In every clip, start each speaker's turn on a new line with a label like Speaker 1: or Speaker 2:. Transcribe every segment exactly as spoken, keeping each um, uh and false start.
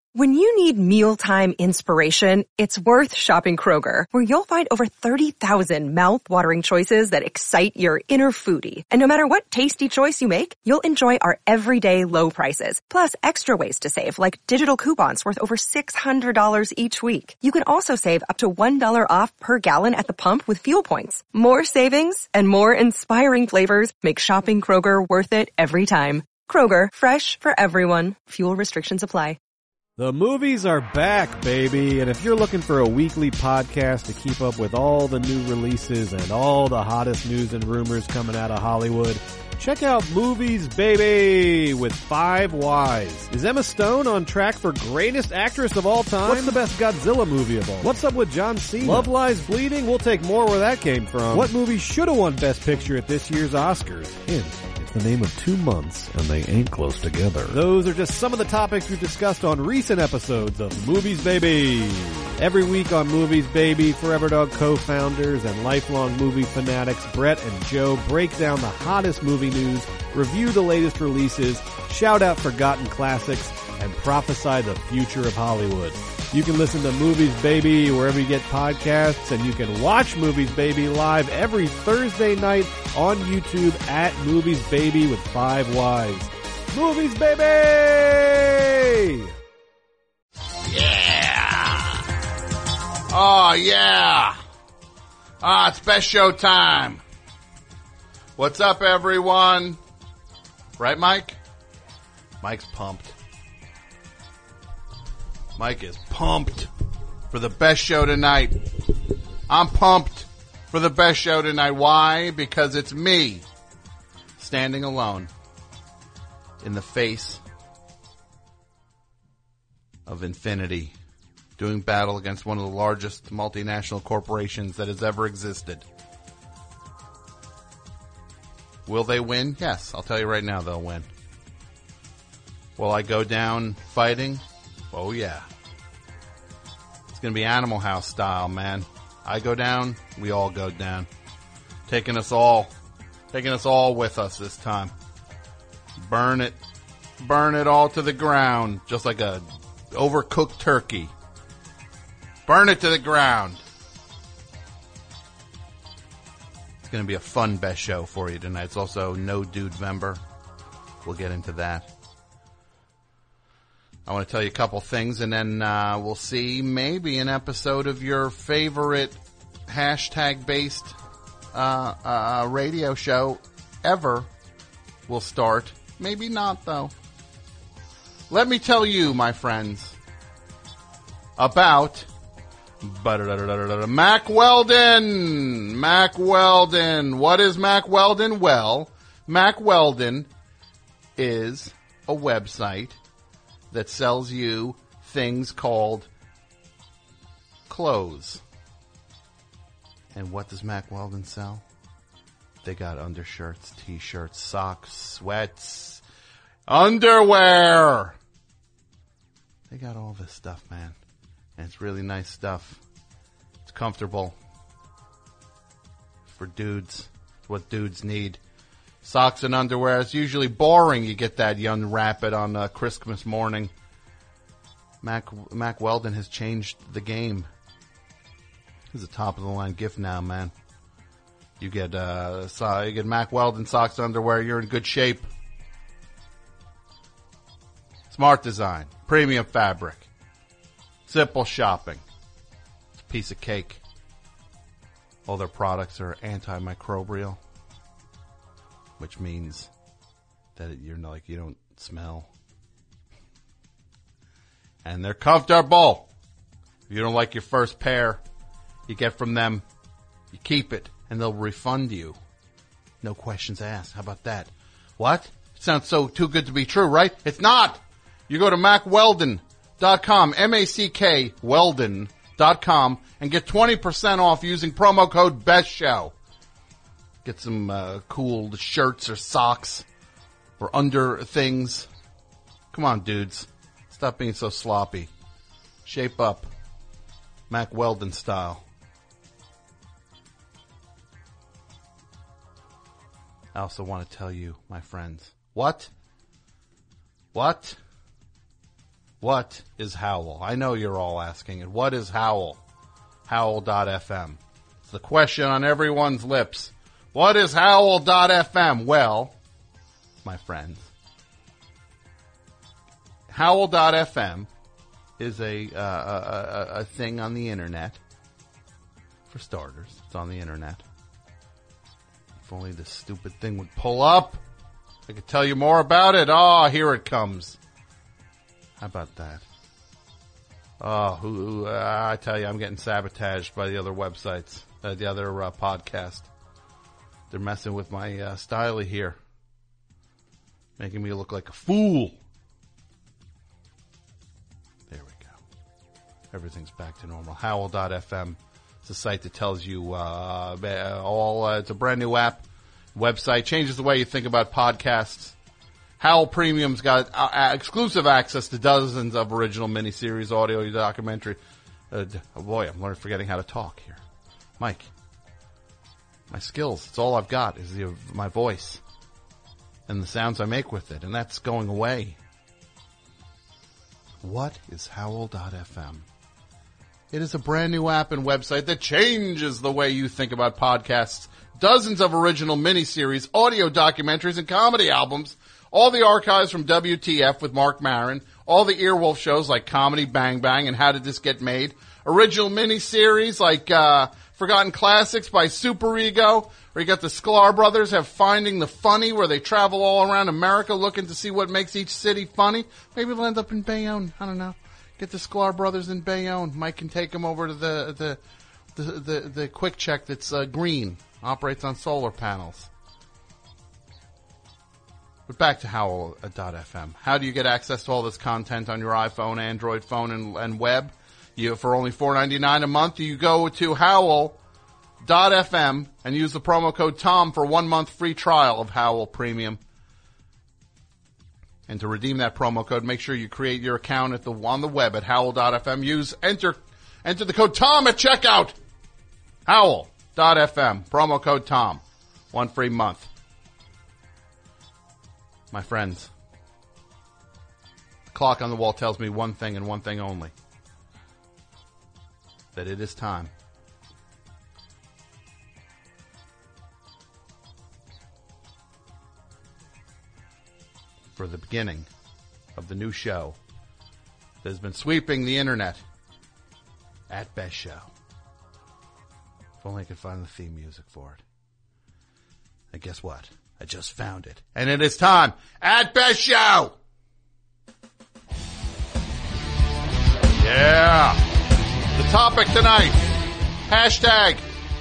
Speaker 1: When you need mealtime inspiration, it's worth shopping Kroger, where you'll find over thirty thousand mouth-watering choices that excite your inner foodie. And no matter what tasty choice you make, you'll enjoy our everyday low prices, plus extra ways to save, like digital coupons worth over six hundred dollars each week. You can also save up to one dollar off per gallon at the pump with fuel points. More savings and more inspiring flavors make shopping Kroger worth it every time. Kroger, fresh for everyone. Fuel restrictions apply.
Speaker 2: The movies are back, baby, and if you're looking for a weekly podcast to keep up with all the new releases and all the hottest news and rumors coming out of Hollywood, check out Movies Baby with Five Whys. Is Emma Stone on track for greatest actress of all time? What's the best Godzilla movie of all? What's up with John Cena? Love Lies Bleeding? We'll take more where that came from. What movie should have won Best Picture at this year's Oscars? Hint. The name of two months, and they ain't close together. Those are just some of the topics we've discussed on recent episodes of Movies Baby. Every week on Movies Baby, Forever Dog co-founders and lifelong movie fanatics Brett and Joe break down the hottest movie news, review the latest releases, shout out forgotten classics, and prophesy the future of Hollywood. You can listen to Movies Baby wherever you get podcasts, and you can watch Movies Baby live every Thursday night on YouTube at Movies Baby with Five Whys. Movies Baby!
Speaker 3: Yeah! Oh, yeah! Ah, it's best show time. What's up, everyone? Right, Mike? Mike's pumped. Mike is pumped for the best show tonight. I'm pumped for the best show tonight. Why? Because it's me standing alone in the face of infinity, doing battle against one of the largest multinational corporations that has ever existed. Will they win? Yes, I'll tell you right now they'll win. Will I go down fighting? Oh, yeah. It's going to be Animal House style, man. I go down, we all go down. Taking us all, taking us all with us this time. Burn it, burn it all to the ground, just like a overcooked turkey. Burn it to the ground. It's going to be a fun best show for you tonight. It's also No Dude-vember. We'll get into that. I want to tell you a couple things, and then uh, we'll see maybe an episode of your favorite hashtag-based uh, uh, radio show ever will start. Maybe not, though. Let me tell you, my friends, about Mack Weldon. Mack Weldon. What is Mack Weldon? Well, Mack Weldon is a website that sells you things called clothes. And what does Mack Weldon sell? They got undershirts, t-shirts, socks, sweats, underwear. They got all this stuff, man. And it's really nice stuff. It's comfortable. For dudes. It's what dudes need. Socks and underwear. It's usually boring. You get that, you unwrap it on uh, Christmas morning. Mack, Mack Weldon has changed the game. He's a top-of-the-line gift now, man. You get uh, so you get Mack Weldon socks, underwear. You're in good shape. Smart design, premium fabric, simple shopping. It's a piece of cake. All their products are antimicrobial, which means that you're like you don't smell. And they're comfortable. If you don't like your first pair, you get from them, you keep it, and they'll refund you. No questions asked. How about that? What? It sounds so too good to be true, right? It's not. You go to mack weldon dot com, M A C K Weldon dot com, and get twenty percent off using promo code BESTSHOW. Get some uh, cool shirts or socks or under things. Come on, dudes. Stop being so sloppy. Shape up. Mack Weldon style. I also want to tell you, my friends. What? What? What is Howl? I know you're all asking it. What is Howl? Howl dot f m. It's the question on everyone's lips. What is Howl dot f m? Well, my friends, Howl dot f m is a, uh, a, a, a thing on the internet. For starters, it's on the internet. If only this stupid thing would pull up, I could tell you more about it. Oh, here it comes. How about that? Oh, who, who, uh, I tell you, I'm getting sabotaged by the other websites, uh, the other uh, podcast. They're messing with my uh, styly here, making me look like a fool. There we go. Everything's back to normal. Howl dot f m. It's a site that tells you uh, all. Uh, it's a brand new app, website, changes the way you think about podcasts. Howl Premium's got uh, exclusive access to dozens of original miniseries, audio, documentary. Uh, oh boy, I'm learning, forgetting how to talk here. Mike, my skills, it's all I've got is the, my voice and the sounds I make with it, and that's going away. What is Howl dot f m? It is a brand new app and website that changes the way you think about podcasts. Dozens of original miniseries, audio documentaries, and comedy albums. All the archives from W T F with Mark Maron. All the Earwolf shows like Comedy Bang Bang and How Did This Get Made. Original miniseries like uh Forgotten Classics by Super Ego. Where you got the Sklar brothers have Finding the Funny, where they travel all around America looking to see what makes each city funny. Maybe they'll end up in Bayonne. I don't know. Get the Sklar brothers in Bayonne. Mike can take them over to the the the the, the Quick Check that's uh, green, operates on solar panels. But back to Howl dot f m. How do you get access to all this content on your iPhone, Android phone, and, and web? You for only four ninety-nine a month. You go to Howl dot f m and use the promo code Tom for one month free trial of Howl Premium. And to redeem that promo code, make sure you create your account at the on the web at Howl dot f m. Use enter enter the code Tom at checkout. Howl dot f m, promo code Tom, one free month. My friends, the clock on the wall tells me one thing and one thing only: that it is time for the beginning of the new show that has been sweeping the internet, At Best Show. If only I could find the theme music for it. And guess what? I just found it. And it is time, At Best Show! Yeah! The topic tonight, hashtag,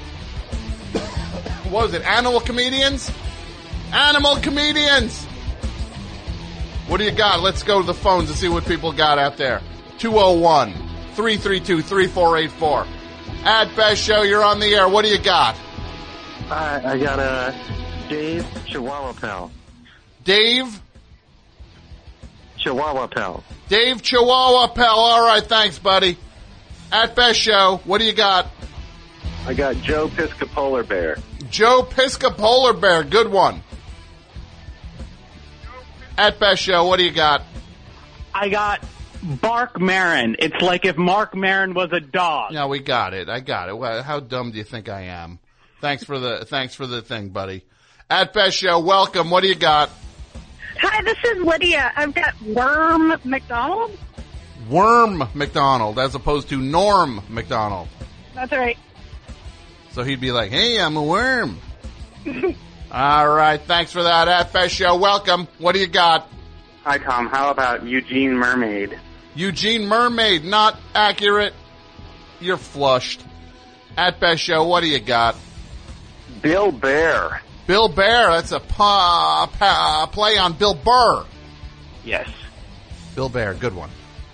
Speaker 3: what was it, animal comedians? Animal comedians! What do you got? Let's go to the phones and see what people got out there. two oh one, three three two, three four eight four. At Best Show, you're on the air. What do you got?
Speaker 4: Uh, I got a Dave Chihuahua Pal.
Speaker 3: Dave?
Speaker 4: Chihuahua Pal.
Speaker 3: Dave Chihuahua Pal. All right, thanks, buddy. At Best Show, what do you got?
Speaker 4: I got Joe Pisca Polar Bear.
Speaker 3: Joe Pisca Polar Bear. Good one. At Best Show, what do you got?
Speaker 5: I got Mark Maron. It's like if Mark Maron was a dog.
Speaker 3: No, we got it. I got it. Well, how dumb do you think I am? Thanks for the thanks for the thing, buddy. At Best Show, welcome. What do you got?
Speaker 6: Hi, this is Lydia. I've got Worm McDonald.
Speaker 3: Worm McDonald, as opposed to Norm McDonald.
Speaker 6: That's right.
Speaker 3: So he'd be like, hey, I'm a worm. All right, thanks for that. At Best Show, welcome. What do you got?
Speaker 4: Hi, Tom. How about Eugene Mermaid?
Speaker 3: Eugene Mermaid, not accurate. You're flushed. At Best Show, what do you got?
Speaker 4: Bill Bear.
Speaker 3: Bill Bear, that's a pa, pa, play on Bill Burr.
Speaker 4: Yes.
Speaker 3: Bill Bear, good one.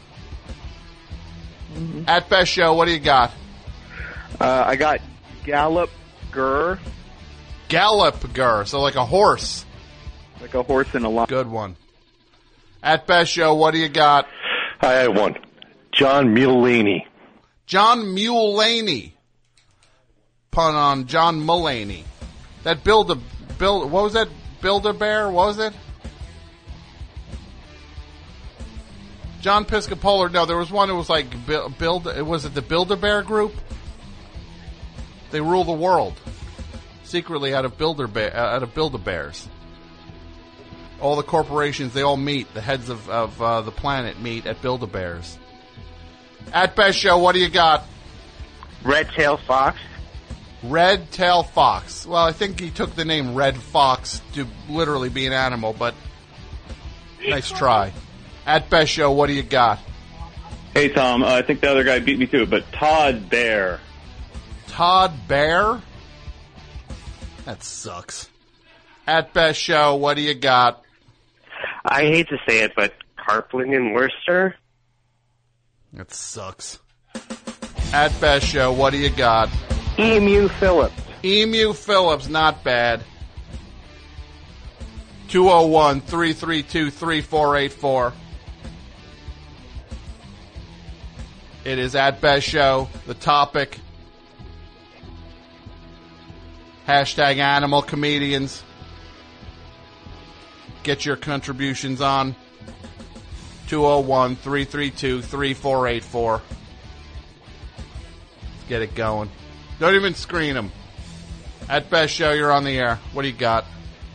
Speaker 3: Mm-hmm. At Best Show, what do you got?
Speaker 4: Uh, I got Gallop Gurr.
Speaker 3: Gallop Gurr, so like a horse.
Speaker 4: Like a horse in a line.
Speaker 3: Good one. At Best Show, what do you got?
Speaker 7: I have one. John Mulaney.
Speaker 3: John Mulaney. Pun on John Mulaney. That build a build. What was that? Builder Bear? What was it? John Piscopolar. No, there was one that was like build. build was it the Build-A-Bear Group? They rule the world secretly out of Builder Bear, out of Build-A-Bears. All the corporations, they all meet. The heads of of uh, the planet meet at Build-A-Bears. At Best Show, what do you got?
Speaker 4: Red Tail Fox.
Speaker 3: Red Tail Fox. Well, I think he took the name Red Fox to literally be an animal, but nice try. At Best Show, what do you got?
Speaker 8: Hey, Tom, uh, I think the other guy beat me too, but Todd Bear.
Speaker 3: Todd Bear? That sucks. At Best Show, what do you got?
Speaker 4: I hate to say it, but Carpling and Worcester.
Speaker 3: That sucks. At Best Show, what do you got?
Speaker 4: Emu Phillips.
Speaker 3: Emu Phillips, not bad. two oh one, three three two, three four eight four. It is At Best Show. The topic. Hashtag animal comedians. Get your contributions on. two oh one, three three two, three four eight four. Let's get it going. Don't even screen them. At Best Show, you're on the air. What do you got?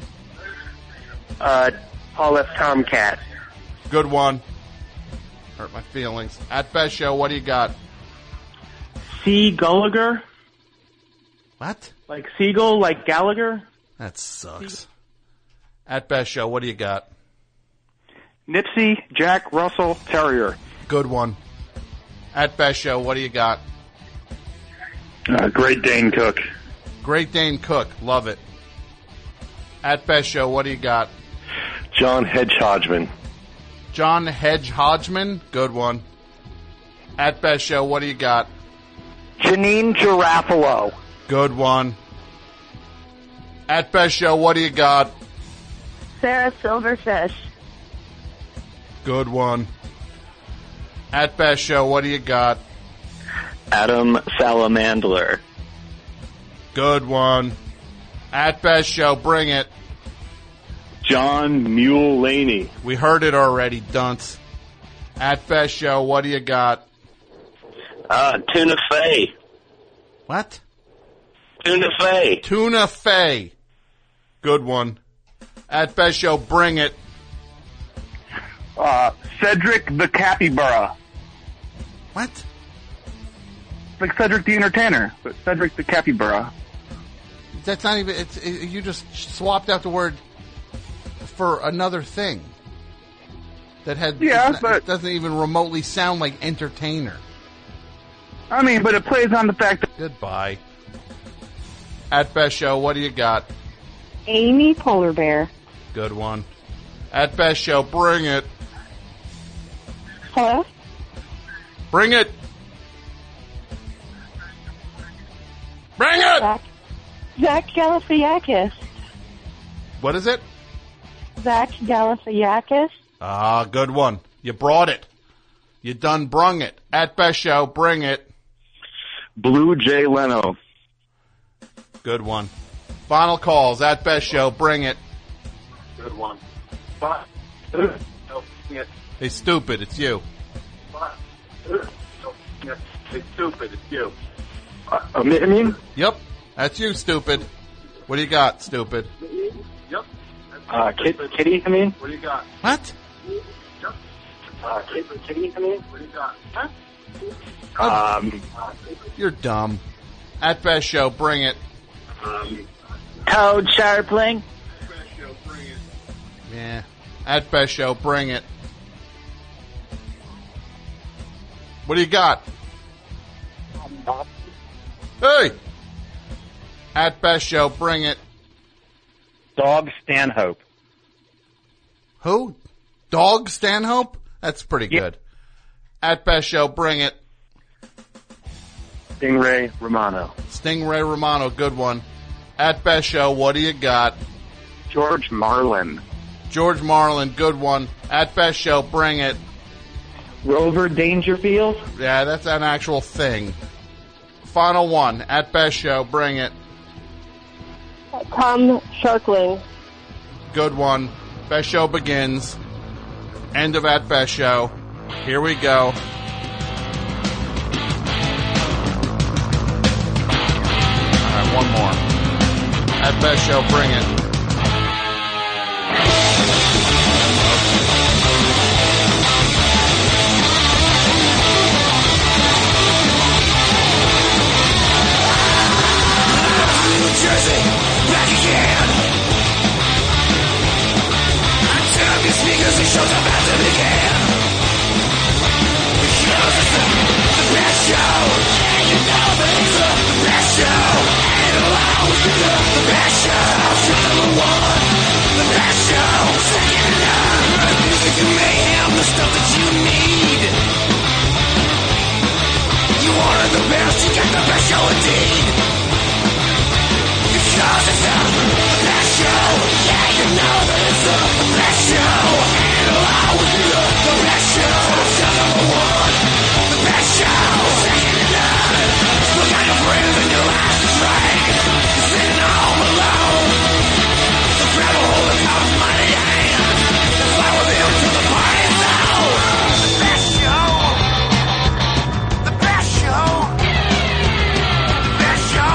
Speaker 4: Uh, Paul F. Tomcat.
Speaker 3: Good one. Hurt my feelings. At Best Show, what do you got?
Speaker 5: C. Gallagher?
Speaker 3: What?
Speaker 5: Like Seagull, like Gallagher?
Speaker 3: That sucks. At Best Show, what do you got?
Speaker 5: Nipsey Jack Russell Terrier.
Speaker 3: Good one. At Best Show, what do you got?
Speaker 8: Uh, Great Dane Cook.
Speaker 3: Great Dane Cook. Love it. At Best Show, what do you got?
Speaker 7: John Hedgehodgeman.
Speaker 3: John Hedgehodgeman. Good one. At Best Show, what do you got?
Speaker 4: Janine Girafalo.
Speaker 3: Good one. At Best Show, what do you got?
Speaker 6: Sarah Silverfish.
Speaker 3: Good one. At Best Show, what do you got?
Speaker 4: Adam Salamandler.
Speaker 3: Good one. At Best Show, bring it.
Speaker 8: John Mulaney.
Speaker 3: We heard it already, dunce. At Best Show, what do you got?
Speaker 4: Uh, Tuna Fey.
Speaker 3: What?
Speaker 4: Tuna Fey.
Speaker 3: Tuna Fey. Good one. At Best Show, bring it.
Speaker 8: Uh, Cedric the Capybara.
Speaker 3: What?
Speaker 8: Like Cedric the Entertainer, but Cedric the Capybara.
Speaker 3: That's not even, it's, it, you just swapped out the word for another thing that had,
Speaker 8: Yeah,
Speaker 3: not,
Speaker 8: but-
Speaker 3: it doesn't even remotely sound like entertainer.
Speaker 8: I mean, but it plays on the fact that...
Speaker 3: Goodbye. At Best Show, what do you got?
Speaker 6: Amy Polar Bear.
Speaker 3: Good one. At Best Show, bring it.
Speaker 6: Hello?
Speaker 3: Bring it. Bring it.
Speaker 6: Zach, Zach Galifianakis.
Speaker 3: What is it?
Speaker 6: Zach Galifianakis.
Speaker 3: Ah, good one. You brought it. You done brung it. At Best Show, bring it.
Speaker 8: Blue Jay Leno.
Speaker 3: Good one. Final calls. At Best Show, bring it.
Speaker 8: Good one.
Speaker 3: Hey, stupid, it's you.
Speaker 8: It's stupid, it's you. Uh, I mean?
Speaker 3: Yep, that's you, stupid. What do you got, stupid?
Speaker 8: Yep. Uh, Kid, Kitty, I mean? What do you got?
Speaker 3: What?
Speaker 8: Yep. Uh, Kid, Kitty, I mean? What do you got? Huh? Um,
Speaker 3: You're dumb. At Best Show, bring it.
Speaker 8: um,
Speaker 5: Toad Sharpling.
Speaker 3: Yeah. At Best Show, bring it. What do you got? Hey! At Best Show, bring it.
Speaker 8: Dog Stanhope.
Speaker 3: Who? Dog Stanhope? That's pretty good. At Best Show, bring it.
Speaker 8: Stingray Romano.
Speaker 3: Stingray Romano, good one. At Best Show, what do you got?
Speaker 8: George Marlin.
Speaker 3: George Marlin, good one. At Best Show, bring it.
Speaker 5: Rover Dangerfield.
Speaker 3: Yeah, that's an actual thing. Final one. At Best Show, bring it.
Speaker 6: Tom Sharkling.
Speaker 3: Good one. Best Show begins. End of At Best Show. Here we go. All right, one more. At Best Show, bring it.
Speaker 9: New Jersey, back again. I turn up your speakers and shows about to begin. Because it's the, the best show. And you know that it's the, the best show. And it'll always be the, the best show. Show number one. The best show. Second to none. Music and mayhem, the stuff that you need. You wanted the best, you got the best show indeed. Because it's the, the best show. Yeah, you know that it's the, the best show. And it'll always be the, the best show. Show number one. The best show. Second to none. Look out your friends and your last is right. You're sitting home alone. So grab a hold of God's mighty hand and fly with him to the party zone. The best show. The best show. The best show.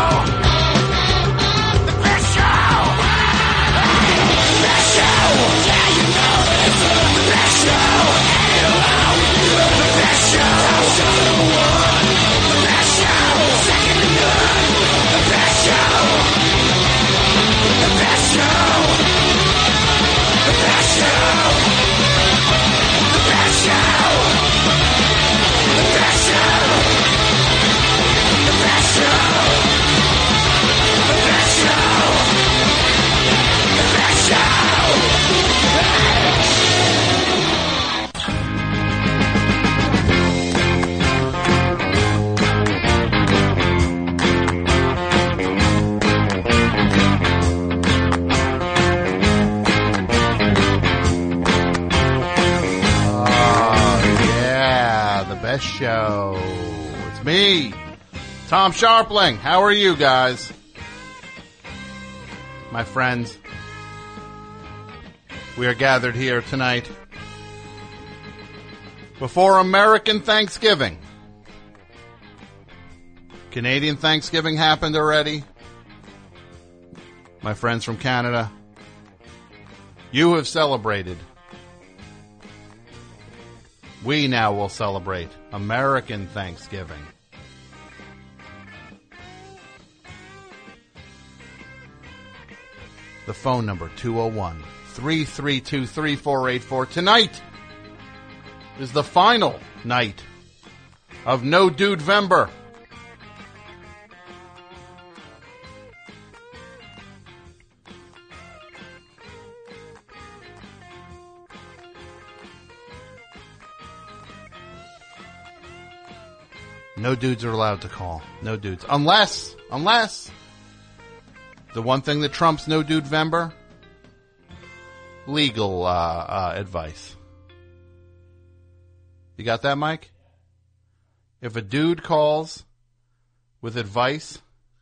Speaker 9: Yeah, you know that it's the, the best show. And it'll always be the, the best show. Show number one. The best show. Second to none. The best show. The best show. The best show. The best show. The best show. The best show. The best show. The best show.
Speaker 3: Best show. It's me, Tom Sharpling. How are you guys? My friends, we are gathered here tonight before American Thanksgiving. Canadian Thanksgiving happened already. My friends from Canada, you have celebrated. We now will celebrate American Thanksgiving. The phone number, two oh one, three three two, three four eight four. Tonight is the final night of No Dude-vember. No dudes are allowed to call. No dudes. Unless, unless, the one thing that trumps No Dude-vember, legal uh, uh, advice. You got that, Mike? If a dude calls with advice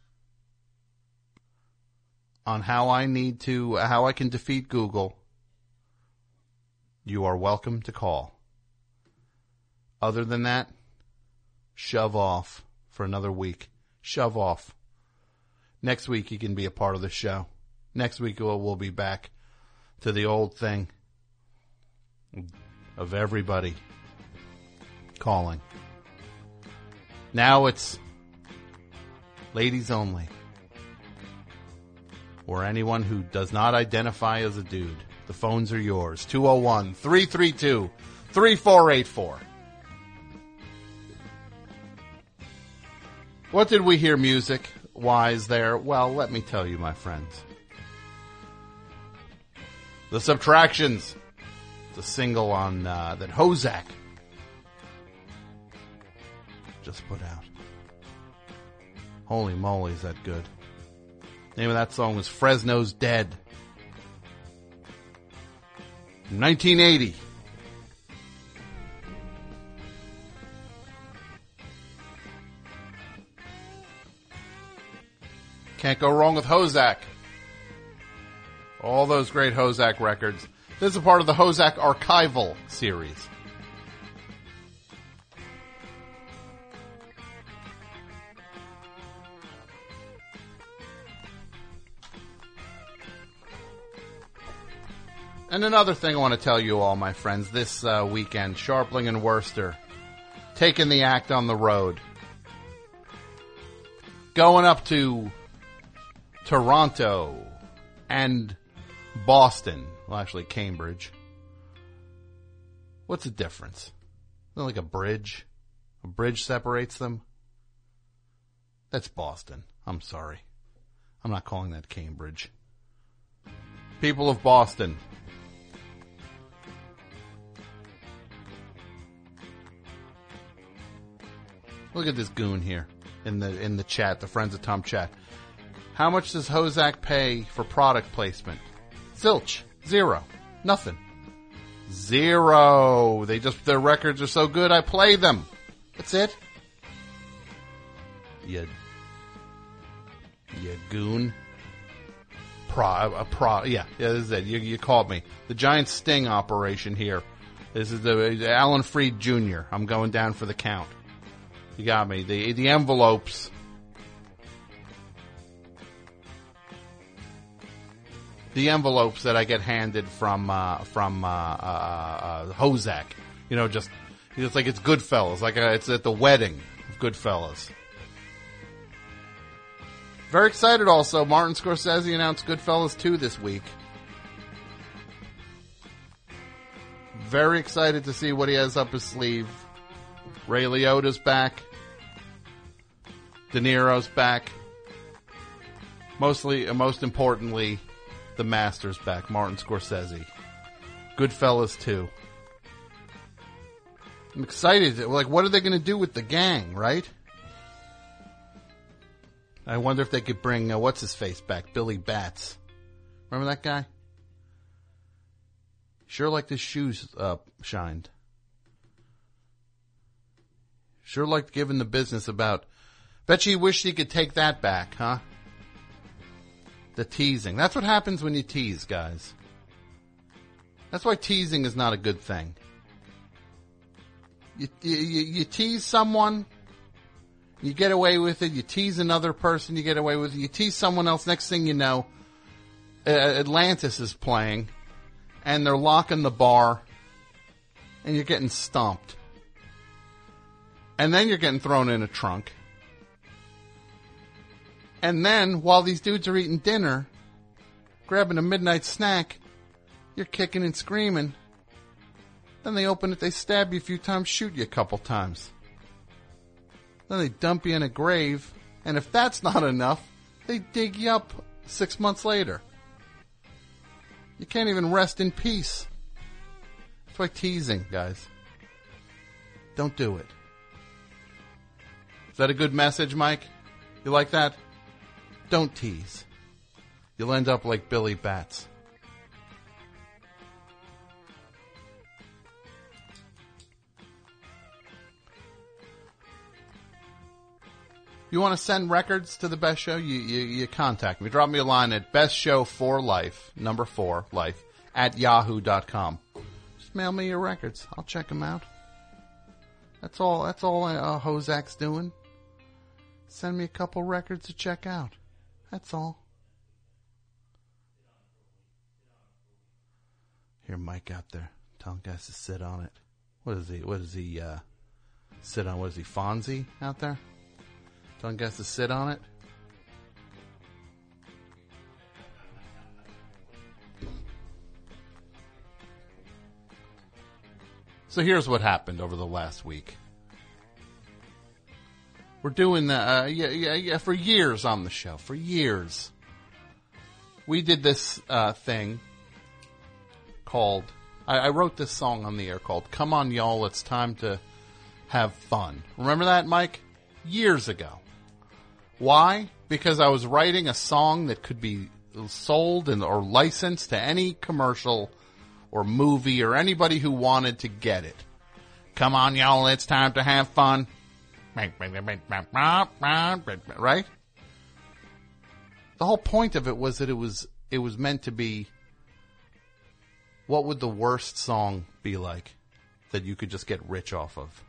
Speaker 3: on how I need to, how I can defeat Google, you are welcome to call. Other than that, shove off for another week. Shove off. Next week you can be a part of the show. Next week we'll, we'll be back to the old thing of everybody calling. Now it's ladies only. Or anyone who does not identify as a dude. The phones are yours. two oh one, three three two, three four eight four. What did we hear music-wise there? Well, let me tell you, my friends. The Subtractions. The single on uh, that Hozak just put out. Holy moly, is that good. Name of that song was Fresno's Dead. nineteen eighty. Can't go wrong with Hozak. All those great Hozak records. This is a part of the Hozak Archival series. And another thing I want to tell you all, my friends, this uh, weekend, Sharpling and Worcester, taking the act on the road. Going up to Toronto and Boston. Well, actually, Cambridge. What's the difference? Isn't it like a bridge? A bridge separates them? That's Boston. I'm sorry. I'm not calling that Cambridge. People of Boston. Look at this goon here in the in the chat, the Friends of Tom chat. How much does Hozak pay for product placement? Zilch. Zero. Nothing. Zero. They just, their records are so good, I play them. That's it. You, you goon. Pro, a pro, yeah, yeah, this is it. You, you called me. The giant sting operation here. This is the Alan Freed Junior I'm going down for the count. You got me. The the envelopes. The envelopes that I get handed from uh, from uh, uh, uh, Hozak. You know, just it's like it's Goodfellas. Like a, it's at the wedding of Goodfellas. Very excited also. Martin Scorsese announced Goodfellas two this week. Very excited to see what he has up his sleeve. Ray Liotta's back. De Niro's back. Mostly, uh, most importantly, the master's back, Martin Scorsese. Goodfellas two. I'm excited. Like, what are they going to do with the gang, right? I wonder if they could bring, uh, what's his face back? Billy Batts. Remember that guy? Sure liked his shoes uh, shined. Sure liked giving the business about. Bet you he wished he could take that back, huh? The teasing. That's what happens when you tease, guys. That's why teasing is not a good thing. You, you, you tease someone, you get away with it. You tease another person, you get away with it. You tease someone else, next thing you know, uh, Atlantis is playing, and they're locking the bar, and you're getting stomped. And then you're getting thrown in a trunk. And then, while these dudes are eating dinner, grabbing a midnight snack, you're kicking and screaming. Then they open it, they stab you a few times, shoot you a couple times. Then they dump you in a grave, and if that's not enough, they dig you up six months later. You can't even rest in peace. That's why teasing, guys. Don't do it. Is that a good message, Mike? You like that? Don't tease. You'll end up like Billy Batts. You want to send records to the Best Show? You, you, you contact me. Drop me a line at bestshow4life, number four, life, at yahoo dot com. Just mail me your records. I'll check them out. That's all, that's all uh, Hozak's doing. Send me a couple records to check out. That's all. Hear Mike out there telling guys to sit on it. What is he, what is he, uh, sit on, what is he, Fonzie out there? Telling guys to sit on it. So here's what happened over the last week. We're doing the, uh, yeah, yeah, yeah, for years on the show, for years. We did this, uh, thing called, I, I wrote this song on the air called, Come On Y'all, It's Time to Have Fun. Remember that, Mike? Years ago. Why? Because I was writing a song that could be sold and or licensed to any commercial or movie or anybody who wanted to get it. Come on, y'all, it's time to have fun. Right? The whole point of it was that it was it was meant to be, what would the worst song be like that you could just get rich off of?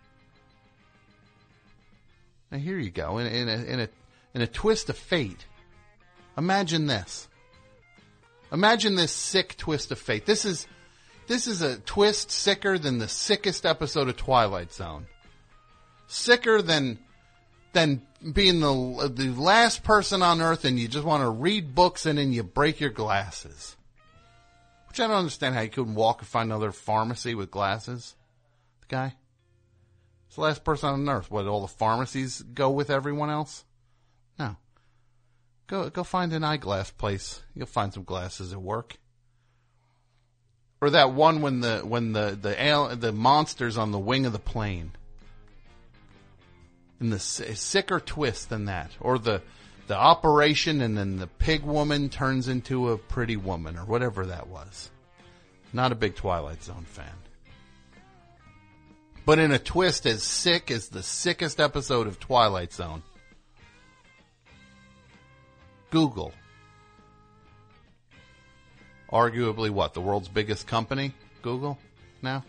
Speaker 3: Now here you go, in, in, a, in, a, in a twist of fate, imagine this. Imagine this sick twist of fate. This is this is a twist sicker than the sickest episode of Twilight Zone. Sicker than than being the the last person on Earth and you just want to read books and then you break your glasses. Which I don't understand how you couldn't walk and find another pharmacy with glasses. The guy. It's the last person on Earth. What, all the pharmacies go with everyone else? No. Go go find an eyeglass place. You'll find some glasses at work. Or that one when the when the the al- the monster's on the wing of the plane. And the sicker twist than that. Or the the operation and then the pig woman turns into a pretty woman or whatever that was. Not a big Twilight Zone fan. But in a twist as sick as the sickest episode of Twilight Zone. Google. Arguably what? The world's biggest company? Google now?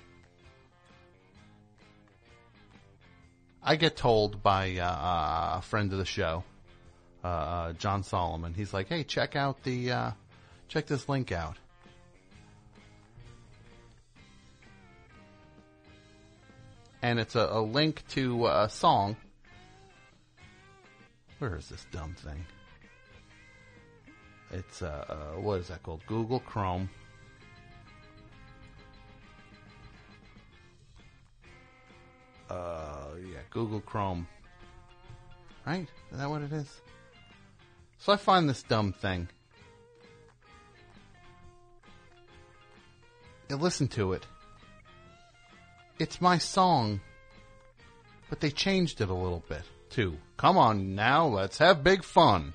Speaker 3: I get told by uh, a friend of the show, uh, John Solomon. He's like, hey, check out the, uh, check this link out. And it's a, a link to a song. Where is this dumb thing? It's, uh, uh, what is that called? Google Chrome. Uh, yeah, Google Chrome. Right? Is that what it is? So I find this dumb thing. And listen to it. It's my song, but they changed it a little bit, too. Come on now, let's have big fun.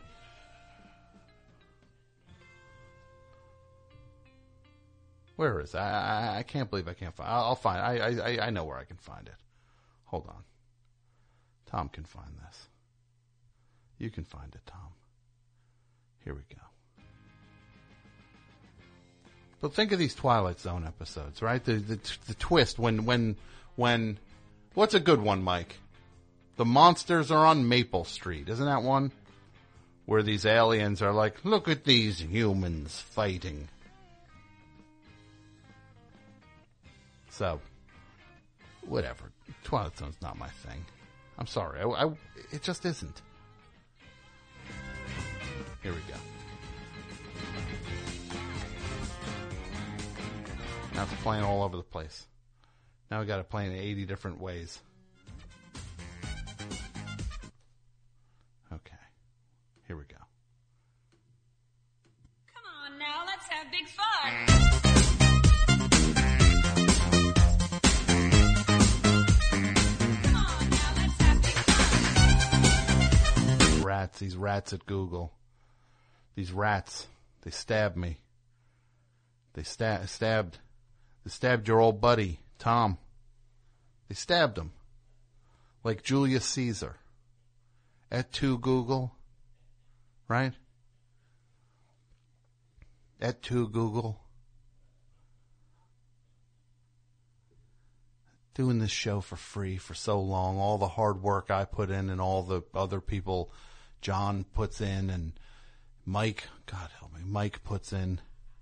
Speaker 3: Where is it? I, I, I can't believe I can't find it. I'll find it. I, I, I know where I can find it. Hold on. Tom can find this. You can find it, Tom. Here we go. But think of these Twilight Zone episodes, right? The, the the twist when when when what's a good one, Mike? The monsters are on Maple Street, isn't that one? Where these aliens are like, look at these humans fighting. So, whatever. Twilight Zone's not my thing. I'm sorry. I, I, it just isn't. Here we go. Now it's playing all over the place. Now we got to play in eighty different ways. Okay. Here we go.
Speaker 9: Come on now, let's have big fun.
Speaker 3: Rats, these rats at Google. These rats, they stabbed me. They sta- stabbed, they stabbed your old buddy, Tom. They stabbed him. Like Julius Caesar. Et tu, Google. Right? Et tu, Google. Doing this show for free for so long. All the hard work I put in and all the other people John puts in and Mike, God help me, Mike puts in.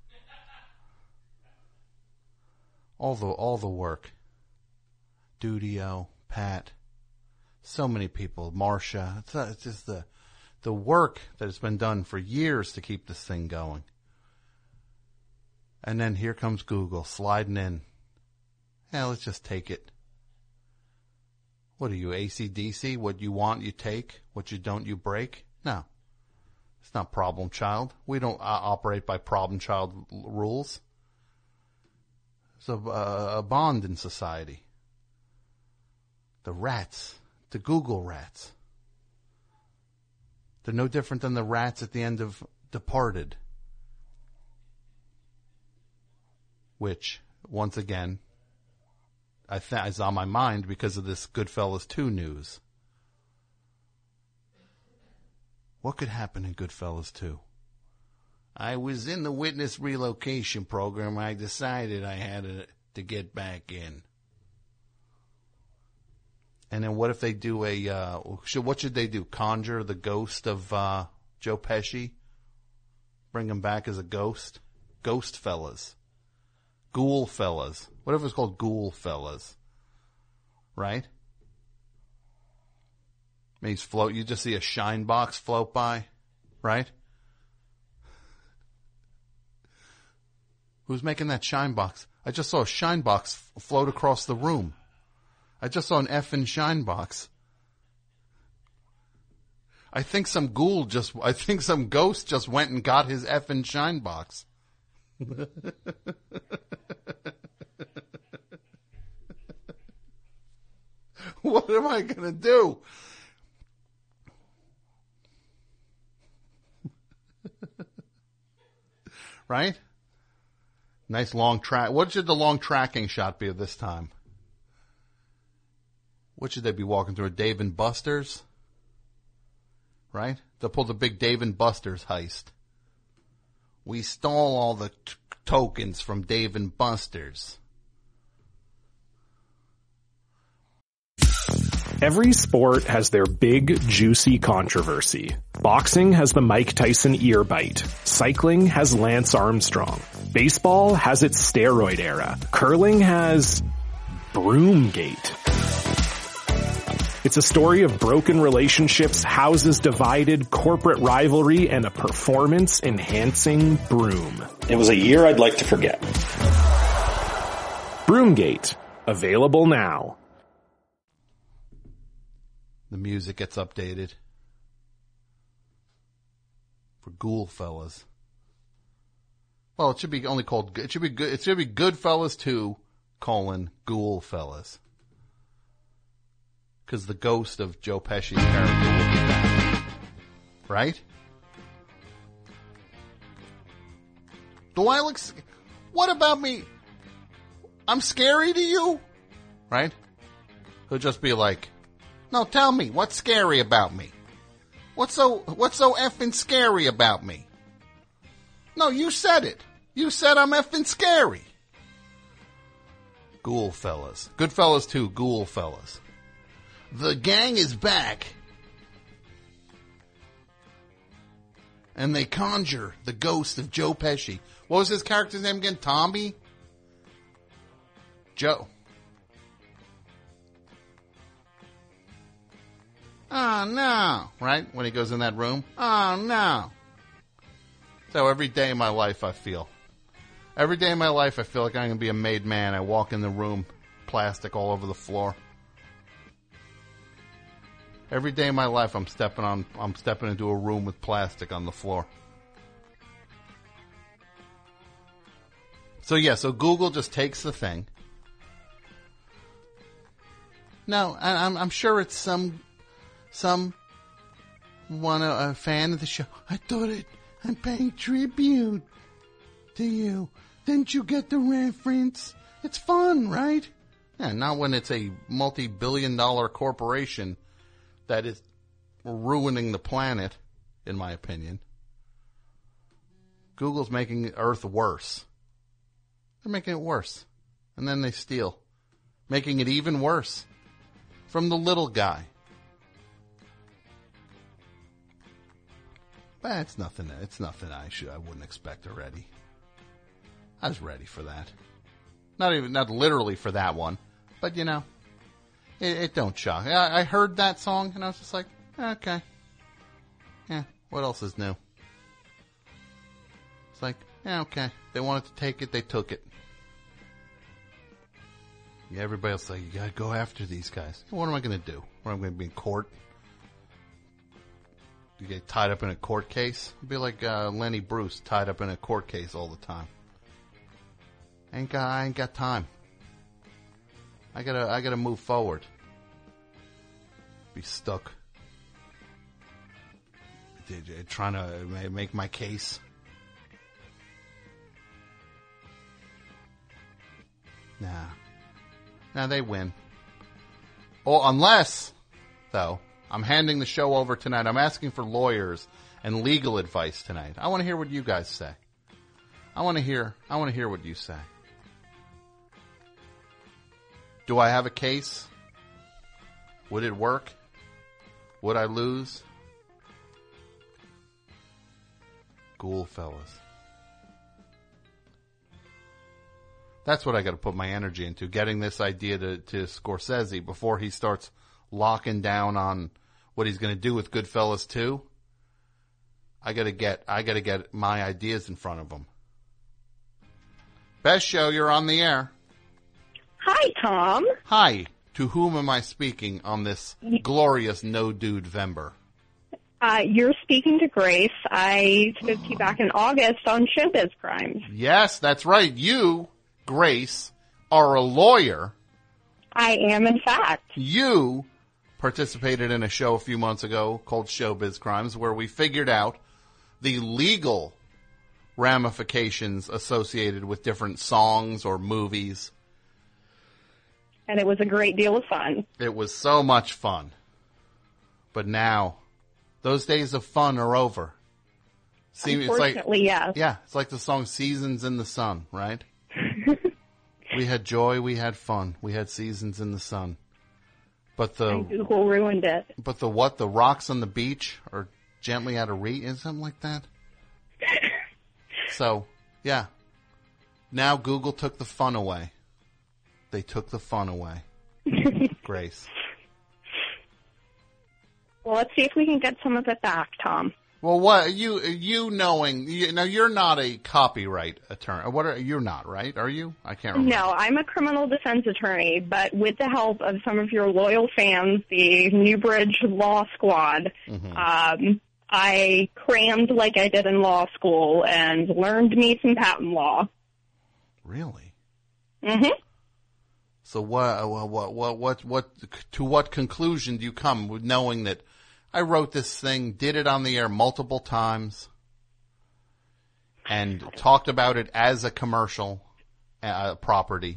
Speaker 3: All the all the work. Dudio, Pat, so many people, Marcia. It's, uh, it's just the the work that has been done for years to keep this thing going. And then here comes Google sliding in. Yeah, let's just take it. What are you, A C D C? What you want, you take. What you don't, you break. No. It's not problem child. We don't uh, operate by problem child l- rules. It's a, uh, a bond in society. The rats. The Google rats. They're no different than the rats at the end of Departed. Which, once again, I th- is on my mind because of this Goodfellas two news. What could happen in Goodfellas two? I was in the witness relocation program. I decided I had to, to get back in. And then what if they do a, uh, should, what should they do? Conjure the ghost of uh, Joe Pesci? Bring him back as a ghost? Ghost fellas. Ghoul fellas. What if it's called ghoul fellas? Right? He's float. You just see a shine box float by, right? Who's making that shine box? I just saw a shine box f- float across the room. I just saw an effing shine box. I think some ghoul just, I think some ghost just went and got his effing shine box. What am I going to do? Right? Nice long track. What should the long tracking shot be of this time? What should they be walking through? A Dave and Buster's? Right? They'll pull the big Dave and Buster's heist. We stole all the t- tokens from Dave and Buster's.
Speaker 10: Every sport has their big, juicy controversy. Boxing has the Mike Tyson ear bite. Cycling has Lance Armstrong. Baseball has its steroid era. Curling has Broomgate. It's a story of broken relationships, houses divided, corporate rivalry, and a performance-enhancing broom.
Speaker 11: It was a year I'd like to forget.
Speaker 10: Broomgate. Available now.
Speaker 3: The music gets updated. For Ghoul fellas. Well, it should be only called, it should be good, it should be Goodfellas two, colon, Ghoul fellas. Because the ghost of Joe Pesci's character will be back. Right? Do I look, what about me? I'm scary to you? Right? He'll just be like, no, tell me, what's scary about me? What's so, what's so effing scary about me? No, you said it. You said I'm effing scary. Ghoul fellas. Goodfellas two, Ghoul fellas. The gang is back. And they conjure the ghost of Joe Pesci. What was his character's name again? Tommy? Joe. Oh, no. Right? When he goes in that room. Oh, no. So every day in my life I feel. Every day in my life I feel like I'm going to be a made man. I walk in the room, plastic all over the floor. Every day in my life I'm stepping on, I'm stepping into a room with plastic on the floor. So yeah, so Google just takes the thing. No, I, I'm, I'm sure it's some... Some one a fan of the show. I thought it. I'm paying tribute to you. Didn't you get the reference? It's fun, right? Yeah, not when it's a multi-billion-dollar corporation that is ruining the planet, in my opinion. Google's making Earth worse. They're making it worse, and then they steal, making it even worse from the little guy. But it's nothing. It's nothing I should. I wouldn't expect already. I was ready for that. Not even, not literally for that one, but you know, it, it don't shock. I, I heard that song and I was just like, okay, yeah. What else is new? It's like, yeah, okay. They wanted to take it, they took it. Yeah, everybody else is like, you gotta go after these guys. What am I gonna do? What am I gonna be in court? You get tied up in a court case? It'd be like uh, Lenny Bruce, tied up in a court case all the time. Ain't got, I ain't got time. I gotta, I gotta move forward. Be stuck. Trying to make my case. Nah. Nah, they win. Oh, unless, though, I'm handing the show over tonight. I'm asking for lawyers and legal advice tonight. I want to hear what you guys say. I want to hear, I want to hear what you say. Do I have a case? Would it work? Would I lose? Ghoul fellas. That's what I got to put my energy into, getting this idea to, to Scorsese before he starts locking down on what he's going to do with Goodfellas two. I got to get, I got to get my ideas in front of him. Best Show, you're on the air.
Speaker 6: Hi, Tom.
Speaker 3: Hi. To whom am I speaking on this glorious No Dude Vember?
Speaker 6: Uh, you're speaking to Grace. I spoke to you back in August on Showbiz Crimes.
Speaker 3: Yes, that's right. You, Grace, are a lawyer.
Speaker 6: I am, in fact.
Speaker 3: You participated in a show a few months ago called Showbiz Crimes, where we figured out the legal ramifications associated with different songs or movies.
Speaker 6: And it was a great deal of fun.
Speaker 3: It was so much fun. But now, those days of fun are over. See,
Speaker 6: Unfortunately,
Speaker 3: it's like,
Speaker 6: yes.
Speaker 3: Yeah, it's like the song Seasons in the Sun, right? We had joy, we had fun, we had seasons in the sun. But the
Speaker 6: And Google ruined it.
Speaker 3: But the what? The rocks on the beach are gently out of reach, something like that. So, yeah. Now Google took the fun away. They took the fun away. Grace.
Speaker 6: Well, let's see if we can get some of it back, Tom.
Speaker 3: Well, what you you knowing? You, now you're not a copyright attorney. What are you're not, right? Are you? I can't remember.
Speaker 6: No, I'm a criminal defense attorney, but with the help of some of your loyal fans, the Newbridge Law Squad, mm-hmm. um, I crammed like I did in law school and learned me some patent law.
Speaker 3: Really?
Speaker 6: Mm-hmm.
Speaker 3: So what? What? What? What? What? To what conclusion do you come with knowing that I wrote this thing, did it on the air multiple times, and talked about it as a commercial uh, property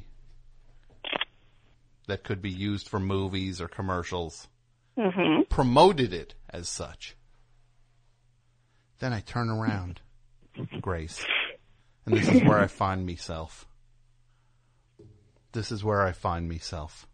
Speaker 3: that could be used for movies or commercials,
Speaker 6: mm-hmm.
Speaker 3: promoted it as such. Then I turn around, Grace, and this is where I find myself. This is where I find myself.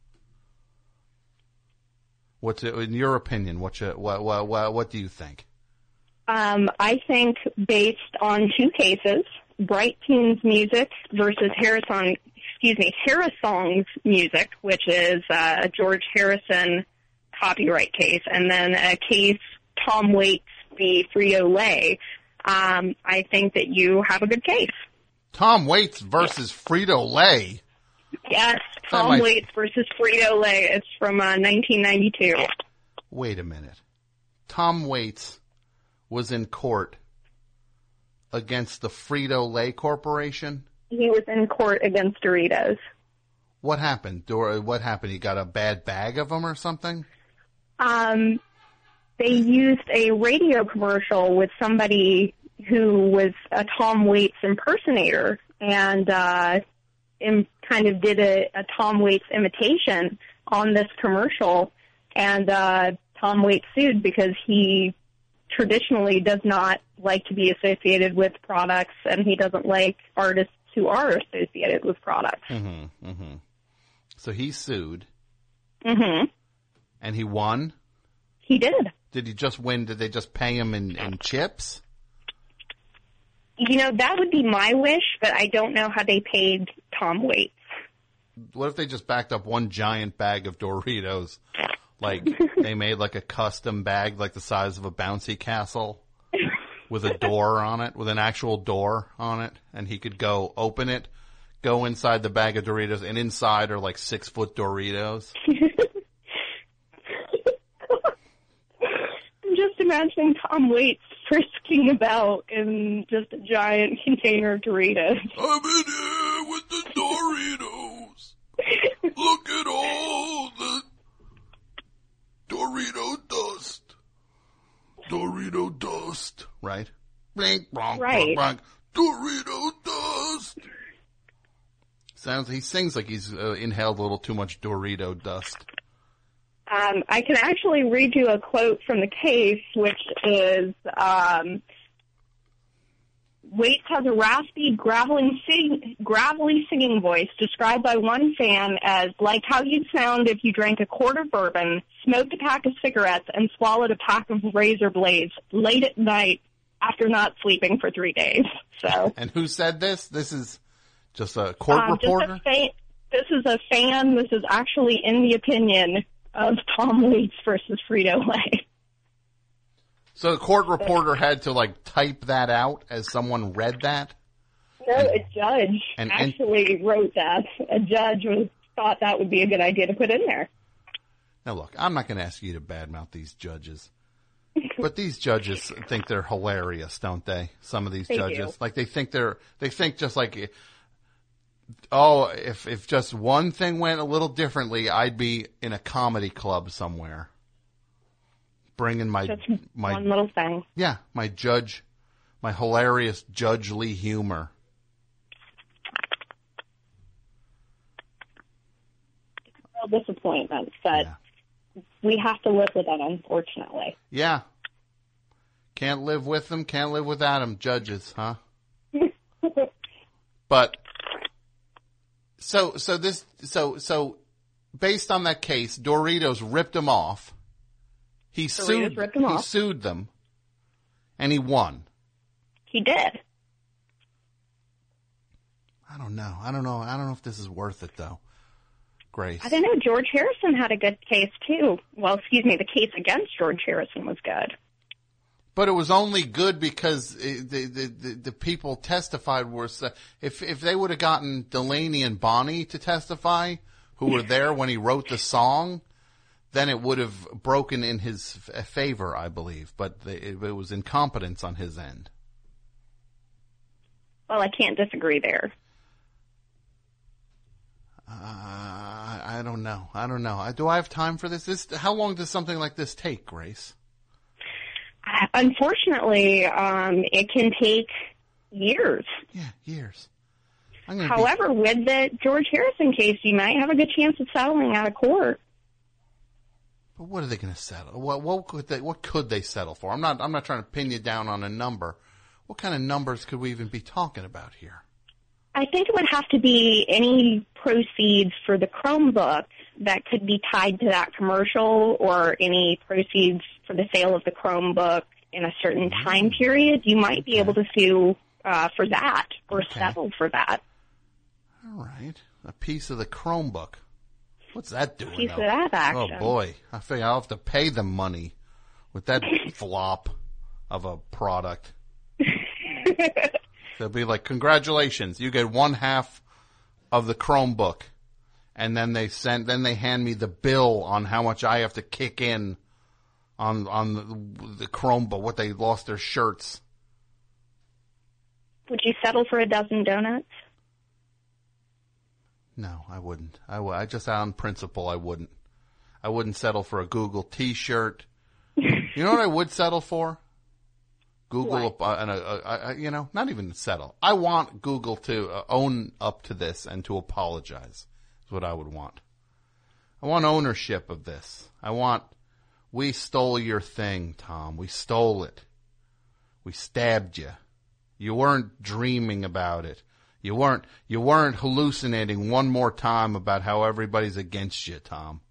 Speaker 3: What's it, in your opinion? What, you, what what what what do you think?
Speaker 6: Um, I think based on two cases, Bright Tunes Music versus Harrison, excuse me, Harrison's Music, which is uh, a George Harrison copyright case, and then a case Tom Waits v. Frito-Lay. Um, I think that you have a good case.
Speaker 3: Tom Waits versus Frito-Lay.
Speaker 6: Yes, Tom
Speaker 3: might...
Speaker 6: Waits versus Frito-Lay. It's from uh, nineteen ninety-two.
Speaker 3: Wait a minute. Tom Waits was in court against the Frito-Lay Corporation?
Speaker 6: He was in court against Doritos.
Speaker 3: What happened? Dor- what happened? He got a bad bag of them or something?
Speaker 6: Um, they used a radio commercial with somebody who was a Tom Waits impersonator, and uh, in, kind of did a, a Tom Waits imitation on this commercial, and uh, Tom Waits sued because he traditionally does not like to be associated with products, and he doesn't like artists who are associated with products.
Speaker 3: Mm-hmm, mm-hmm. So he sued.
Speaker 6: Mm-hmm.
Speaker 3: And he won?
Speaker 6: He did.
Speaker 3: Did he just win? Did they just pay him in, in chips?
Speaker 6: You know, that would be my wish, but I don't know how they paid Tom Waits.
Speaker 3: What if they just backed up one giant bag of Doritos? Like, they made like a custom bag like the size of a bouncy castle with a door on it, with an actual door on it, and he could go open it, go inside the bag of Doritos, and inside are like six-foot Doritos.
Speaker 6: I'm just imagining Tom Waits frisking about in just a giant container of Doritos.
Speaker 3: I'm in here with the Doritos. Look at all the Dorito dust. Dorito dust. Right? Blink, bronk,
Speaker 6: right.
Speaker 3: bronk, bronk. Dorito dust. Sounds, he sings like he's uh, inhaled a little too much Dorito dust.
Speaker 6: Um, I can actually read you a quote from the case, which is, um, Waits has a raspy, gravelly, sing, gravelly singing voice described by one fan as like how you'd sound if you drank a quart of bourbon, smoked a pack of cigarettes, and swallowed a pack of razor blades late at night after not sleeping for three days. So.
Speaker 3: And who said this? This is Just a court
Speaker 6: Um,
Speaker 3: reporter?
Speaker 6: Just a fa- this is a fan. This is actually in the opinion of Tom Waits versus Frito-Lay.
Speaker 3: So the court reporter had to, like, type that out as someone read that?
Speaker 6: No, a judge
Speaker 3: and- and-
Speaker 6: actually wrote that. A judge was, thought that would be a good idea to put in there.
Speaker 3: Now, look, I'm not going to ask you to badmouth these judges. But these judges think they're hilarious, don't they? Some of these
Speaker 6: They
Speaker 3: judges.
Speaker 6: do.
Speaker 3: Like, they think they're, they think just like, oh, if, if just one thing went a little differently, I'd be in a comedy club somewhere. Bringing my,
Speaker 6: Just
Speaker 3: my,
Speaker 6: one little thing.
Speaker 3: yeah, my judge, my hilarious judgely humor.
Speaker 6: Real disappointment, but we have to live with it, unfortunately.
Speaker 3: Yeah. Can't live with them, can't live without them, judges, huh? But, so, so this, so, so, based on that case, Doritos ripped him off. He
Speaker 6: Doritos
Speaker 3: sued,
Speaker 6: ripped him
Speaker 3: he
Speaker 6: off.
Speaker 3: sued them, and he won.
Speaker 6: He did.
Speaker 3: I don't know. I don't know. I don't know if this is worth it, though. Grace.
Speaker 6: I don't know. George Harrison had a good case, too. Well, excuse me, the case against George Harrison was good.
Speaker 3: But it was only good because it, the, the, the, the people testified were, if, if they would have gotten Delaney and Bonnie to testify, who were there when he wrote the song, then it would have broken in his f- favor, I believe. But the, it, it was incompetence on his end.
Speaker 6: Well, I can't disagree there.
Speaker 3: Uh, I don't know. I don't know. I, do I have time for this? This? How long does something like this take, Grace?
Speaker 6: Unfortunately, um, it can take years.
Speaker 3: Yeah, years. I'm gonna
Speaker 6: However,
Speaker 3: be...
Speaker 6: with the George Harrison case, you might have a good chance of settling out of court.
Speaker 3: But what are they going to settle? What, what could they? What could they settle for? I'm not. I'm not trying to pin you down on a number. What kind of numbers could we even be talking about here?
Speaker 6: I think it would have to be any proceeds for the Chromebook that could be tied to that commercial, or any proceeds for the sale of the Chromebook in a certain time period. You might be able to sue uh, for that, or
Speaker 3: Okay.
Speaker 6: settle for that.
Speaker 3: All right, a piece of the Chromebook. What's that doing?
Speaker 6: Piece
Speaker 3: though?
Speaker 6: of that action.
Speaker 3: Oh boy, I figure I'll have to pay them money with that flop of a product. They'll be like, congratulations, you get one half of the Chromebook. And then they send, then they hand me the bill on how much I have to kick in on, on the, the Chromebook, what they lost their shirts.
Speaker 6: Would you settle for a dozen donuts?
Speaker 3: No, I wouldn't. I, w- I just on principle, I wouldn't. I wouldn't settle for a Google T-shirt. You know what I would settle for? Google, uh, and a, a, a, you know, not even settle. I want Google to uh, own up to this and to apologize. Is what I would want. I want ownership of this. I want, we stole your thing, Tom. We stole it. We stabbed you. You weren't dreaming about it. You weren't, you weren't hallucinating one more time about how everybody's against you, Tom.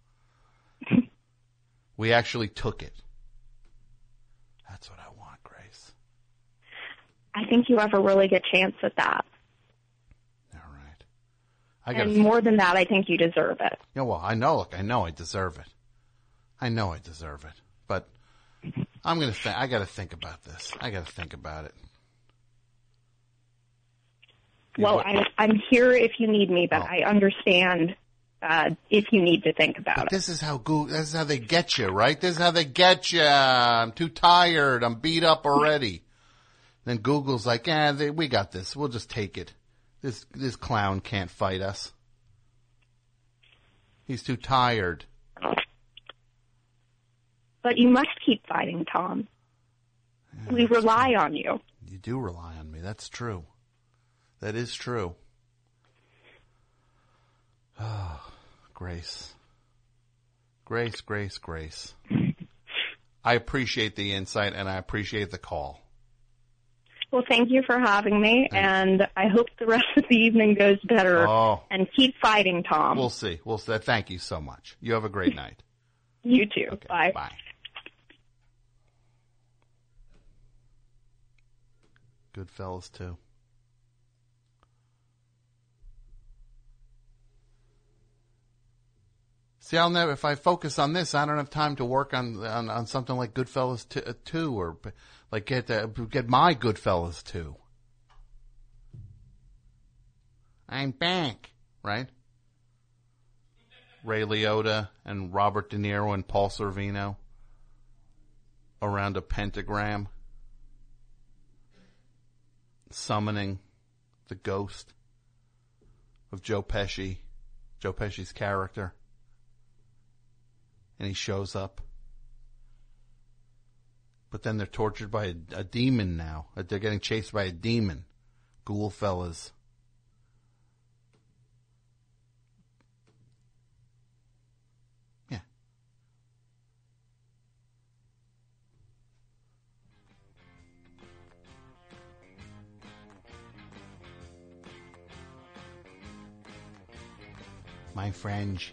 Speaker 3: We actually took it. That's what I want, Grace.
Speaker 6: I think you have a really good chance at that.
Speaker 3: All right. I gotta
Speaker 6: And
Speaker 3: th-
Speaker 6: more than that, I think you deserve it.
Speaker 3: Yeah, well, I know, look, I know I deserve it. I know I deserve it. But I'm gonna think, I gotta think about this. I gotta think about it.
Speaker 6: Well, I'm, I'm here if you need me, but
Speaker 3: Oh.
Speaker 6: I understand uh, if you need to think about
Speaker 3: But
Speaker 6: it.
Speaker 3: this is how Google, this is how they get you, right? This is how they get you. I'm too tired. I'm beat up already. Then Google's like, eh, they, we got this. We'll just take it. This, this clown can't fight us. He's too tired.
Speaker 6: But you must keep fighting, Tom.
Speaker 3: Yeah,
Speaker 6: we rely on you.
Speaker 3: You do rely on me. That's true. That is true. Oh, Grace. Grace, Grace, Grace. I appreciate the insight and I appreciate the call.
Speaker 6: Well, thank you for having me, and I hope the rest of the evening goes better.
Speaker 3: Oh.
Speaker 6: And keep fighting, Tom.
Speaker 3: We'll see. We'll see. Thank you so much. You have a great night.
Speaker 6: You too.
Speaker 3: Okay,
Speaker 6: Bye.
Speaker 3: Bye. Good fellas, too. See, I'll never, if I focus on this, I don't have time to work on, on, on something like Goodfellas two or like get, uh, get my Goodfellas two. I'm back, right? Ray Liotta and Robert De Niro and Paul Sorvino around a pentagram, summoning the ghost of Joe Pesci, Joe Pesci's character. And he shows up. But then they're tortured by a, a demon now. They're getting chased by a demon. Ghoul fellas. Yeah. My French.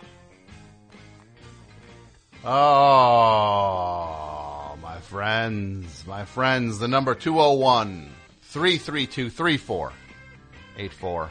Speaker 3: Oh, my friends, my friends, the number two oh one, three three two, three four eight four.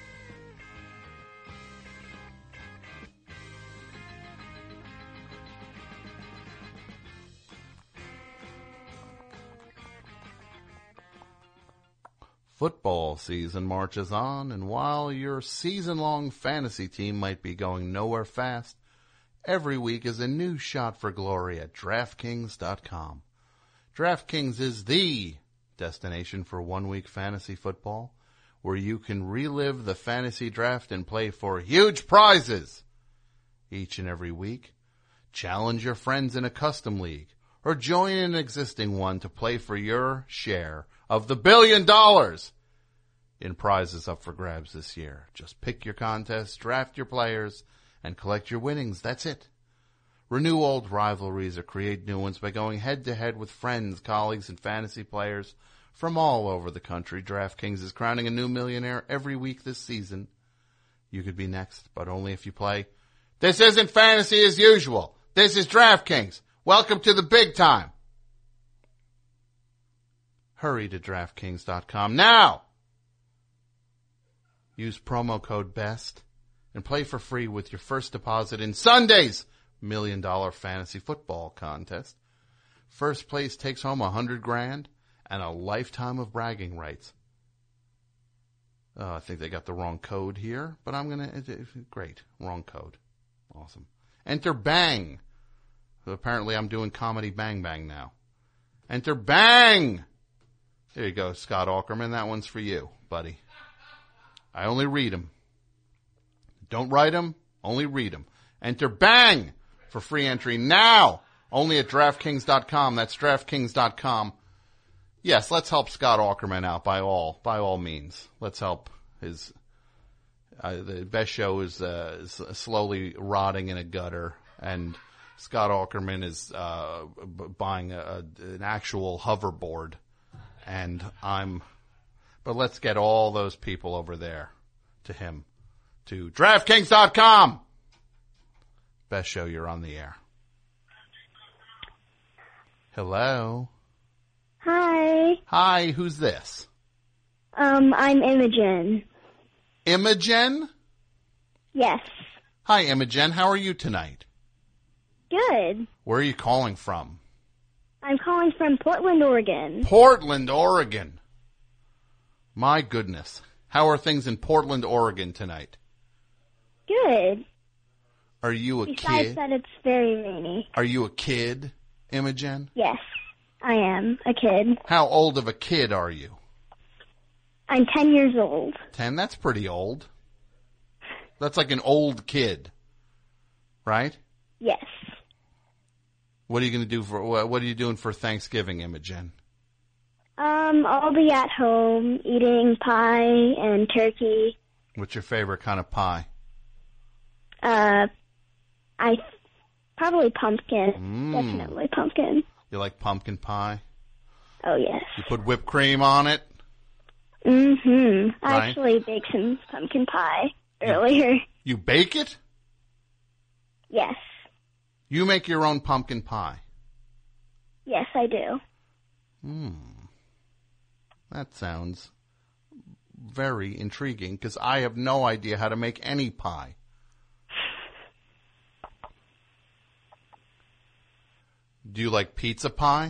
Speaker 3: Football season marches on, and while your season-long fantasy team might be going nowhere fast, every week is a new shot for glory at DraftKings dot com. DraftKings is the destination for one-week fantasy football, where you can relive the fantasy draft and play for huge prizes each and every week. Challenge your friends in a custom league, or join an existing one to play for your share of the billion dollars in prizes up for grabs this year. Just pick your contest, draft your players, and collect your winnings. That's it. Renew old rivalries or create new ones by going head-to-head with friends, colleagues, and fantasy players from all over the country. DraftKings is crowning a new millionaire every week this season. You could be next, but only if you play. This isn't fantasy as usual. This is DraftKings. Welcome to the big time. Hurry to DraftKings dot com now. Use promo code BEST. And play for free with your first deposit in Sunday's Million Dollar Fantasy Football Contest. First place takes home a hundred grand and a lifetime of bragging rights. Uh, I think they got the wrong code here, but I'm gonna. Great, wrong code. Awesome. Enter BANG. Apparently, I'm doing comedy Bang Bang now. Enter BANG. There you go, Scott Aukerman. That one's for you, buddy. I only read them. Don't write them, only read them. Enter BANG for free entry now, only at DraftKings dot com. That's DraftKings dot com. Yes, let's help Scott Aukerman out by all, by all means. Let's help his, uh, the best show is, uh, is slowly rotting in a gutter, and Scott Aukerman is, uh, b- buying a, a, an actual hoverboard, and I'm, but let's get all those people over there to him. To DraftKings dot com. Best show, you're on the air. Hello.
Speaker 6: Hi.
Speaker 3: Hi, who's this?
Speaker 6: Um, I'm Imogen.
Speaker 3: Imogen?
Speaker 6: Yes.
Speaker 3: Hi, Imogen. How are you tonight?
Speaker 6: Good.
Speaker 3: Where are you calling from?
Speaker 6: I'm calling from Portland, Oregon.
Speaker 3: Portland, Oregon. My goodness. How are things in Portland, Oregon tonight?
Speaker 6: Good.
Speaker 3: Are you a
Speaker 6: Besides
Speaker 3: kid?
Speaker 6: Besides that, it's very rainy.
Speaker 3: Are you a kid, Imogen?
Speaker 6: Yes, I am a kid.
Speaker 3: How old of a kid are you?
Speaker 6: I'm ten years old.
Speaker 3: Ten? That's pretty old. That's like an old kid, right?
Speaker 6: Yes.
Speaker 3: What are you going to do for? What are you doing for Thanksgiving, Imogen?
Speaker 6: Um, I'll be at home eating pie and turkey.
Speaker 3: What's your favorite kind of pie?
Speaker 6: Uh, I probably pumpkin.
Speaker 3: Mm.
Speaker 6: Definitely pumpkin.
Speaker 3: You like pumpkin pie?
Speaker 6: Oh yes.
Speaker 3: You put whipped cream on it?
Speaker 6: Mm-hmm. I
Speaker 3: Right.
Speaker 6: actually baked some pumpkin pie earlier.
Speaker 3: You bake it?
Speaker 6: Yes.
Speaker 3: You make your own pumpkin pie?
Speaker 6: Yes, I do.
Speaker 3: Hmm. That sounds very intriguing because I have no idea how to make any pie. do you like pizza pie?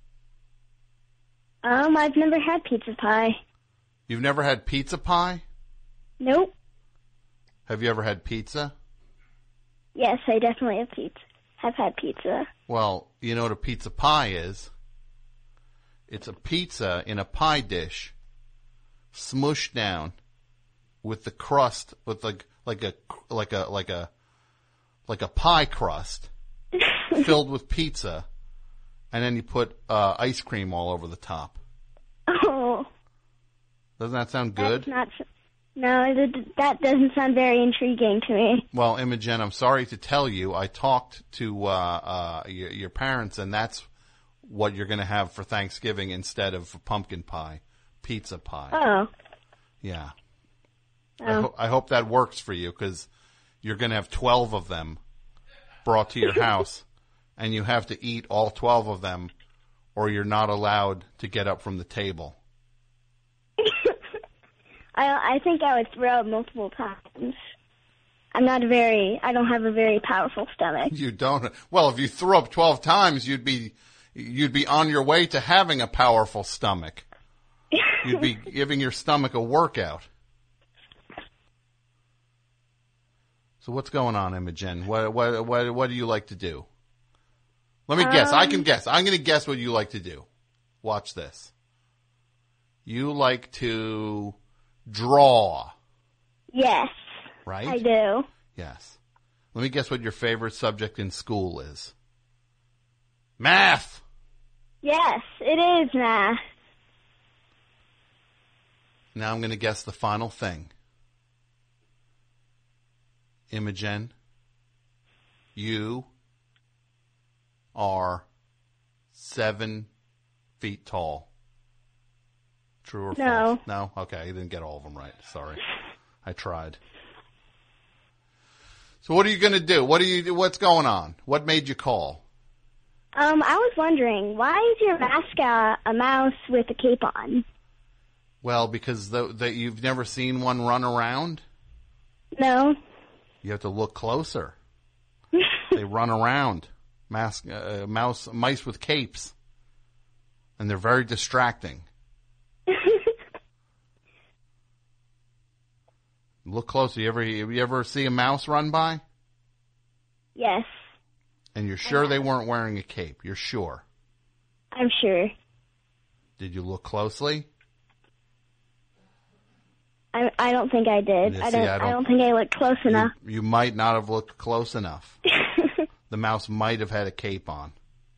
Speaker 12: Um, I've never had pizza pie.
Speaker 3: You've never had pizza pie?
Speaker 12: Nope.
Speaker 3: Have you ever had pizza?
Speaker 12: Yes, I definitely have pizza. Have had pizza.
Speaker 3: Well, you know what a pizza pie is? It's a pizza in a pie dish, smooshed down with the crust, with like like a like a like a like a pie crust filled with pizza, and then you put uh, ice cream all over the top.
Speaker 12: Oh.
Speaker 3: Doesn't that sound good?
Speaker 12: That's not. No, that, that doesn't sound very intriguing to me.
Speaker 3: Well, Imogen, I'm sorry to tell you, I talked to uh, uh, your, your parents, and that's what you're going to have for Thanksgiving instead of pumpkin pie, pizza pie.
Speaker 12: Oh.
Speaker 3: Yeah.
Speaker 12: Oh.
Speaker 3: I, ho- I hope that works for you, because you're going to have twelve of them brought to your house, and you have to eat all twelve of them, or you're not allowed to get up from the table.
Speaker 12: I I think I would throw up multiple times. I'm not a very, I don't have a very powerful stomach.
Speaker 3: You don't. Well, if you threw up twelve times, you'd be you'd be on your way to having a powerful stomach. You'd be giving your stomach a workout. So what's going on, Imogen? What what what what do you like to do? Let me guess.
Speaker 12: Um,
Speaker 3: I can guess. I'm going to guess what you like to do. Watch this. You like to draw.
Speaker 12: Yes.
Speaker 3: Right?
Speaker 12: I do.
Speaker 3: Yes. Let me guess what your favorite subject in school is. Math.
Speaker 12: Yes, it is math.
Speaker 3: Now I'm going to guess the final thing. Imogen, you are seven feet tall. True or
Speaker 12: No.
Speaker 3: false? No? Okay, you didn't get all of them right. Sorry. I tried. So what are you going to do? What do you? What's going on? What made you call?
Speaker 12: Um, I was wondering, why is your mascot a mouse with a cape on?
Speaker 3: Well, because the, the, you've never seen one run around?
Speaker 12: No.
Speaker 3: You have to look closer. They run around. Mas- uh, mouse, mice with capes. And they're very distracting. Look closer. You ever, you ever see a mouse run by?
Speaker 12: Yes.
Speaker 3: And you're sure they weren't wearing a cape? You're sure?
Speaker 12: I'm sure.
Speaker 3: Did you look closely?
Speaker 12: I I don't think I did.
Speaker 3: Yeah,
Speaker 12: I,
Speaker 3: see,
Speaker 12: don't,
Speaker 3: I
Speaker 12: I
Speaker 3: don't-
Speaker 12: don't. think I looked close enough.
Speaker 3: You, you might not have looked close enough. The mouse might have had a cape on.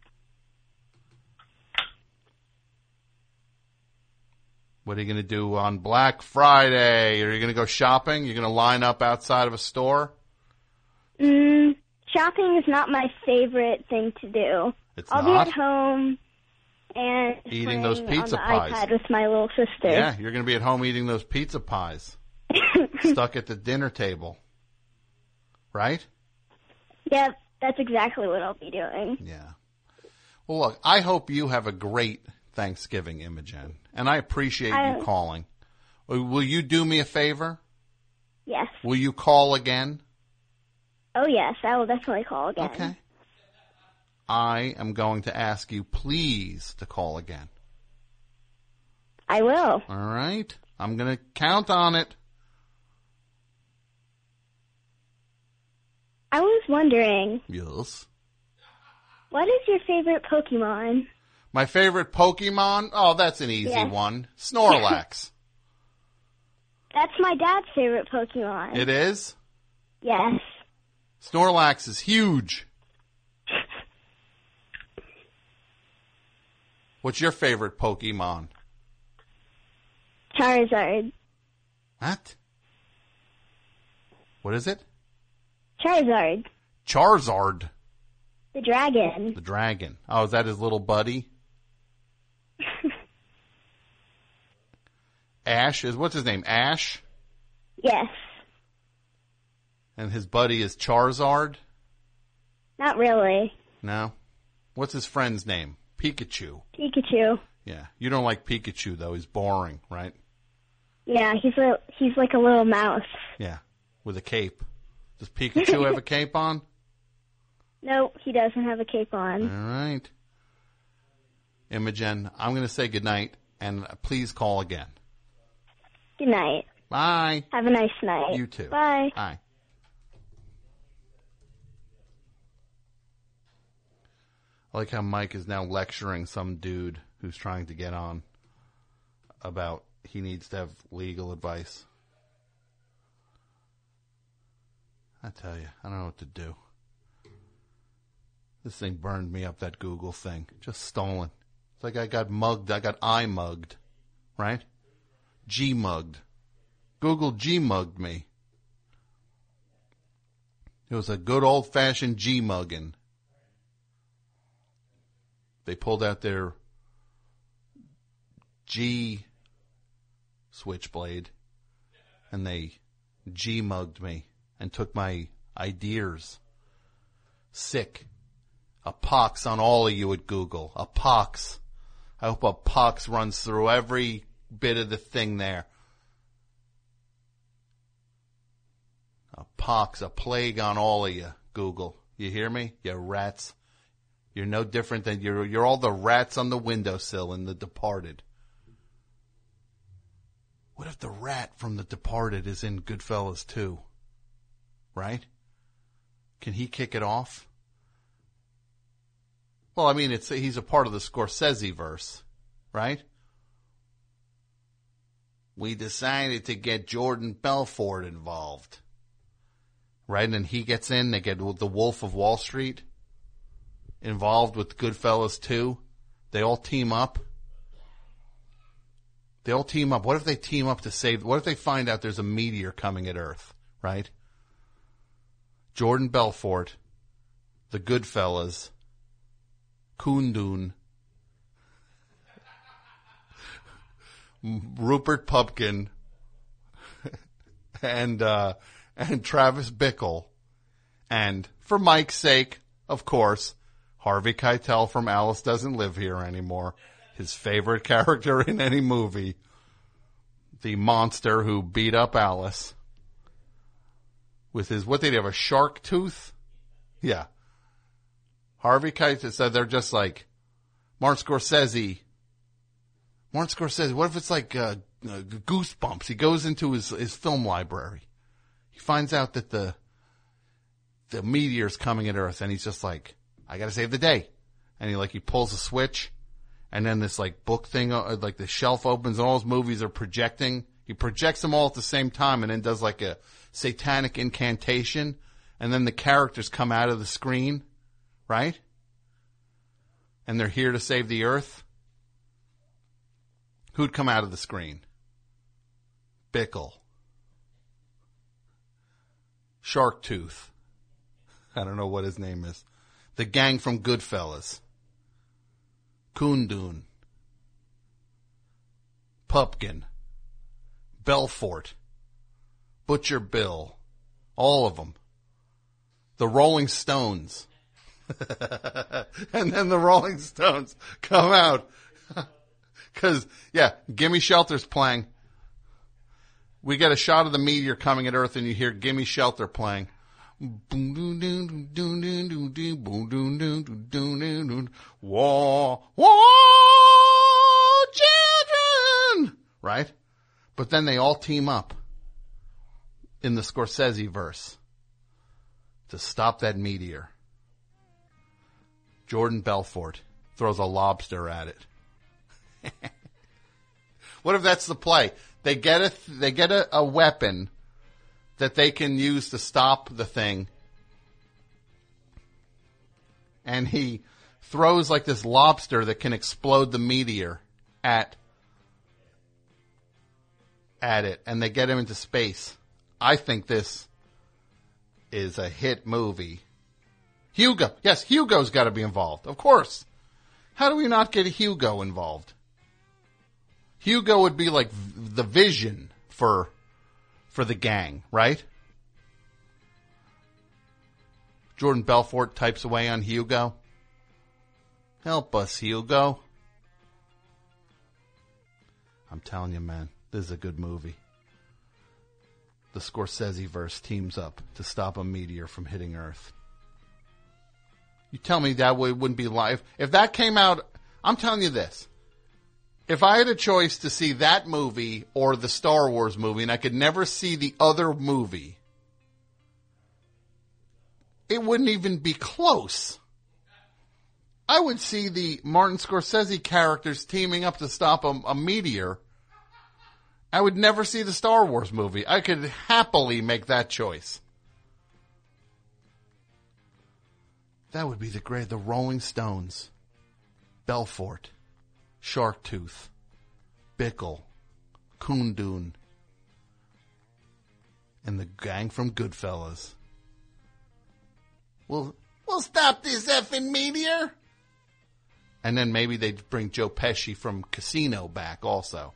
Speaker 3: What are you going to do on Black Friday? Are you going to go shopping? You're going to line up outside of a store?
Speaker 12: Mm, shopping is not my favorite thing to do.
Speaker 3: It's
Speaker 12: I'll
Speaker 3: not?
Speaker 12: be at home and
Speaker 3: Eating those
Speaker 12: playing
Speaker 3: pizza
Speaker 12: on the
Speaker 3: pies.
Speaker 12: iPad with my little sister.
Speaker 3: Yeah, you're going to be at home eating those pizza pies. Stuck at the dinner table. Right?
Speaker 12: Yep, that's exactly what I'll be doing.
Speaker 3: Yeah. Well, look, I hope you have a great Thanksgiving, Imogen. And I appreciate
Speaker 12: I-
Speaker 3: you calling. Will will you do me a favor?
Speaker 12: Yes.
Speaker 3: Will you call again?
Speaker 12: Oh, yes, I will definitely call again.
Speaker 3: Okay. I am going to ask you, please, to call again.
Speaker 12: I will.
Speaker 3: All right? I'm going to count on it.
Speaker 12: I was wondering,
Speaker 3: Yes.
Speaker 12: what is your favorite Pokemon?
Speaker 3: My favorite Pokemon? Oh, that's an easy
Speaker 12: Yes.
Speaker 3: one. Snorlax.
Speaker 12: That's my dad's favorite Pokemon.
Speaker 3: It is?
Speaker 12: Yes.
Speaker 3: Snorlax is huge. What's your favorite Pokemon?
Speaker 12: Charizard.
Speaker 3: What? What is it?
Speaker 12: Charizard.
Speaker 3: Charizard.
Speaker 12: The dragon.
Speaker 3: The dragon. Oh, is that his little buddy? Ash is, what's his name? Ash?
Speaker 12: Yes.
Speaker 3: And his buddy is Charizard?
Speaker 12: Not really.
Speaker 3: No? What's his friend's name? Pikachu.
Speaker 12: Pikachu.
Speaker 3: Yeah. You don't like Pikachu, though. He's boring, right?
Speaker 12: Yeah, he's a he's like a little mouse.
Speaker 3: Yeah. With a cape. Does Pikachu have a cape on?
Speaker 12: No, he doesn't have a cape on.
Speaker 3: All right. Imogen, I'm going to say goodnight, and please call again.
Speaker 12: Good night.
Speaker 3: Bye.
Speaker 12: Have a nice night.
Speaker 3: You too.
Speaker 12: Bye.
Speaker 3: Bye. I like how Mike is now lecturing some dude who's trying to get on about he needs to have legal advice. I tell you, I don't know what to do. This thing burned me up, that Google thing. Just stolen. It's like I got mugged. I got I-mugged. Right? G-mugged. Google G-mugged me. It was a good old-fashioned G-mugging. They pulled out their G switchblade and they G-mugged me and took my ideas. Sick. A pox on all of you at Google. A pox. I hope a pox runs through every bit of the thing there. A pox, a plague on all of you, Google. You hear me? You rats. You're no different than, you're, you're all the rats on the windowsill in The Departed. What if the rat from The Departed is in Goodfellas too? Right? Can he kick it off? Well, I mean, it's he's a part of the Scorsese verse, right? We decided to get Jordan Belfort involved. Right? And he gets in, they get the Wolf of Wall Street involved with Goodfellas two. They all team up. They all team up. What if they team up to save, what if they find out there's a meteor coming at Earth, right? Jordan Belfort, the Goodfellas, Kundun, Rupert Pupkin, and uh, and Travis Bickle, and for Mike's sake, of course, Harvey Keitel from Alice Doesn't Live Here Anymore, his favorite character in any movie, the monster who beat up Alice with his, what did he have, a shark tooth? Yeah. Harvey Keitel said they're just like Martin Scorsese. Martin Scorsese, what if it's like uh, uh, Goosebumps? He goes into his, his film library. He finds out that the the meteor's coming at Earth, and he's just like, I gotta save the day. And he like, he pulls a switch, and then this like book thing, uh, like the shelf opens, and all his movies are projecting. He projects them all at the same time, and then does like a satanic incantation, and then the characters come out of the screen. Right? And they're here to save the Earth. Who'd come out of the screen? Bickle. Sharktooth. I don't know what his name is. The gang from Goodfellas. Kundun. Pupkin. Belfort. Butcher Bill. All of them. The Rolling Stones. And then the Rolling Stones come out. Cause, yeah, Gimme Shelter's playing. We get a shot of the meteor coming at Earth and you hear Gimme Shelter playing. War, war, children! Right? But then they all team up in the Scorsese verse to stop that meteor. Jordan Belfort throws a lobster at it. What if that's the play? They get a they get a, a weapon that they can use to stop the thing, and he throws like this lobster that can explode the meteor at at it, and they get him into space. I think this is a hit movie. Hugo. Yes, Hugo's got to be involved. Of course. How do we not get Hugo involved? Hugo would be like the vision for for the gang, right? Jordan Belfort types away on Hugo. Help us, Hugo. I'm telling you, man, this is a good movie. The Scorsese verse teams up to stop a meteor from hitting Earth. You tell me that would, wouldn't be live. If that came out, I'm telling you this. If I had a choice to see that movie or the Star Wars movie, and I could never see the other movie, it wouldn't even be close. I would see the Martin Scorsese characters teaming up to stop a, a meteor. I would never see the Star Wars movie. I could happily make that choice. That would be the great, the Rolling Stones, Belfort, Sharktooth, Bickle, Kundun, and the gang from Goodfellas. We'll, we'll stop this effing meteor. And then maybe they'd bring Joe Pesci from Casino back also.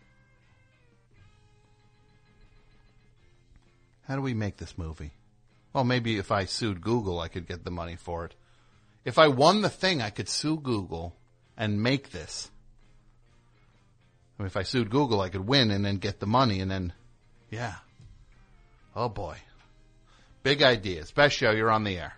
Speaker 3: How do we make this movie? Well, maybe if I sued Google, I could get the money for it. If I won the thing, I could sue Google and make this. I mean, if I sued Google, I could win and then get the money and then, yeah. Oh, boy. Big ideas. Best show, you're on the air.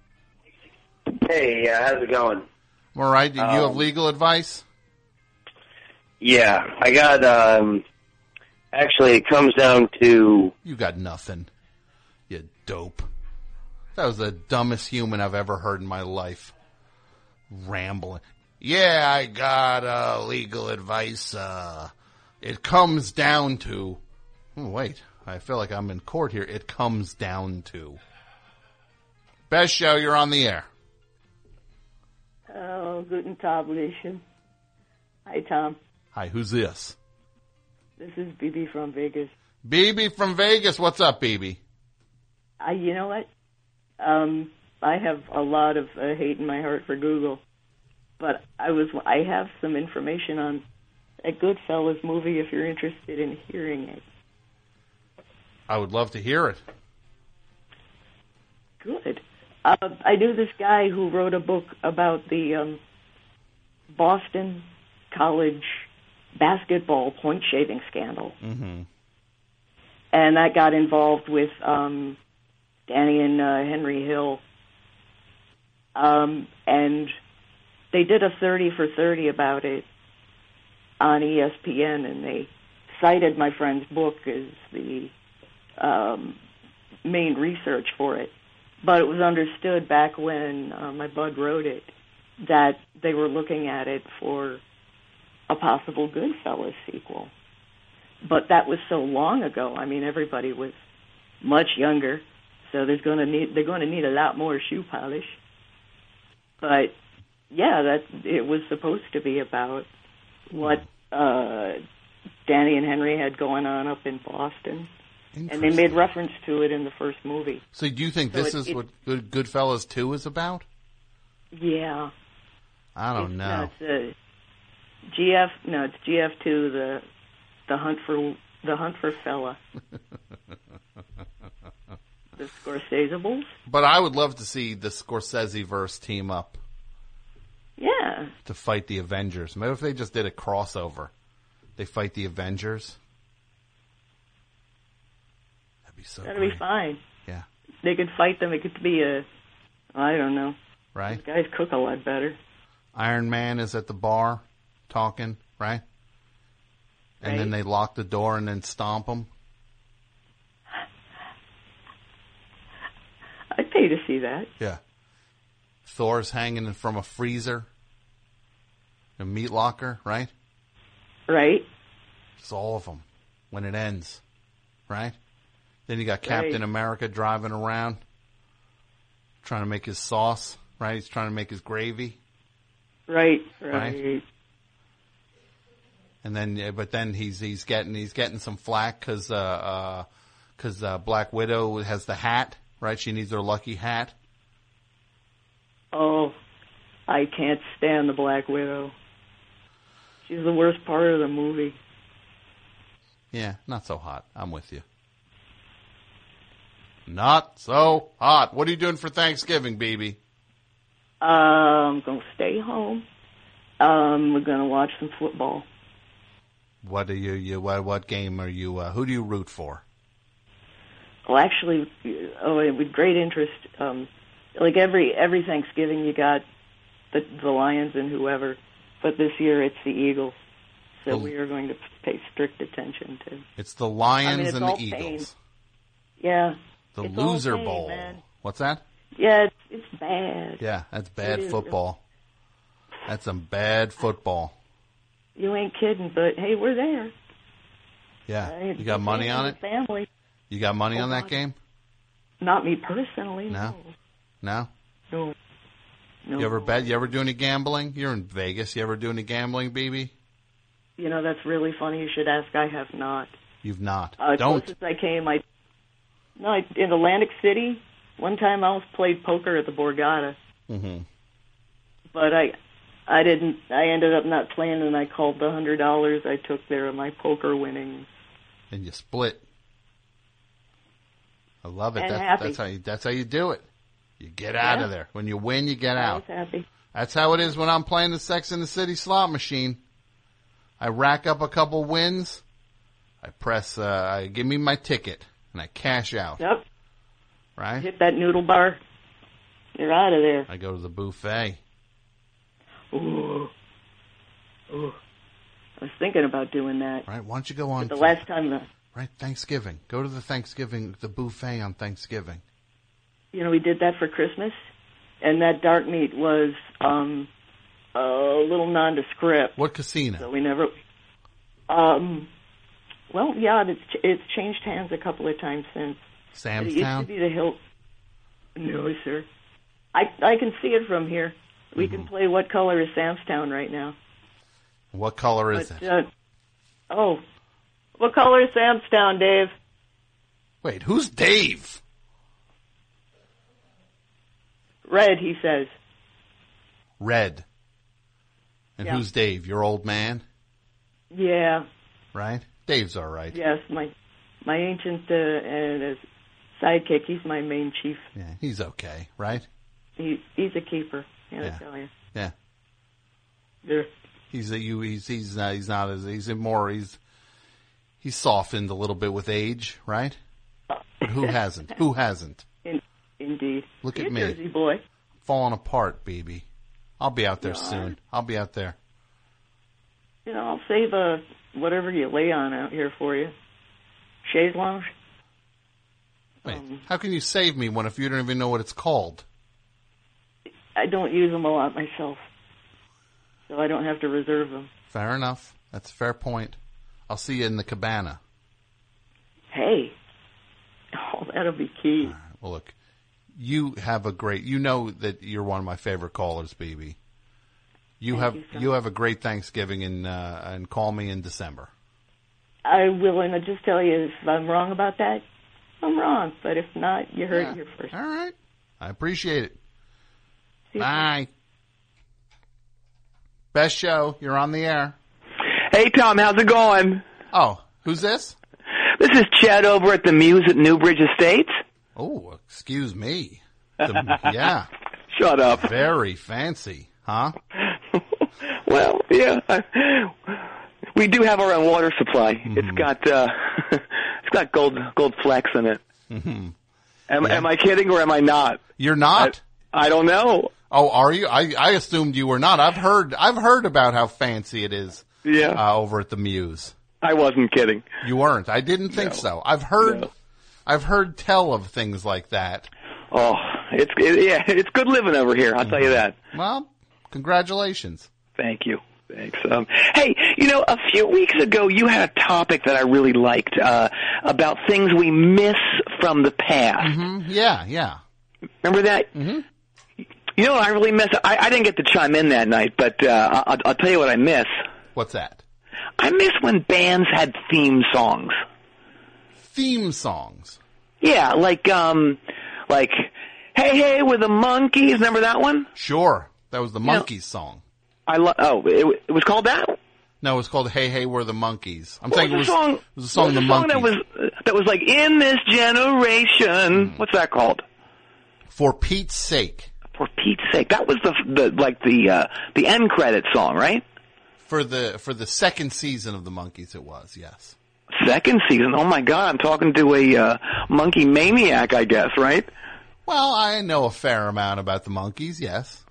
Speaker 13: Hey, uh, how's it going?
Speaker 3: All right. Do you
Speaker 13: um,
Speaker 3: have legal advice?
Speaker 13: Yeah, I got, um, actually, it comes down to...
Speaker 3: You got nothing. You dope. That was the dumbest human I've ever heard in my life. Rambling. Yeah, I got uh, legal advice. Uh, it comes down to... Oh, wait, I feel like I'm in court here. It comes down to... Best show, you're on the air.
Speaker 14: Oh, guten Tag, Lischen. Hi, Tom.
Speaker 3: Hi, who's this?
Speaker 14: This is B B from Vegas.
Speaker 3: B B from Vegas. What's up, B B?
Speaker 14: I, you know what? Um, I have a lot of uh, hate in my heart for Google, but I was I have some information on a Goodfellas movie if you're interested in hearing it.
Speaker 3: I would love to hear it.
Speaker 14: Good. Uh, I knew this guy who wrote a book about the um, Boston College basketball point shaving scandal.
Speaker 3: Mm-hmm.
Speaker 14: And that got involved with um, Danny and uh, Henry Hill. Um, and they did a thirty for thirty about it on E S P N, and they cited my friend's book as the um, main research for it. But it was understood back when uh, my bud wrote it that they were looking at it for a possible Goodfellas sequel. But that was so long ago. I mean, everybody was much younger, so there's going to need they're going to need a lot more shoe polish. But yeah, that it was supposed to be about what uh, Danny and Henry had going on up in Boston, and they made reference to it in the first movie.
Speaker 3: So, do you think
Speaker 14: so
Speaker 3: this
Speaker 14: it,
Speaker 3: is
Speaker 14: it,
Speaker 3: what Good, Goodfellas two is about?
Speaker 14: Yeah,
Speaker 3: I don't
Speaker 14: it's,
Speaker 3: know.
Speaker 14: No, it's a G F. No, it's G F two. The the hunt for the hunt for fella. The Scorseseables.
Speaker 3: But I would love to see the Scorsese-verse team up.
Speaker 14: Yeah.
Speaker 3: To fight the Avengers. Maybe if they just did a crossover. They fight the Avengers. That'd be so
Speaker 14: That'd
Speaker 3: great.
Speaker 14: be fine.
Speaker 3: Yeah.
Speaker 14: They could fight them. It could be a, I don't know.
Speaker 3: Right.
Speaker 14: These guys cook a lot better.
Speaker 3: Iron Man is at the bar talking, right? And
Speaker 14: right.
Speaker 3: then they lock the door and then stomp him.
Speaker 14: I'd pay to see that.
Speaker 3: Yeah. Thor's hanging from a freezer. A meat locker, right?
Speaker 14: Right.
Speaker 3: It's all of them when it ends, right? Then you got Captain
Speaker 14: right.
Speaker 3: America driving around trying to make his sauce, right? He's trying to make his gravy.
Speaker 14: Right, right.
Speaker 3: right? And then, but then he's he's getting he's getting some flack because uh, uh, cause, uh, Black Widow has the hat, right? She needs her lucky hat.
Speaker 14: Oh, I can't stand the Black Widow. She's the worst part of the movie.
Speaker 3: Yeah, not so hot. I'm with you. Not so hot. What are you doing for Thanksgiving, B B?
Speaker 14: Uh, I'm going to stay home. Um, we're going to watch some football.
Speaker 3: What are you, you what, what game are you, uh, who do you root for?
Speaker 14: Well, actually, oh, with great interest, um, like every every Thanksgiving you got the, the Lions and whoever, but this year it's the Eagles. So we are going to pay strict attention to.
Speaker 3: It's the Lions I mean, it's and the Eagles.
Speaker 14: Pain. Yeah.
Speaker 3: The
Speaker 14: it's
Speaker 3: loser
Speaker 14: pain,
Speaker 3: bowl.
Speaker 14: Man.
Speaker 3: What's that?
Speaker 14: Yeah, it's, it's bad.
Speaker 3: Yeah, that's bad
Speaker 14: it
Speaker 3: football. That's some bad football.
Speaker 14: You ain't kidding, but hey, we're there.
Speaker 3: Yeah.
Speaker 14: Right?
Speaker 3: You got money on it?
Speaker 14: Family.
Speaker 3: You got money
Speaker 14: oh,
Speaker 3: on that
Speaker 14: God.
Speaker 3: game?
Speaker 14: Not me personally.
Speaker 3: No.
Speaker 14: No.
Speaker 3: No?
Speaker 14: No.
Speaker 3: You ever bet? You ever do any gambling? You're in Vegas. You ever do any gambling, B B?
Speaker 14: You know, that's really funny. You should ask. I have not.
Speaker 3: You've not.
Speaker 14: Uh,
Speaker 3: Don't.
Speaker 14: Closest I came, I no, I, in Atlantic City. One time, I almost played poker at the Borgata.
Speaker 3: Mm-hmm.
Speaker 14: But I, I didn't. I ended up not playing, and I called the hundred dollars I took there of my poker winnings.
Speaker 3: And you split. I love it.
Speaker 14: And
Speaker 3: That's,
Speaker 14: happy.
Speaker 3: that's how you. That's how you do it. You get
Speaker 14: Yeah.
Speaker 3: out of there. When you win, you get
Speaker 14: I
Speaker 3: out.
Speaker 14: was happy.
Speaker 3: That's how it is when I'm playing the Sex and the City slot machine. I rack up a couple wins. I press. Uh, I give me my ticket, and I cash out.
Speaker 14: Yep.
Speaker 3: Right.
Speaker 14: Hit that noodle bar. You're out of there.
Speaker 3: I go to the buffet.
Speaker 14: Ooh. Ooh. I was thinking about doing that.
Speaker 3: Right. Why don't you go on?
Speaker 14: But the last time. The,
Speaker 3: right. Thanksgiving. Go to the Thanksgiving, the buffet on Thanksgiving.
Speaker 14: You know, we did that for Christmas, and that dark meat was um, a little nondescript.
Speaker 3: What casino?
Speaker 14: So we never. Um. Well, yeah, it's it's changed hands a couple of times since.
Speaker 3: Sam's
Speaker 14: it used
Speaker 3: Town?
Speaker 14: to be the Hill. No, sir. I I can see it from here. We mm-hmm. can play What Color is Sam's Town right now.
Speaker 3: What color is
Speaker 14: but,
Speaker 3: it?
Speaker 14: Uh, oh, what color is Sam's Town, Dave?
Speaker 3: Wait, who's Dave?
Speaker 14: Red, he says.
Speaker 3: Red. And
Speaker 14: yeah.
Speaker 3: who's Dave? Your old man?
Speaker 14: Yeah.
Speaker 3: Right? Dave's all right.
Speaker 14: Yes, my my ancient uh, and uh, sidekick. He's my main chief.
Speaker 3: Yeah, he's okay, right?
Speaker 14: He he's a keeper. Yeah,
Speaker 3: yeah.
Speaker 14: I tell you.
Speaker 3: Yeah.
Speaker 14: Yeah.
Speaker 3: He's a you. He's he's not. He's not as. He's a more. He's he's softened a little bit with age, right? But who hasn't? Who hasn't?
Speaker 14: In, indeed.
Speaker 3: Look
Speaker 14: You're
Speaker 3: at me,
Speaker 14: Jersey boy.
Speaker 3: Falling apart, baby. I'll be out there
Speaker 14: no,
Speaker 3: soon. I'll be out there.
Speaker 14: You know, I'll save uh, whatever you lay on out here for you. Chaise lounge.
Speaker 3: Wait,
Speaker 14: Um,
Speaker 3: how can you save me when if you don't even know what it's called?
Speaker 14: I don't use them a lot myself, so I don't have to reserve them.
Speaker 3: Fair enough. That's a fair point. I'll see you in the cabana.
Speaker 14: Hey, oh, that'll be key.
Speaker 3: All right. Well, look, you have a great. You know that you're one of my favorite callers, B B. You
Speaker 14: Thank
Speaker 3: have
Speaker 14: you,
Speaker 3: you have a great Thanksgiving and uh, and call me in December.
Speaker 14: I will, and I just tell you if I'm wrong about that, I'm wrong. But if not, you heard
Speaker 3: Yeah.
Speaker 14: it here first.
Speaker 3: All right, I appreciate it.
Speaker 14: See you
Speaker 3: Bye. Best show. You're on the air.
Speaker 15: Hey, Tom, how's it going?
Speaker 3: Oh, who's this?
Speaker 15: This is Chad over at the Muse at Newbridge Estates.
Speaker 3: Oh, excuse me. The, yeah.
Speaker 15: Shut up.
Speaker 3: Very fancy, huh?
Speaker 15: Well, yeah. We do have our own water supply. Mm-hmm. It's got uh, it's got gold gold flecks in it.
Speaker 3: Mm-hmm.
Speaker 15: Am,
Speaker 3: yeah.
Speaker 15: am I kidding or am I not?
Speaker 3: You're not?
Speaker 15: I, I don't know.
Speaker 3: Oh, are you? I, I assumed you were not. I've heard I've heard about how fancy it is.
Speaker 15: Yeah.
Speaker 3: Uh, over at the Muse.
Speaker 15: I wasn't kidding.
Speaker 3: You weren't. I didn't think
Speaker 15: no.
Speaker 3: so. I've heard
Speaker 15: no.
Speaker 3: I've heard tell of things like that.
Speaker 15: Oh, it's it, yeah, it's good living over here. I'll mm-hmm. tell you that.
Speaker 3: Well, congratulations.
Speaker 15: Thank you. Thanks. Um, hey, you know, a few weeks ago you had a topic that I really liked uh, about things we miss from the past.
Speaker 3: Mm-hmm. Yeah, yeah.
Speaker 15: Remember that?
Speaker 3: Mm-hmm.
Speaker 15: You know what I really miss? I, I didn't get to chime in that night, but uh, I'll, I'll tell you what I miss.
Speaker 3: What's that?
Speaker 15: I miss when bands had theme songs.
Speaker 3: Theme songs?
Speaker 15: Yeah, like, um, like, Hey, Hey, we're the Monkees. Remember that one?
Speaker 3: Sure. That was the Monkees
Speaker 15: you know,
Speaker 3: song.
Speaker 15: I lo- Oh, it, it was called that?
Speaker 3: No, it was called Hey, Hey, We're the Monkees. I'm
Speaker 15: what
Speaker 3: saying
Speaker 15: was
Speaker 3: it was,
Speaker 15: song,
Speaker 3: it was a song
Speaker 15: what was
Speaker 3: the
Speaker 15: the song
Speaker 3: Monkees.
Speaker 15: that was, that was like, In This Generation. Mm. What's that called?
Speaker 3: For Pete's Sake.
Speaker 15: For Pete's Sake. That was the, the like the, uh, the end credit song, right?
Speaker 3: For the, for the second season of the Monkees it was, yes.
Speaker 15: Second season? Oh my God, I'm talking to a, uh, monkey maniac, I guess, right?
Speaker 3: Well, I know a fair amount about the Monkees, yes.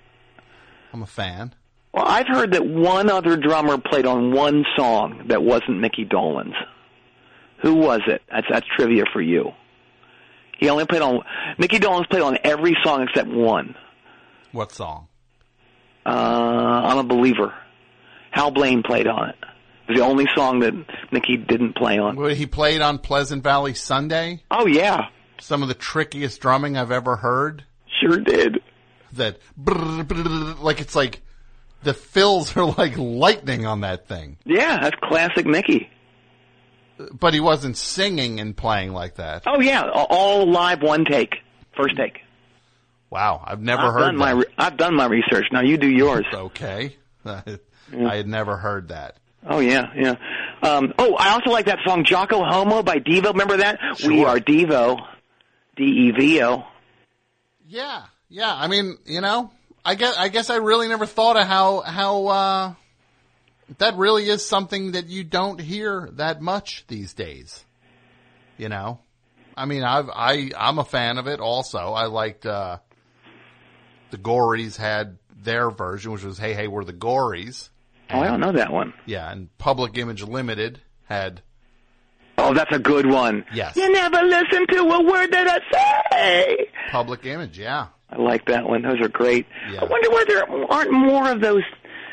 Speaker 3: I'm a fan.
Speaker 15: Well, I've heard that one other drummer played on one song that wasn't Mickey Dolenz. Who was it? That's, that's trivia for you. He only played on... Mickey Dolenz played on every song except one.
Speaker 3: What song?
Speaker 15: Uh, I'm a Believer. Hal Blaine played on it. It was the only song that Mickey didn't play on.
Speaker 3: Well, he played on Pleasant Valley Sunday?
Speaker 15: Oh, yeah.
Speaker 3: Some of the trickiest drumming I've ever heard.
Speaker 15: Sure did.
Speaker 3: That... Brr, brr, like, it's like... The fills are like lightning on that thing.
Speaker 15: Yeah, that's classic Mickey.
Speaker 3: But he wasn't singing and playing like that.
Speaker 15: Oh, yeah. All live, one take. First take.
Speaker 3: Wow, I've never
Speaker 15: I've
Speaker 3: heard
Speaker 15: done
Speaker 3: that.
Speaker 15: My, I've done my research. Now you do yours.
Speaker 3: Okay. I
Speaker 15: Yeah.
Speaker 3: had never heard that.
Speaker 15: Oh, yeah, yeah. Um, oh, I also like that song, Jocko Homo by Devo. Remember that?
Speaker 3: Sure.
Speaker 15: We Are Devo. D E V O.
Speaker 3: Yeah, yeah. I mean, you know, I guess, I guess I really never thought of how, how, uh, that really is something that you don't hear that much these days. You know? I mean, I've, I, I'm a fan of it also. I liked, uh, the Gories had their version, which was Hey, Hey, We're the Gories.
Speaker 15: Oh, I don't know that one.
Speaker 3: Yeah, and Public Image Limited had...
Speaker 15: Oh, that's a good one.
Speaker 3: Yes.
Speaker 15: You never listen to a word that I say.
Speaker 3: Public Image, yeah.
Speaker 15: I like that one. Those are great.
Speaker 3: Yeah.
Speaker 15: I wonder why there aren't more of those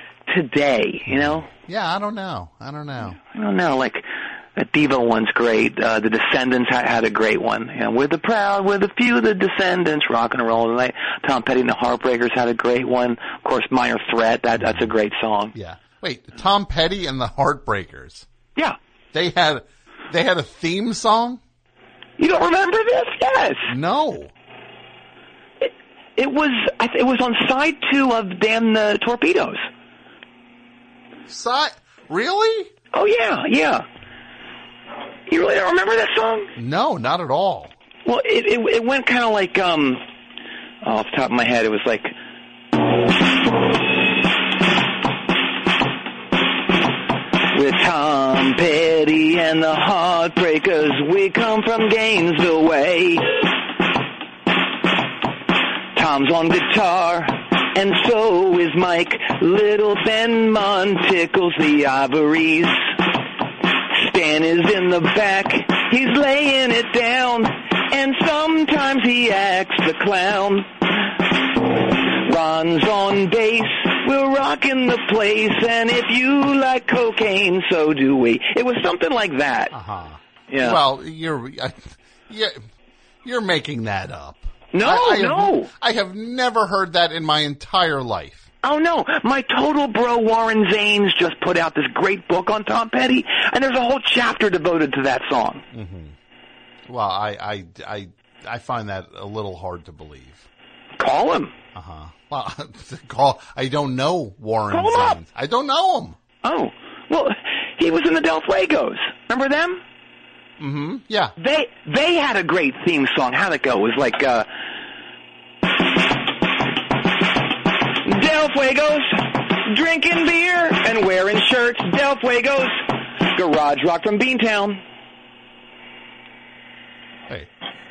Speaker 15: today, you know?
Speaker 3: Yeah, I don't know. I don't know.
Speaker 15: I don't know, like... The Devo one's great. Uh, the Descendants had, had a great one. You know, we're the proud, we're the few, the Descendants, rock and roll tonight. Tom Petty and the Heartbreakers had a great one. Of course, Minor Threat, that, that's a great song.
Speaker 3: Yeah. Wait, Tom Petty and the Heartbreakers.
Speaker 15: Yeah.
Speaker 3: They had, they had a theme song?
Speaker 15: You don't remember this? Yes.
Speaker 3: No.
Speaker 15: It, it was, I th- it was on side two of Damn the Torpedoes.
Speaker 3: Side, really?
Speaker 15: Oh yeah, yeah. You really don't remember that song?
Speaker 3: No, not at all.
Speaker 15: Well, it it, it went kind of like, um, oh, off the top of my head, it was like... With Tom Petty and the Heartbreakers, we come from Gainesville way. Tom's on guitar, and so is Mike. Little Ben Munn tickles the ivories. Stan is in the back, he's laying it down, and sometimes he acts the clown. Ron's on bass, we're rocking the place, and if you like cocaine, so do we. It was something like that.
Speaker 3: Uh-huh.
Speaker 15: Yeah.
Speaker 3: Well, you're, I, you're, you're making that up.
Speaker 15: No,
Speaker 3: I, I
Speaker 15: no.
Speaker 3: Have, I have never heard that in my entire life.
Speaker 15: Oh, no. My total bro Warren Zanes just put out this great book on Tom Petty, and there's a whole chapter devoted to that song.
Speaker 3: Mm-hmm. Well, I, I, I, I find that a little hard to believe.
Speaker 15: Call him.
Speaker 3: Uh-huh. Well, call, I don't know Warren
Speaker 15: Call him
Speaker 3: Zanes.
Speaker 15: up.
Speaker 3: I don't know him.
Speaker 15: Oh. Well, he was in the Del Fuegos. Remember them?
Speaker 3: Mm-hmm. Yeah.
Speaker 15: They, they had a great theme song. How'd it go? It was like, uh... Del Fuegos, drinking beer and wearing shirts. Del Fuegos, garage rock from Beantown.
Speaker 3: Hey.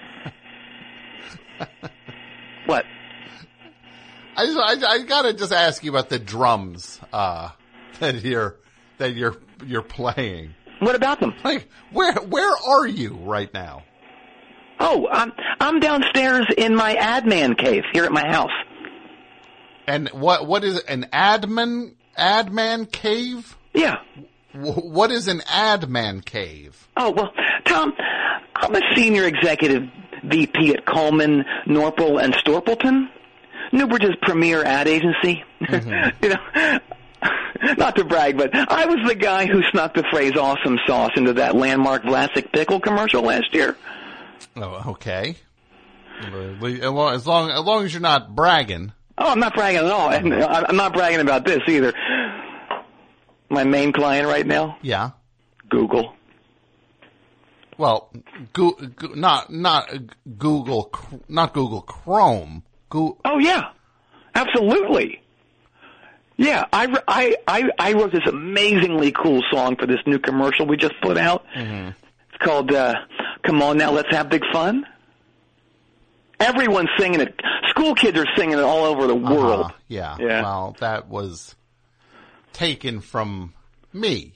Speaker 15: What?
Speaker 3: I, just, I I gotta just ask you about the drums uh, that you're that you're you're playing.
Speaker 15: What about them?
Speaker 3: Like, where where are you right now?
Speaker 15: Oh, I'm I'm downstairs in my adman cave here at my house.
Speaker 3: And what what is an admin adman cave?
Speaker 15: Yeah.
Speaker 3: W- what is an adman cave?
Speaker 15: Oh, well, Tom, I'm a senior executive V P at Coleman, Norpel, and Storpleton, Newbridge's premier ad agency. Mm-hmm. You know, not to brag, but I was the guy who snuck the phrase awesome sauce into that landmark Vlasic pickle commercial last year.
Speaker 3: Oh, okay. As long as long as, long as you're not bragging.
Speaker 15: Oh, I'm not bragging at all. I'm not bragging about this either. My main client right now?
Speaker 3: Yeah.
Speaker 15: Google.
Speaker 3: Well, go, go, not not Google, not Google Chrome. Go,
Speaker 15: oh yeah, absolutely. Yeah, I, I, I, I wrote this amazingly cool song for this new commercial we just put out.
Speaker 3: Mm-hmm.
Speaker 15: It's called uh, "Come On Now, Let's Have Big Fun." Everyone's singing it. School kids are singing it all over the world.
Speaker 3: Uh-huh. Yeah.
Speaker 15: Yeah.
Speaker 3: Well, that was taken from me.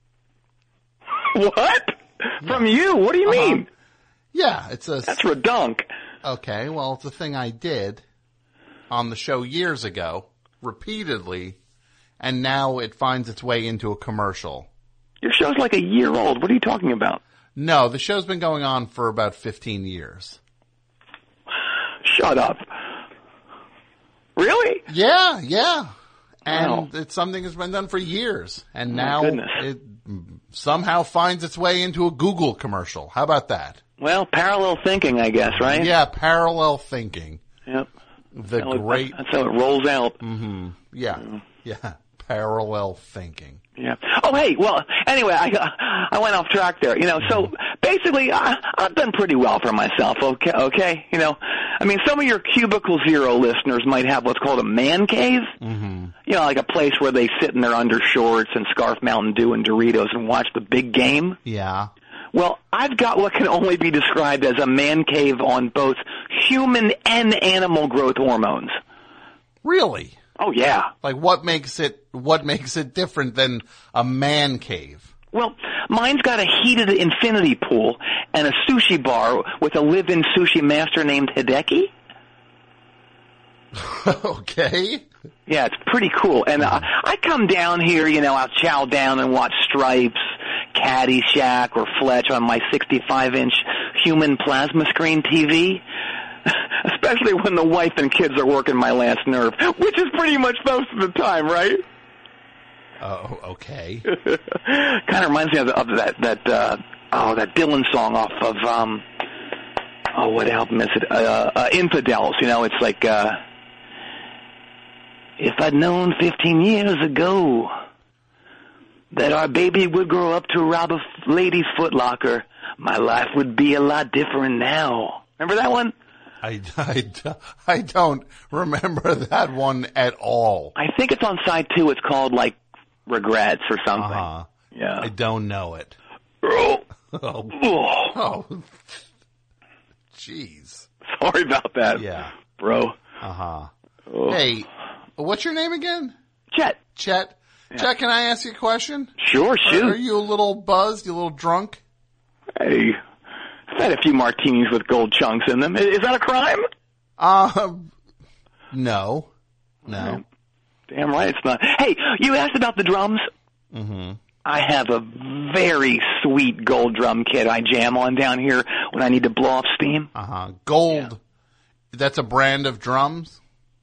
Speaker 15: What? From you? What do you
Speaker 3: Uh-huh.
Speaker 15: mean?
Speaker 3: Yeah, it's a...
Speaker 15: That's redunk.
Speaker 3: Okay, well, it's a thing I did on the show years ago, repeatedly, and now it finds its way into a commercial.
Speaker 15: Your show's like a year old. What are you talking about?
Speaker 3: No, the show's been going on for about fifteen years.
Speaker 15: Shut up. Really?
Speaker 3: Yeah, yeah. And
Speaker 15: Wow.
Speaker 3: it's something that's been done for years. And
Speaker 15: My
Speaker 3: now
Speaker 15: goodness.
Speaker 3: it somehow finds its way into a Google commercial. How about that?
Speaker 15: Well, parallel thinking, I guess, right?
Speaker 3: Yeah, parallel thinking.
Speaker 15: Yep.
Speaker 3: The
Speaker 15: That's how it-
Speaker 3: great...
Speaker 15: That's how it rolls out.
Speaker 3: Mm-hmm. Yeah, yeah. Parallel thinking.
Speaker 15: Yeah. Oh, hey. Well, anyway, I I went off track there. You know, so basically, I, I've done pretty well for myself. Okay. Okay. You know, I mean, some of your Cubicle Zero listeners might have what's called a man cave.
Speaker 3: Mm-hmm.
Speaker 15: You know, like a place where they sit in their undershorts and scarf Mountain Dew and Doritos and watch the big game.
Speaker 3: Yeah.
Speaker 15: Well, I've got what can only be described as a man cave on both human and animal growth hormones.
Speaker 3: Really?
Speaker 15: Oh, yeah.
Speaker 3: Like, what makes it, what makes it different than a man cave?
Speaker 15: Well, mine's got a heated infinity pool and a sushi bar with a live-in sushi master named Hideki.
Speaker 3: Okay.
Speaker 15: Yeah, it's pretty cool. And uh, I come down here, you know, I'll chow down and watch Stripes, Caddyshack, or Fletch on my sixty-five inch human plasma screen T V. Especially when the wife and kids are working my last nerve, which is pretty much most of the time, right?
Speaker 3: Oh, okay.
Speaker 15: Kind of reminds me of, of that that uh, oh that Dylan song off of um oh what album is it? Uh, uh, Infidels. You know, it's like uh, if I'd known fifteen years ago that our baby would grow up to rob a lady's footlocker, my life would be a lot different now. Remember that one?
Speaker 3: I, I, I don't remember that one at all.
Speaker 15: I think it's on side two. It's called, like, Regrets or something.
Speaker 3: Uh-huh.
Speaker 15: Yeah.
Speaker 3: I don't know it.
Speaker 15: Oh.
Speaker 3: Oh.
Speaker 15: Oh.
Speaker 3: Oh. Jeez.
Speaker 15: Sorry about that.
Speaker 3: Yeah.
Speaker 15: Bro.
Speaker 3: Uh-huh.
Speaker 15: Oh.
Speaker 3: Hey, what's your name again?
Speaker 15: Chet.
Speaker 3: Chet.
Speaker 15: Yeah.
Speaker 3: Chet, can I ask you a question?
Speaker 15: Sure, shoot.
Speaker 3: Are, are you a little buzzed? You a little drunk?
Speaker 15: Hey. I've had a few martinis with gold chunks in them. Is that a crime?
Speaker 3: Uh, no. No.
Speaker 15: Damn right it's not. Hey, you asked about the drums?
Speaker 3: Mm-hmm.
Speaker 15: I have a very sweet gold drum kit I jam on down here when I need to blow off steam.
Speaker 3: Uh-huh. Gold. Yeah. That's a brand of drums?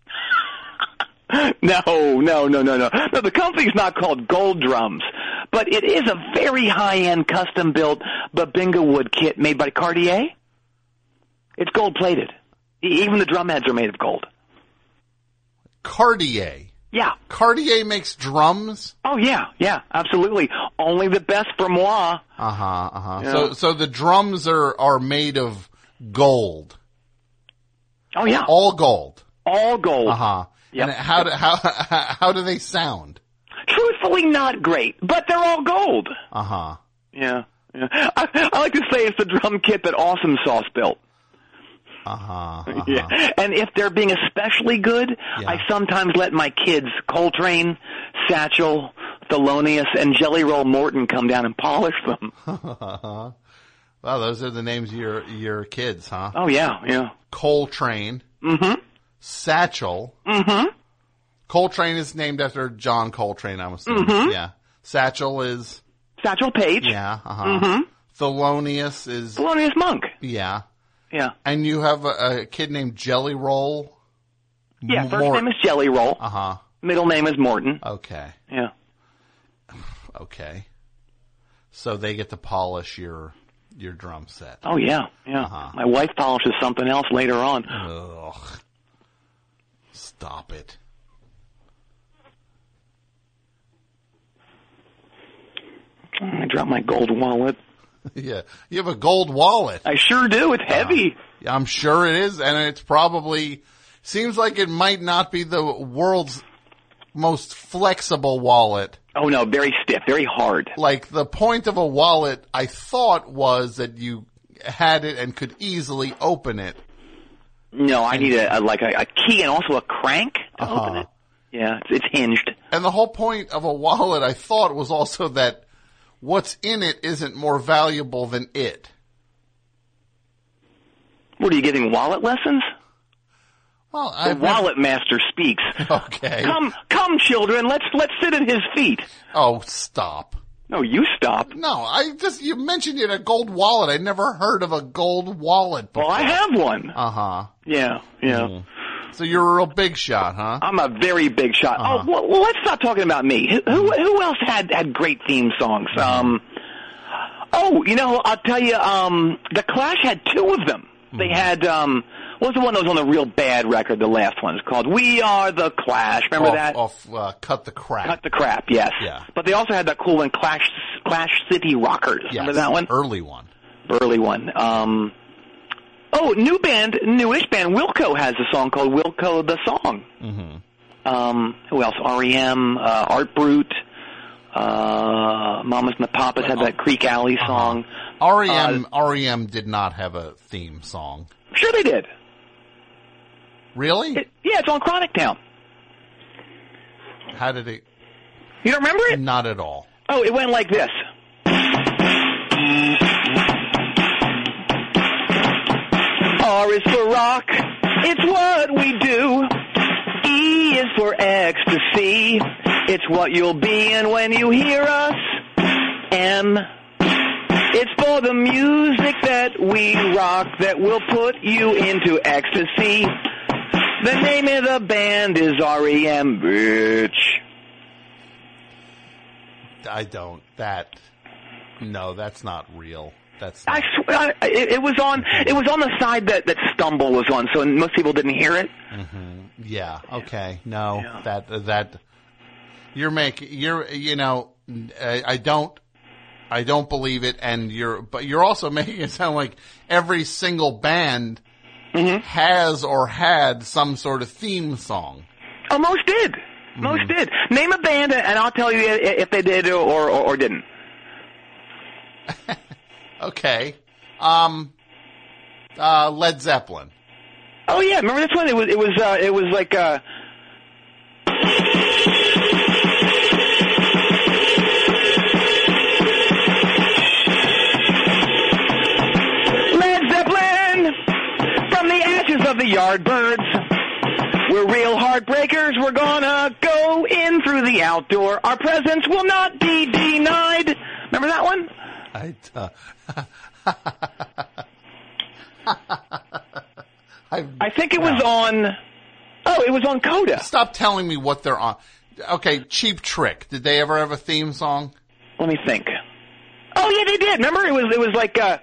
Speaker 15: No, no, no, no, no. No, the company's not called Gold Drums, but it is a very high-end custom-built Babinga wood kit made by Cartier. It's gold-plated. Even the drum heads are made of gold.
Speaker 3: Cartier?
Speaker 15: Yeah.
Speaker 3: Cartier makes drums?
Speaker 15: Oh, yeah, yeah, absolutely. Only the best for moi.
Speaker 3: Uh-huh, uh-huh.
Speaker 15: Yeah.
Speaker 3: So, so the drums are, are made of gold?
Speaker 15: Oh, yeah.
Speaker 3: All gold?
Speaker 15: All gold.
Speaker 3: Uh-huh.
Speaker 15: Yep.
Speaker 3: And how do, how, how do they sound?
Speaker 15: Truthfully, not great, but they're all gold.
Speaker 3: Uh-huh.
Speaker 15: Yeah. yeah. I, I like to say it's the drum kit that Awesome Sauce built.
Speaker 3: Uh-huh. uh-huh.
Speaker 15: Yeah. And if they're being especially good,
Speaker 3: yeah.
Speaker 15: I sometimes let my kids, Coltrane, Satchel, Thelonious, and Jelly Roll Morton come down and polish them.
Speaker 3: Wow, those are the names of your, your kids, huh?
Speaker 15: Oh, yeah, yeah.
Speaker 3: Coltrane.
Speaker 15: Mm-hmm.
Speaker 3: Satchel.
Speaker 15: Mm-hmm.
Speaker 3: Coltrane is named after John Coltrane, I'm assuming.
Speaker 15: Mm-hmm.
Speaker 3: Yeah. Satchel is...
Speaker 15: Satchel Paige.
Speaker 3: Yeah, uh-huh.
Speaker 15: Mm-hmm.
Speaker 3: Thelonious is...
Speaker 15: Thelonious Monk.
Speaker 3: Yeah.
Speaker 15: Yeah.
Speaker 3: And you have a, a kid named Jelly Roll?
Speaker 15: Yeah, first
Speaker 3: Mort-
Speaker 15: name is Jelly Roll.
Speaker 3: Uh-huh.
Speaker 15: Middle name is Morton.
Speaker 3: Okay.
Speaker 15: Yeah.
Speaker 3: Okay. So they get to polish your your drum set.
Speaker 15: Oh, yeah, yeah.
Speaker 3: Uh-huh.
Speaker 15: My wife polishes something else later on.
Speaker 3: Ugh. Stop it.
Speaker 15: I dropped my gold wallet.
Speaker 3: Yeah. You have a gold wallet.
Speaker 15: I sure do. It's heavy.
Speaker 3: Uh, I'm sure it is, and it's probably... Seems like it might not be the world's most flexible wallet.
Speaker 15: Oh, no, very stiff, very hard.
Speaker 3: Like, the point of a wallet, I thought, was that you had it and could easily open it.
Speaker 15: No, I need a, a like a, a key and also a crank to
Speaker 3: Uh-huh.
Speaker 15: open it. Yeah, it's, it's hinged.
Speaker 3: And the whole point of a wallet, I thought, was also that what's in it isn't more valuable than it.
Speaker 15: What, are you getting wallet lessons?
Speaker 3: Well,
Speaker 15: the
Speaker 3: I've
Speaker 15: wallet master speaks.
Speaker 3: Okay.
Speaker 15: Come, come, children. Let's let's sit at his feet.
Speaker 3: Oh, stop.
Speaker 15: No, you stop.
Speaker 3: No, I just, you mentioned you had a gold wallet. I never heard of a gold wallet before.
Speaker 15: Well, I have one.
Speaker 3: Uh-huh.
Speaker 15: Yeah, yeah.
Speaker 3: Mm. So you're a real big shot, huh?
Speaker 15: I'm a very big shot.
Speaker 3: Uh-huh.
Speaker 15: Oh, well, well, let's stop talking about me. Who who, who else had, had great theme songs? Um, oh, you know, I'll tell you, um, The Clash had two of them. They had, um, what was the one that was on the real bad record, the last one? It's called We Are the Clash. Remember
Speaker 3: off,
Speaker 15: that?
Speaker 3: Off uh, Cut the Crap.
Speaker 15: Cut the Crap, yes.
Speaker 3: Yeah.
Speaker 15: But they also had that cool one, Clash Clash City Rockers.
Speaker 3: Yes.
Speaker 15: Remember that one?
Speaker 3: Early one.
Speaker 15: Early one. Um, oh, new band, newish band, Wilco has a song called Wilco the Song.
Speaker 3: Mm-hmm.
Speaker 15: Um, who else? R E M, uh, Art Brute, uh, Mamas and the Papas had that Creek Alley song.
Speaker 3: Uh-huh. R E M,
Speaker 15: Uh,
Speaker 3: R E M did not have a theme song.
Speaker 15: Sure they did.
Speaker 3: Really?
Speaker 15: It, yeah, it's on Chronic Town.
Speaker 3: How did it?
Speaker 15: You don't remember it?
Speaker 3: Not at all.
Speaker 15: Oh, it went like this. R is for rock, it's what we do. E is for ecstasy, it's what you'll be in when you hear us. M, it's for the music that we rock that will put you into ecstasy. The name of the band is R E M, bitch.
Speaker 3: I don't. That. No, that's not real. That's.
Speaker 15: I swear, I, it, it was on. It was on the side that that Stumble was on, so most people didn't hear it.
Speaker 3: Mm-hmm. Yeah. Okay. No. Yeah. That that. You're making. You're. You know. I, I don't. I don't believe it, and you're. But you're also making it sound like every single band mm-hmm. has or had some sort of theme song.
Speaker 15: Oh, most did. Most mm-hmm. did. Name a band, and I'll tell you if they did or or, or didn't.
Speaker 3: Okay. Um. Uh. Led Zeppelin.
Speaker 15: Oh yeah, remember this one? It was. It was. Uh, it was like. Uh... Led Zeppelin, from the ashes of the Yardbirds. We're real heartbreakers. We're gonna go in through the outdoor. Our presence will not be denied. Remember that one?
Speaker 3: I. Uh, I,
Speaker 15: I think it was on. Oh, it was on Coda.
Speaker 3: Stop telling me what they're on. Okay, Cheap Trick. Did they ever have a theme song?
Speaker 15: Let me think. Oh yeah, they did. Remember, it was it was like. Uh,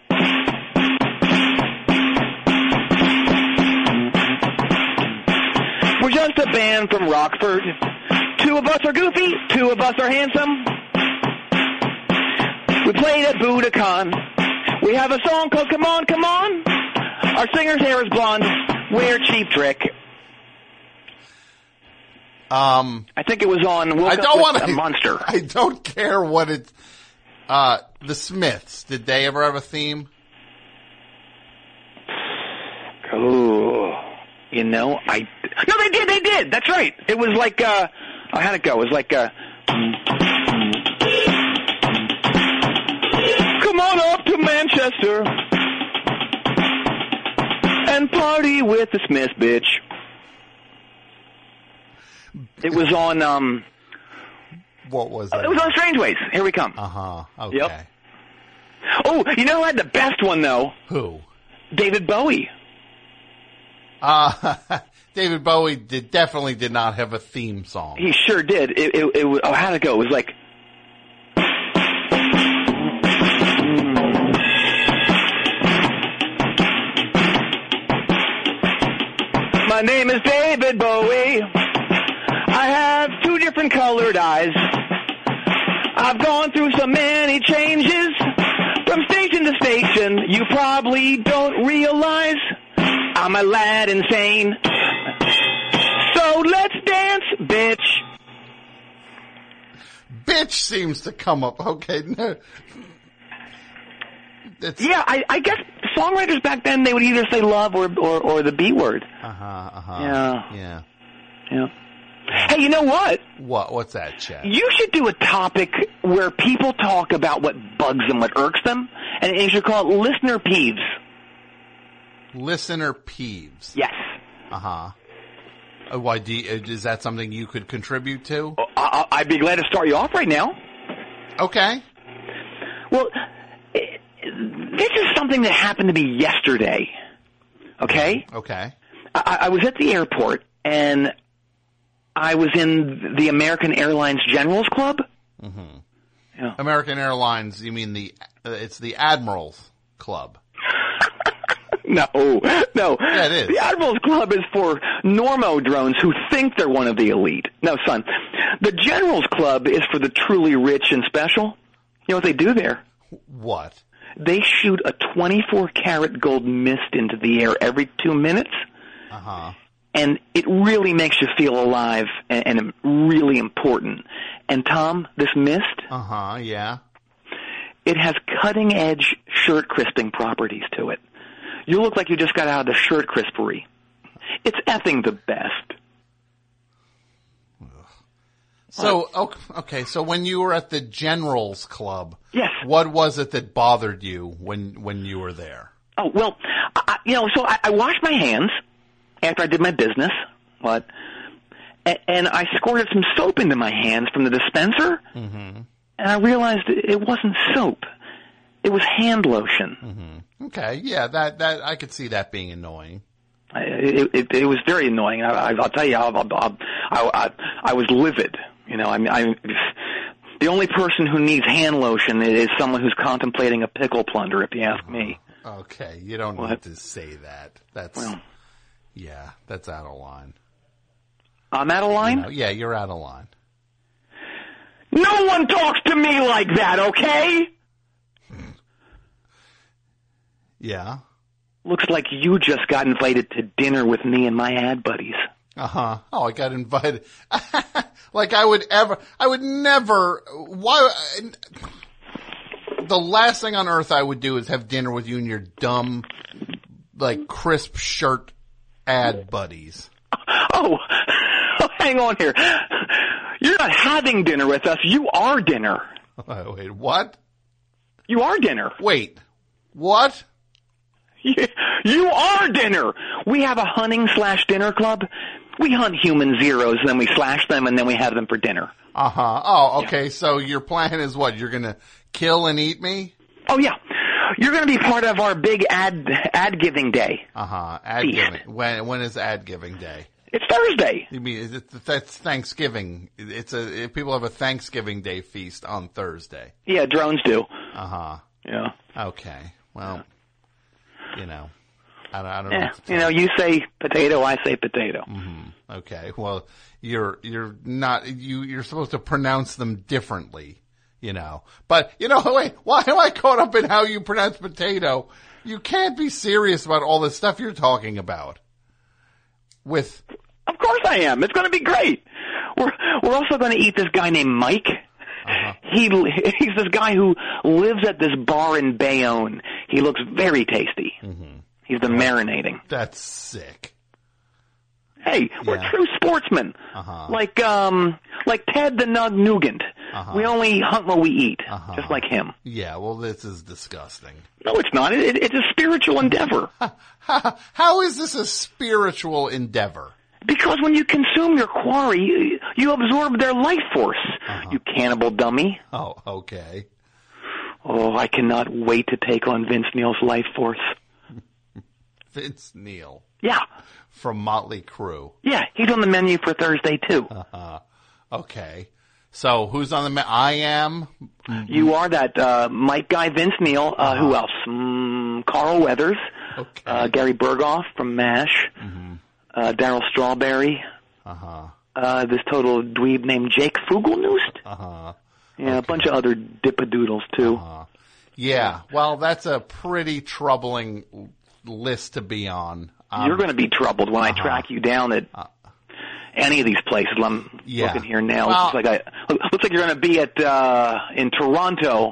Speaker 15: We're just a band from Rockford. Two of us are goofy, two of us are handsome. We played at Budokan. We have a song called Come On, Come On. Our singer's hair is blonde. We're Cheap Trick.
Speaker 3: Um,
Speaker 15: I think it was on Woke
Speaker 3: I don't want
Speaker 15: a Monster.
Speaker 3: I don't care what it. Uh, the Smiths. Did they ever have a theme?
Speaker 15: Oh, you know, I no, they did, they did. That's right. It was like, uh, oh, how'd it go? It was like, uh, come on up to Manchester and party with the Smiths, bitch. It was on, um...
Speaker 3: What was it?
Speaker 15: It was on Strange Ways. Here we come.
Speaker 3: Uh-huh. Okay.
Speaker 15: Yep. Oh, you know who had the best one, though?
Speaker 3: Who?
Speaker 15: David Bowie.
Speaker 3: Uh, David Bowie did, definitely did not have a theme song.
Speaker 15: He sure did. It, it, it was, oh, how'd it go? It was like... My name is David Bowie. I have two different colored eyes. I've gone through so many changes from station to station. You probably don't realize I'm a lad insane. So let's dance, bitch.
Speaker 3: Bitch seems to come up. Okay. No.
Speaker 15: Yeah, I, I guess songwriters back then, they would either say love or or, or the B word.
Speaker 3: Uh-huh, uh-huh.
Speaker 15: Yeah.
Speaker 3: Yeah.
Speaker 15: Yeah. Hey, you know what?
Speaker 3: What? What's that, Chad?
Speaker 15: You should do a topic where people talk about what bugs them, what irks them, and you should call it listener peeves.
Speaker 3: Listener peeves.
Speaker 15: Yes.
Speaker 3: Uh-huh. Uh, why, do you, is that something you could contribute to?
Speaker 15: I, I'd be glad to start you off right now.
Speaker 3: Okay.
Speaker 15: Well, it, this is something that happened to me yesterday. Okay?
Speaker 3: Okay.
Speaker 15: I, I was at the airport, and I was in the American Airlines Generals Club.
Speaker 3: Mm-hmm.
Speaker 15: Yeah.
Speaker 3: American Airlines, you mean the, uh, it's the Admirals Club.
Speaker 15: No, no.
Speaker 3: Yeah, it is.
Speaker 15: The Admirals Club is for Normo drones who think they're one of the elite. No, son. The Generals Club is for the truly rich and special. You know what they do there?
Speaker 3: What?
Speaker 15: They shoot a twenty-four karat gold mist into the air every two minutes.
Speaker 3: Uh-huh.
Speaker 15: And it really makes you feel alive and, and really important. And Tom, this mist,
Speaker 3: Uh-huh, yeah.
Speaker 15: it has cutting-edge shirt crisping properties to it. You look like you just got out of the shirt crispery. It's effing the best.
Speaker 3: So, okay, so when you were at the Generals Club,
Speaker 15: yes,
Speaker 3: what was it that bothered you when when you were there?
Speaker 15: Oh, well, I, you know, so I, I washed my hands after I did my business, what, and, and I squirted some soap into my hands from the dispenser,
Speaker 3: Mm-hmm.
Speaker 15: and I realized it wasn't soap. It was hand lotion.
Speaker 3: Mm-hmm. Okay, yeah, that, that I could see that being annoying.
Speaker 15: I, it, it, it was very annoying. I, I, I'll tell you, I, I, I, I was livid. You know, I mean, I, the only person who needs hand lotion is someone who's contemplating a pickle plunder, if you ask me.
Speaker 3: Okay, you don't
Speaker 15: What?
Speaker 3: need to say that. That's,
Speaker 15: Well,
Speaker 3: yeah, that's out of line.
Speaker 15: I'm out of line?
Speaker 3: You know, yeah, you're out of line.
Speaker 15: No one talks to me like that, okay?
Speaker 3: Yeah.
Speaker 15: Looks like you just got invited to dinner with me and my ad buddies.
Speaker 3: Uh-huh. Oh, I got invited. Like I would ever, I would never, why, the last thing on earth I would do is have dinner with you and your dumb, like, crisp shirt ad buddies.
Speaker 15: Oh, hang on here. You're not having dinner with us. You are dinner.
Speaker 3: Wait, what?
Speaker 15: You are dinner.
Speaker 3: Wait, what?
Speaker 15: You are dinner. We have a hunting slash dinner club. We hunt human zeros, and then we slash them, and then we have them for dinner.
Speaker 3: Uh-huh. Oh, okay. Yeah. So your plan is what? You're going to kill and eat me?
Speaker 15: Oh, yeah. You're going to be part of our big ad ad giving day.
Speaker 3: Uh-huh. Ad
Speaker 15: Feast.
Speaker 3: giving. When, when is ad giving day?
Speaker 15: It's Thursday.
Speaker 3: You mean, is it, that's Thanksgiving. It's a, people have a Thanksgiving Day feast on Thursday.
Speaker 15: Yeah, drones do.
Speaker 3: Uh-huh.
Speaker 15: Yeah.
Speaker 3: Okay. Well, you know, I don't, I don't
Speaker 15: Eh,
Speaker 3: know. What to
Speaker 15: you know, you say potato, I say potato.
Speaker 3: Mm-hmm. Okay. Well, you're, you're not, you, you're supposed to pronounce them differently, you know. But, you know, wait, why am I caught up in how you pronounce potato? You can't be serious about all the stuff you're talking about. With,
Speaker 15: Of course I am. It's going to be great. We're we're also going to eat this guy named Mike.
Speaker 3: Uh-huh.
Speaker 15: He he's this guy who lives at this bar in Bayonne. He looks very tasty.
Speaker 3: Mm-hmm.
Speaker 15: He's the marinating.
Speaker 3: That's sick.
Speaker 15: Hey, we're
Speaker 3: Yeah.
Speaker 15: true sportsmen.
Speaker 3: Uh-huh.
Speaker 15: Like um like Ted the Nug Nugent.
Speaker 3: Uh-huh.
Speaker 15: We only hunt what we eat,
Speaker 3: Uh-huh.
Speaker 15: just like him.
Speaker 3: Yeah, well, this is disgusting.
Speaker 15: No, it's not. It, it, it's a spiritual endeavor.
Speaker 3: How is this a spiritual endeavor?
Speaker 15: Because when you consume your quarry, you, you absorb their life force.
Speaker 3: Uh-huh.
Speaker 15: You cannibal dummy.
Speaker 3: Oh, okay.
Speaker 15: Oh, I cannot wait to take on Vince Neil's life force.
Speaker 3: Vince Neil.
Speaker 15: Yeah.
Speaker 3: From Motley Crue.
Speaker 15: Yeah, he's on the menu for Thursday, too.
Speaker 3: Uh-huh. Okay. So, who's on the menu? I am?
Speaker 15: You are that uh, Mike guy, Vince Neil. Uh,
Speaker 3: Uh-huh.
Speaker 15: Who else? Mm, Carl Weathers.
Speaker 3: Okay.
Speaker 15: Uh, Gary Berghoff from MASH.
Speaker 3: Mm-hmm.
Speaker 15: Uh, Daryl Strawberry.
Speaker 3: Uh-huh.
Speaker 15: Uh, this total dweeb named Jake Fugelnust.
Speaker 3: Uh-huh.
Speaker 15: Yeah, a bunch of other dippadoodles, too.
Speaker 3: Uh-huh. Yeah, well, that's a pretty troubling list to be on. Um,
Speaker 15: You're going to be troubled when I
Speaker 3: uh-huh.
Speaker 15: track you down at any of these places. I'm
Speaker 3: Yeah.
Speaker 15: looking here now.
Speaker 3: Well-
Speaker 15: looks like I looks like you're going to be at uh, in Toronto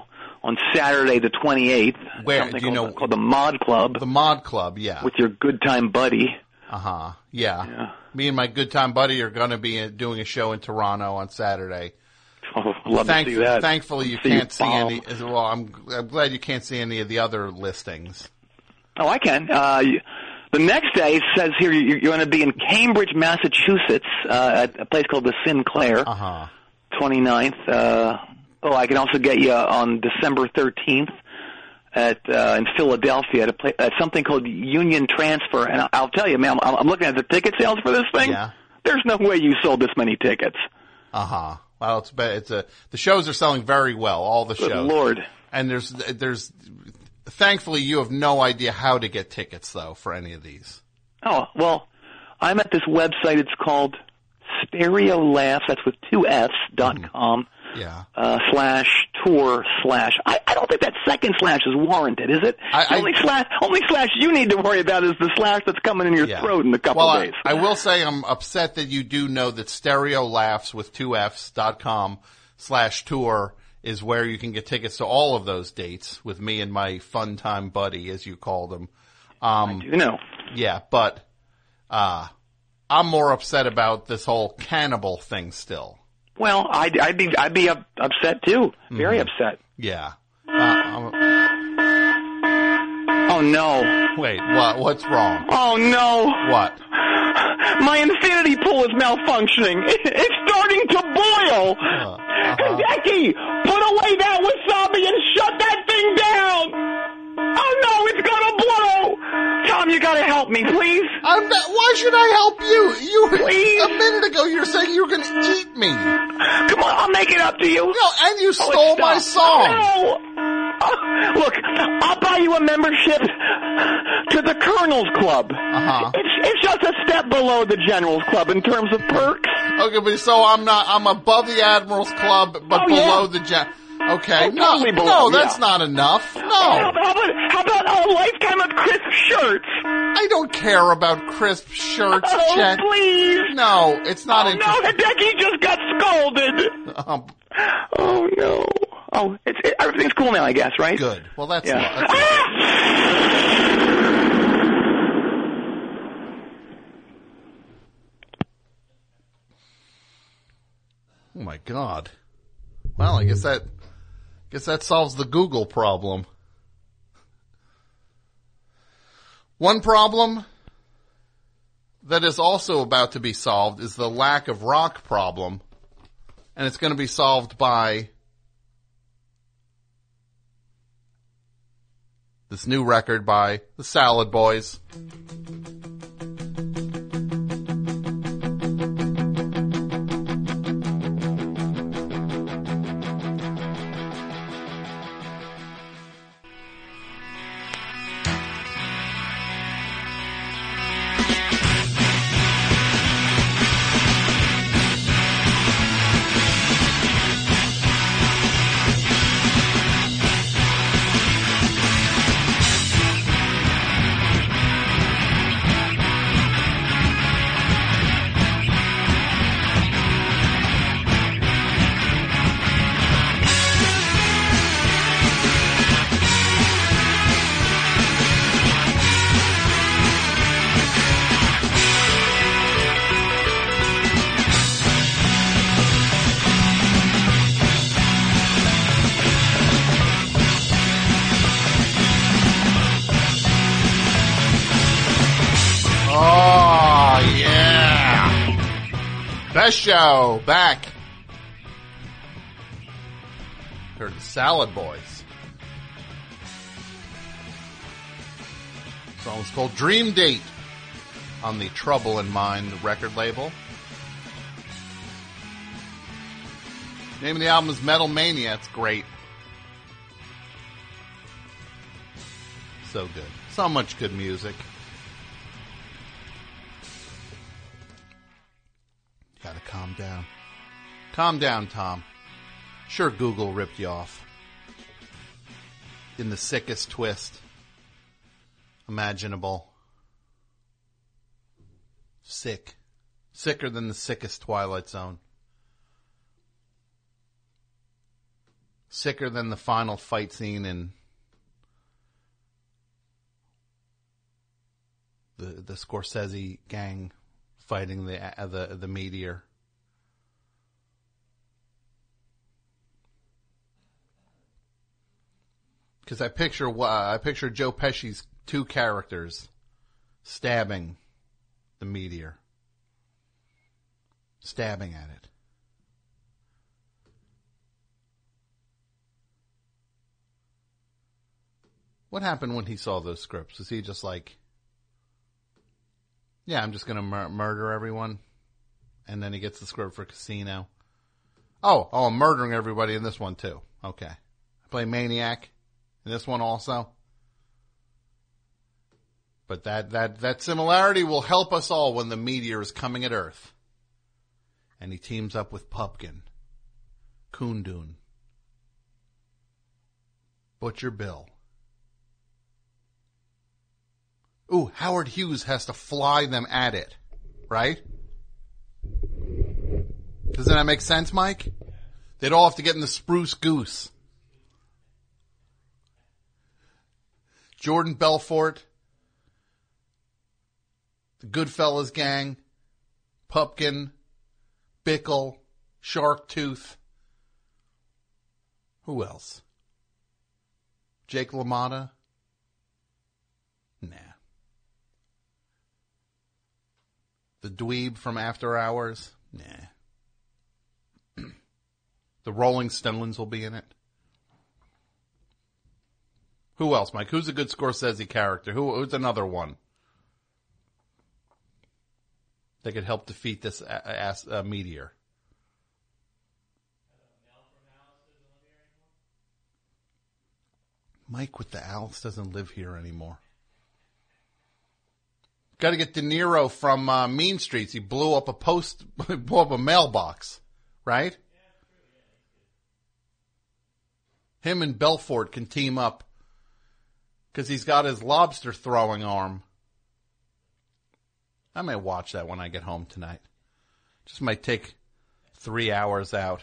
Speaker 15: on Saturday the twenty-eighth.
Speaker 3: Where,
Speaker 15: something
Speaker 3: do you
Speaker 15: called,
Speaker 3: know-
Speaker 15: called the Mod Club.
Speaker 3: The Mod Club, yeah.
Speaker 15: With your good time buddy.
Speaker 3: Uh-huh, yeah.
Speaker 15: Yeah.
Speaker 3: Me and my good time buddy are going to be uh, doing a show in Toronto on Saturday.
Speaker 15: Oh, love
Speaker 3: Thank-
Speaker 15: to see that.
Speaker 3: Thankfully, you
Speaker 15: See
Speaker 3: can't
Speaker 15: you
Speaker 3: see
Speaker 15: bomb.
Speaker 3: any. Well, I'm, I'm glad you can't see any of the other listings.
Speaker 15: Oh, I can. Uh, you- the next day, it says here you- you're going to be in Cambridge, Massachusetts, uh, at a place called the Sinclair,
Speaker 3: uh-huh.
Speaker 15: twenty-ninth. Uh, oh, I can also get you on December thirteenth at uh, in Philadelphia at, a place, at something called Union Transfer. And I'll, I'll tell you, man, I'm, I'm looking at the ticket sales for this thing.
Speaker 3: Yeah.
Speaker 15: There's no way you sold this many tickets.
Speaker 3: Uh-huh. Well, it's, be- it's a, the shows are selling very well, all the
Speaker 15: Good
Speaker 3: shows.
Speaker 15: Lord.
Speaker 3: And there's, there's, thankfully you have no idea how to get tickets though for any of these.
Speaker 15: Oh, well, I'm at this website. It's called Stereo Laughs. That's with two F's, dot com.
Speaker 3: Yeah.
Speaker 15: Uh, slash tour slash. I, I don't think that second slash is warranted, is it?
Speaker 3: I-
Speaker 15: the
Speaker 3: I-
Speaker 15: only slash, only slash you need to worry about is the slash that's coming in your
Speaker 3: Yeah.
Speaker 15: throat in a couple
Speaker 3: well,
Speaker 15: days.
Speaker 3: I, I will say I'm upset that you do know that Stereo Laughs with two F's dot com slash tour is where you can get tickets to all of those dates with me and my fun time buddy, as you call them. Um,
Speaker 15: I do know.
Speaker 3: Yeah, but, uh, I'm more upset about this whole cannibal thing still.
Speaker 15: Well, I'd, I'd be I'd be up, upset too. Very
Speaker 3: Mhm.
Speaker 15: upset.
Speaker 3: Yeah. Uh, I'm-
Speaker 15: Oh no.
Speaker 3: wait, what, what's wrong?
Speaker 15: Oh no.
Speaker 3: What?
Speaker 15: My infinity pool is malfunctioning. It, it's starting to boil.
Speaker 3: Uh, uh-huh.
Speaker 15: Hideki, put away that wasabi and shut that thing down. Oh no, it's gonna blow. Tom, you gotta help me, please.
Speaker 3: I'm not, why should I help you? You
Speaker 15: Please?
Speaker 3: a minute ago you were saying you were going to eat me.
Speaker 15: Come on, I'll make it up to you.
Speaker 3: No, and you
Speaker 15: Oh,
Speaker 3: stole
Speaker 15: it's
Speaker 3: my
Speaker 15: stopped.
Speaker 3: song.
Speaker 15: No. Oh, look, I'll buy you a membership to the Colonel's Club.
Speaker 3: Uh-huh.
Speaker 15: It's it's just a step below the General's Club in terms of perks.
Speaker 3: Okay, but so I'm not, I'm above the Admiral's Club, but
Speaker 15: Oh,
Speaker 3: below
Speaker 15: yeah.
Speaker 3: the gen. Okay,
Speaker 15: Oh,
Speaker 3: no,
Speaker 15: totally below,
Speaker 3: no, that's
Speaker 15: yeah.
Speaker 3: not enough.
Speaker 15: How
Speaker 3: No,
Speaker 15: about, how about, how about a lifetime of crisp shirts?
Speaker 3: I don't care about crisp shirts,
Speaker 15: Oh,
Speaker 3: Chet.
Speaker 15: please.
Speaker 3: No, it's not
Speaker 15: Oh,
Speaker 3: interesting.
Speaker 15: no, Hideki just got scolded.
Speaker 3: Um,
Speaker 15: Oh, no. Oh, it's, it, everything's cool now, I guess, right?
Speaker 3: good. Well, that's,
Speaker 15: Yeah.
Speaker 3: that's Oh my God. Well, I guess that, guess that solves the Google problem. One problem that is also about to be solved is the lack of rock problem, and it's going to be solved by this new record by the Salad Boys. Oh, yeah. Best show back. Heard the Salad Boys. The song's called Dream Date on the Trouble in Mind record label. Name of the album is Metal Mania. It's great. So good. So much good music. Gotta calm down. Calm down, Tom. Sure, Google ripped you off. In the sickest twist imaginable. Sick. Sicker than the sickest Twilight Zone. sicker than the final fight scene in the the Scorsese gang fighting the uh, the the meteor. Because I picture uh, I picture Joe Pesci's two characters stabbing the meteor, stabbing at it. What happened when he saw those scripts? Was he just like, yeah, I'm just going to mur- murder everyone? And then he gets the script for Casino. Oh, oh, I'm murdering everybody in this one too. Okay. I play Maniac in this one also. But that, that, that similarity will help us all when the meteor is coming at Earth. And he teams up with Pupkin, Kundun, Butcher Bill. Ooh, Howard Hughes has to fly them at it, right? Doesn't that make sense, Mike? They'd all have to get in the Spruce Goose. Jordan Belfort, the Goodfellas gang, Pupkin, Bickle, Sharktooth. Who else? Jake LaMotta? Nah. The dweeb from After Hours? Nah. The Rolling Stones will be in it. Who else, Mike? Who's a good Scorsese character? Who, who's another one that could help defeat this ass, uh, meteor? Mike with the Alice doesn't live here anymore. Got to get De Niro from uh, Mean Streets. He blew up a post, blew up a mailbox, right? Him and Belfort can team up because he's got his lobster throwing arm. I may watch that when I get home tonight. Just might take three hours out.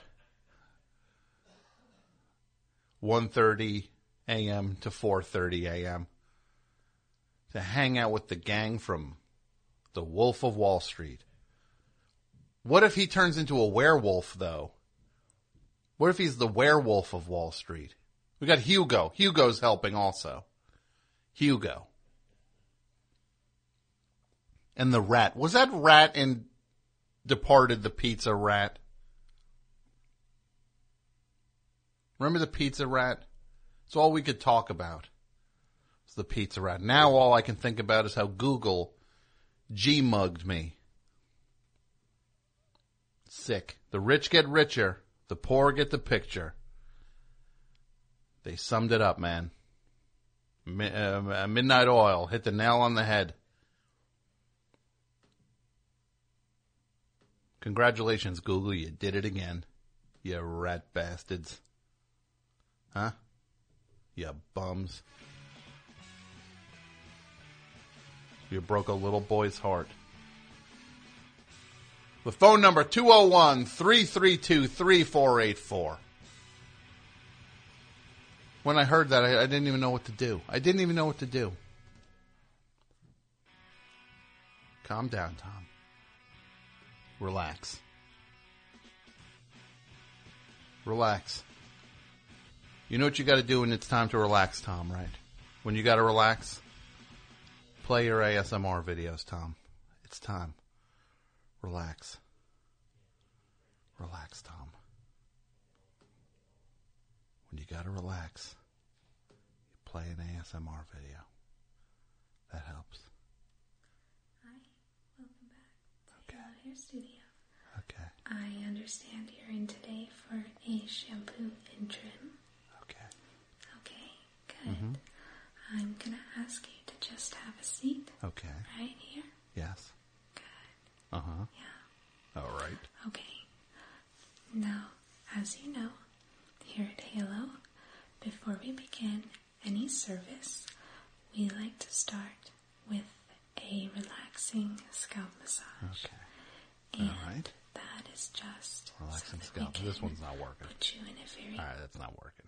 Speaker 3: one thirty a.m. to four thirty a.m. to hang out with the gang from The Wolf of Wall Street. What if he turns into a werewolf, though? What if he's the werewolf of Wall Street? We got Hugo. Hugo's helping also. Hugo. And the rat. Was that rat in Departed, the pizza rat? Remember the pizza rat? It's all we could talk about. It's the pizza rat. Now all I can think about is how Google G-mugged me. Sick. The rich get richer. The poor get the picture. They summed it up, man. Mi- uh, Midnight Oil hit the nail on the head. Congratulations, Google. You did it again. You rat bastards. Huh? You bums. You broke a little boy's heart. The phone number, two oh one, three three two, three four eight four. When I heard that, I, I didn't even know what to do. I didn't even know what to do. Calm down, Tom. Relax. Relax. You know what you got to do when it's time to relax, Tom, right? When you got to relax, play your A S M R videos, Tom. It's time. Relax. Relax, Tom. When you got to relax, you play an A S M R video. That helps.
Speaker 16: Hi, welcome back to
Speaker 3: Okay.
Speaker 16: the Hair Studio.
Speaker 3: Okay.
Speaker 16: I understand you're in today for a shampoo and trim.
Speaker 3: Okay.
Speaker 16: Okay, good.
Speaker 3: Mm-hmm.
Speaker 16: I'm going to ask you to just have a seat.
Speaker 3: Okay.
Speaker 16: Right here.
Speaker 3: Yes.
Speaker 16: Good.
Speaker 3: Uh-huh.
Speaker 16: Yeah.
Speaker 3: All right.
Speaker 16: Okay. Now, as you know, here at Halo, before we begin any service, we like to start with a relaxing scalp massage.
Speaker 3: Okay.
Speaker 16: And
Speaker 3: all right.
Speaker 16: that is just
Speaker 3: Relaxing
Speaker 16: so
Speaker 3: scalp. This one's not working.
Speaker 16: put you in a very
Speaker 3: All right, that's not working.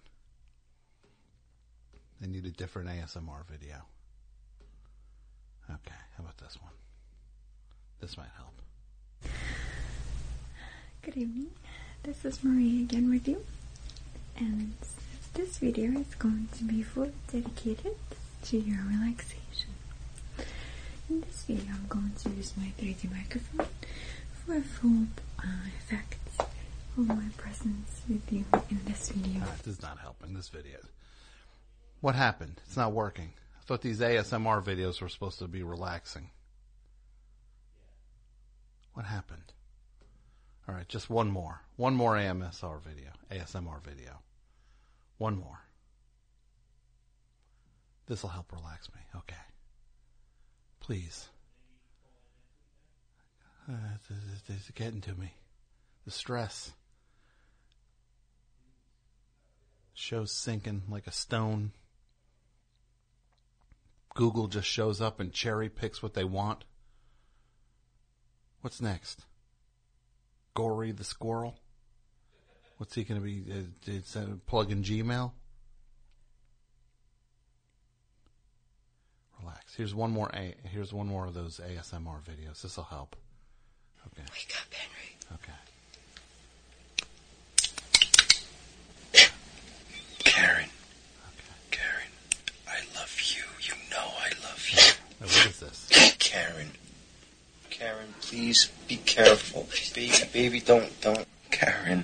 Speaker 3: They need a different A S M R video. Okay, how about this one? This might help.
Speaker 17: Good evening. This is Marie again with you. And this video is going to be fully dedicated to your relaxation. In this video, I'm going to use my three D microphone for a full uh, effect of my presence with you in this video.
Speaker 3: All right, this is not helping, this video. What happened? It's not working. I thought these A S M R videos were supposed to be relaxing. What happened? All right, just one more. One more A M S R video. A S M R video. One more. This will help relax me. Okay. Please. Uh, it's, it's getting to me. The stress. Show's sinking like a stone. Google just shows up and cherry picks what they want. What's next? Gory the squirrel? What's he going to be? Uh, it's uh, plug in Gmail? Relax. Here's one more. A- here's one more of those A S M R videos. This will help. Okay.
Speaker 9: Wake up, Henry.
Speaker 3: Okay.
Speaker 9: Karen. Okay. Karen, I love you. You know I love you.
Speaker 3: Now, what is this?
Speaker 9: Karen. Karen, please be careful. Baby, baby, don't, don't. Karen.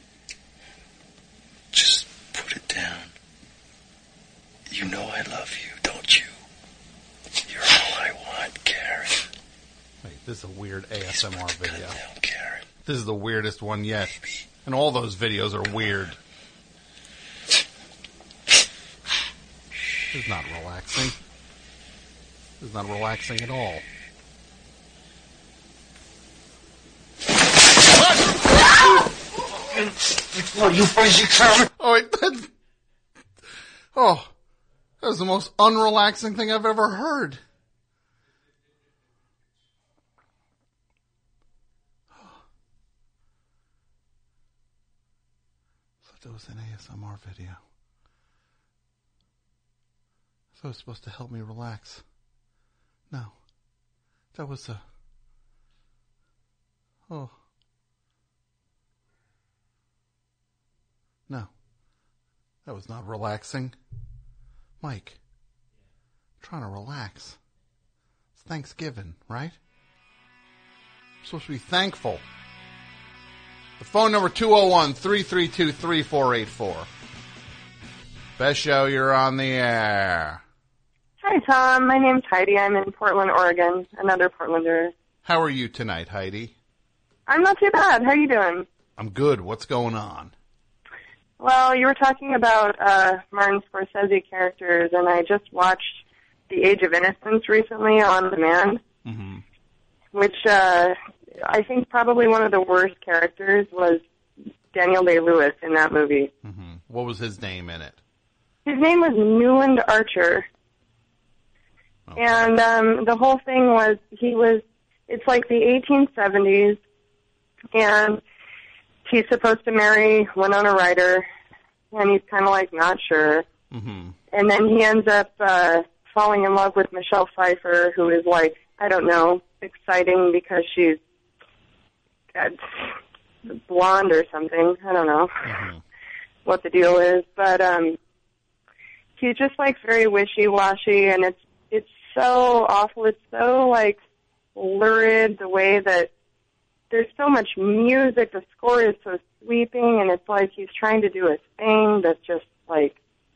Speaker 9: Just put it down. You know I love you, don't you? You're all I want, Karen.
Speaker 3: Wait, this is a weird A S M R video.
Speaker 9: Down, Karen.
Speaker 3: This is the weirdest one yet. Baby. And all those videos are weird. This is not relaxing. This is not relaxing at all.
Speaker 9: Oh, you crazy Karen.
Speaker 3: Oh, wait, that, oh, that was the most unrelaxing thing I've ever heard. I thought that was an A S M R video. I thought it was supposed to help me relax. No, that was a, oh. No, that was not relaxing. Mike, I'm trying to relax. It's Thanksgiving, right? I'm supposed to be thankful. The phone number two oh one, three three two, three four eight four. Best show, you're on the air.
Speaker 18: Hi, Tom. My name's Heidi. I'm in Portland, Oregon. Another Portlander.
Speaker 3: How are you tonight, Heidi?
Speaker 18: I'm not too bad. How are you doing?
Speaker 3: I'm good. What's going on?
Speaker 18: Well, you were talking about uh, Martin Scorsese characters, and I just watched The Age of Innocence recently on demand,
Speaker 3: mm-hmm.
Speaker 18: which uh, I think probably one of the worst characters was Daniel Day-Lewis in that movie.
Speaker 3: Mm-hmm. What was his name in it?
Speaker 18: His name was Newland Archer. Okay. And um, the whole thing was, he was, it's like the eighteen seventies, and he's supposed to marry Winona Ryder, and he's kind of like not sure.
Speaker 3: Mm-hmm.
Speaker 18: And then he ends up uh, falling in love with Michelle Pfeiffer, who is like, I don't know, exciting because she's uh, blonde or something. I don't know
Speaker 3: mm-hmm.
Speaker 18: what the deal is, but um, he's just like very wishy-washy, and it's it's so awful. It's so like lurid the way that there's so much music, the score is so sweeping, and it's like he's trying to do a thing that's just like,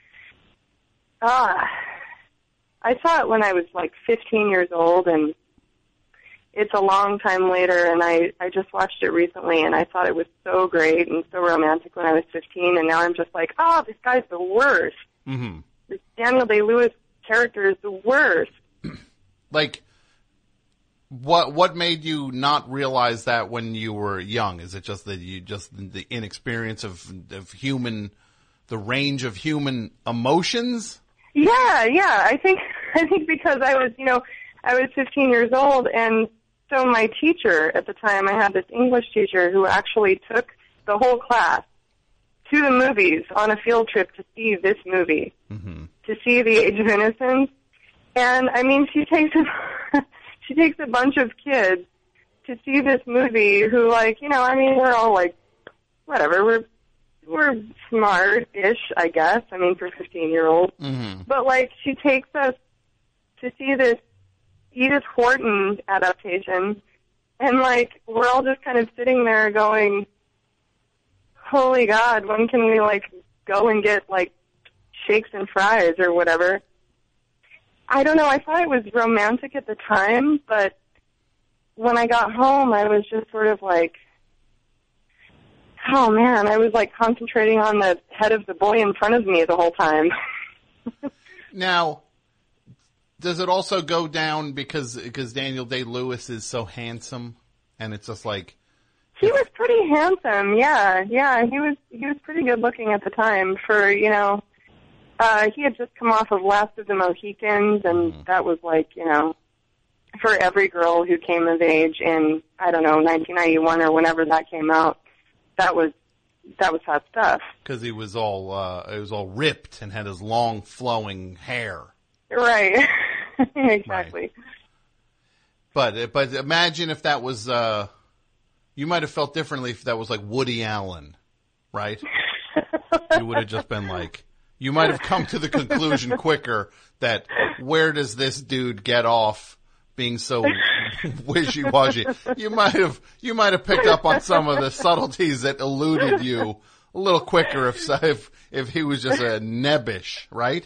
Speaker 18: ah. I saw it when I was like fifteen years old, and it's a long time later, and I, I just watched it recently, and I thought it was so great and so romantic when I was fifteen, and now I'm just like, oh, this guy's the worst.
Speaker 3: Mm-hmm.
Speaker 18: This Daniel Day-Lewis character is the worst.
Speaker 3: Like, What what made you not realize that when you were young? Is it just that you just the inexperience of of human, the range of human emotions?
Speaker 18: Yeah, yeah. I think I think because I was, you know, I was fifteen years old, and So my teacher at the time, I had this English teacher who actually took the whole class to the movies on a field trip to see this movie,
Speaker 3: mm-hmm.
Speaker 18: to see The Age of Innocence. And, I mean, she takes a, she takes a bunch of kids to see this movie who, like, you know, I mean, we're all, like, whatever, we're we're smart-ish, I guess, I mean, for fifteen-year-olds.
Speaker 3: Mm-hmm.
Speaker 18: But, like, she takes us to see this Edith Wharton adaptation, and, like, we're all just kind of sitting there going, holy God, when can we, like, go and get, like, shakes and fries or whatever? I don't know, I thought it was romantic at the time, but when I got home, I was just sort of like, oh man, I was like concentrating on the head of the boy in front of me the whole time.
Speaker 3: Now, does it also go down because because Daniel Day-Lewis is so handsome, and it's just like
Speaker 18: he was pretty handsome, yeah, yeah, he was he was pretty good looking at the time for, you know, uh, he had just come off of Last of the Mohicans, and mm. that was like, you know, for every girl who came of age in, I don't know, nineteen ninety-one or whenever that came out, that was that was hot stuff.
Speaker 3: Because he was all uh, he was all ripped and had his long flowing hair.
Speaker 18: Right, exactly.
Speaker 3: Right. But but imagine if that was uh, you might have felt differently if that was like Woody Allen, right? You would have just been like, you might have come to the conclusion quicker that where does this dude get off being so wishy-washy? You might have you might have picked up on some of the subtleties that eluded you a little quicker if if if he was just a nebbish, right?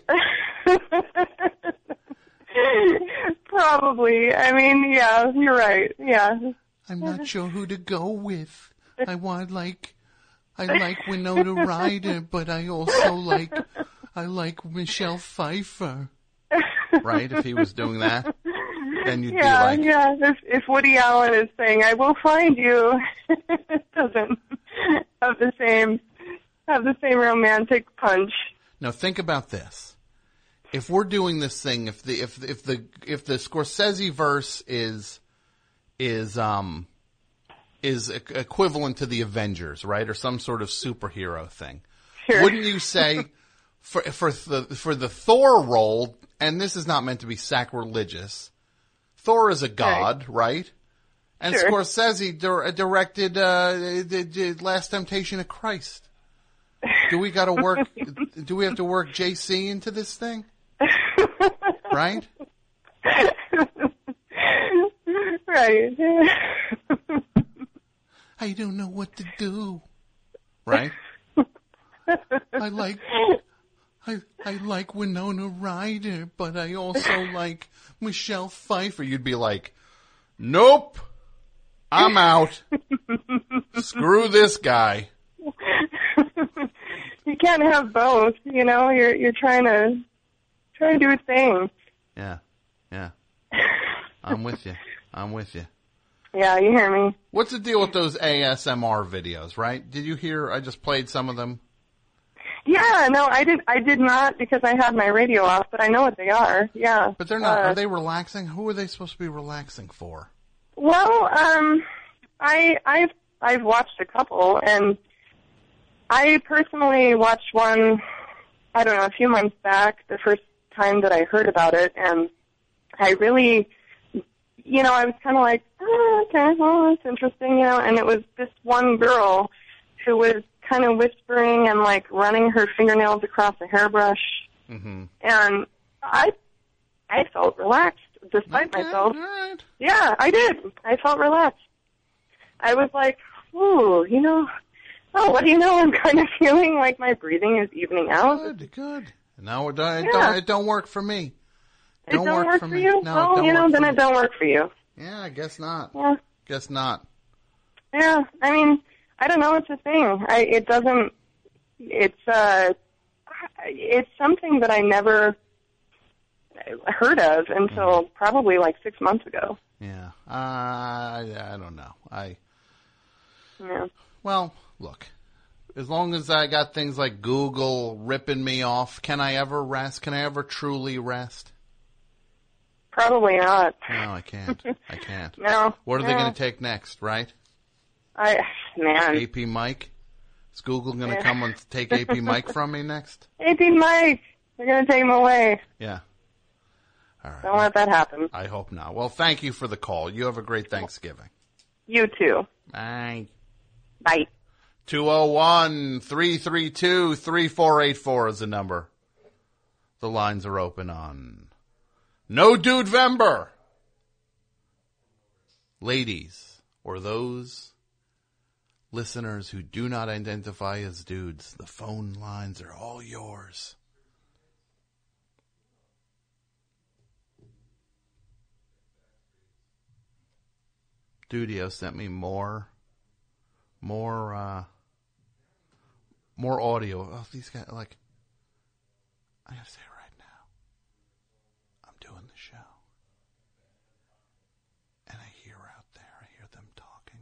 Speaker 18: Probably. I mean, yeah, you're right. Yeah.
Speaker 3: I'm not sure who to go with. I want like I like Winona Ryder, but I also like I like Michelle Pfeiffer. Right? If he was doing that, then you'd
Speaker 18: yeah,
Speaker 3: be like,
Speaker 18: yeah. If, if Woody Allen is saying, "I will find you," it doesn't have the same have the same romantic punch.
Speaker 3: Now think about this. If we're doing this thing, if the if if the if the Scorsese verse is is um is equivalent to the Avengers, right, or some sort of superhero thing,
Speaker 18: sure.
Speaker 3: Wouldn't you say for for the for the Thor role? And this is not meant to be sacrilegious. Thor is a god, right? right? And
Speaker 18: sure.
Speaker 3: Scorsese di- directed uh, the, the Last Temptation of Christ. Do we got to work? Do we have to work J C into this thing? Right?
Speaker 18: Right.
Speaker 3: I don't know what to do. Right? I like... I, I like Winona Ryder, but I also like Michelle Pfeiffer. You'd be like, nope, I'm out. Screw this guy.
Speaker 18: You can't have both, you know, you're you're trying to trying to do a thing.
Speaker 3: Yeah, yeah. I'm with you. I'm with you.
Speaker 18: Yeah, you hear me.
Speaker 3: What's the deal with those A S M R videos, right? Did you hear, I just played some of them?
Speaker 18: Yeah, no, I did. I did not because I had my radio off, but I know what they are. Yeah,
Speaker 3: but they're not.
Speaker 18: Uh,
Speaker 3: are they relaxing? Who are they supposed to be relaxing for?
Speaker 18: Well, um, I I've I've watched a couple, and I personally watched one. I don't know, a few months back, the first time that I heard about it, and I really, you know, I was kind of like, oh, okay, well, that's interesting, you know. And it was this one girl who was kind of whispering and like running her fingernails across a hairbrush,
Speaker 3: mm-hmm.
Speaker 18: and I, I felt relaxed despite
Speaker 3: okay,
Speaker 18: myself.
Speaker 3: All right.
Speaker 18: Yeah, I did. I felt relaxed. I was like, ooh, you know, oh, what do you know? I'm kind of feeling like my breathing is evening out.
Speaker 3: Good, good. No, it don't. It,
Speaker 18: Yeah.
Speaker 3: don't, it don't work for me.
Speaker 18: It don't, work,
Speaker 3: for,
Speaker 18: for
Speaker 3: me.
Speaker 18: you?
Speaker 3: No,
Speaker 18: well,
Speaker 3: it don't
Speaker 18: you know,
Speaker 3: work
Speaker 18: then
Speaker 3: for
Speaker 18: it
Speaker 3: me.
Speaker 18: don't work for you.
Speaker 3: Yeah, I guess not.
Speaker 18: Yeah.
Speaker 3: Guess not.
Speaker 18: Yeah, I mean, I don't know. It's a thing. I, it doesn't. It's uh, it's something that I never heard of until
Speaker 3: mm.
Speaker 18: probably like six months ago.
Speaker 3: Yeah. Uh, I I don't know. I.
Speaker 18: Yeah.
Speaker 3: Well, look. As long as I got things like Google ripping me off, can I ever rest? Can I ever truly rest?
Speaker 18: Probably not.
Speaker 3: No, I can't. I can't.
Speaker 18: No.
Speaker 3: What are
Speaker 18: no.
Speaker 3: they going to take next, right?
Speaker 18: I, man.
Speaker 3: A P Mike? Is Google going to
Speaker 18: Yeah.
Speaker 3: come and take A P Mike from me next?
Speaker 18: A P Mike. They're going to take him away.
Speaker 3: Yeah. All right.
Speaker 18: Don't let that happen.
Speaker 3: I hope not. Well, thank you for the call. You have a great Thanksgiving.
Speaker 18: You too.
Speaker 3: Bye.
Speaker 18: Bye.
Speaker 3: two oh one, three three two, three four eight four is the number. The lines are open on No Dude Vember. Ladies, or those listeners who do not identify as dudes, the phone lines are all yours. Dudio sent me more, more, uh, more audio. Oh, these guys, like, I gotta say it right now. I'm doing the show. And I hear out there, I hear them talking.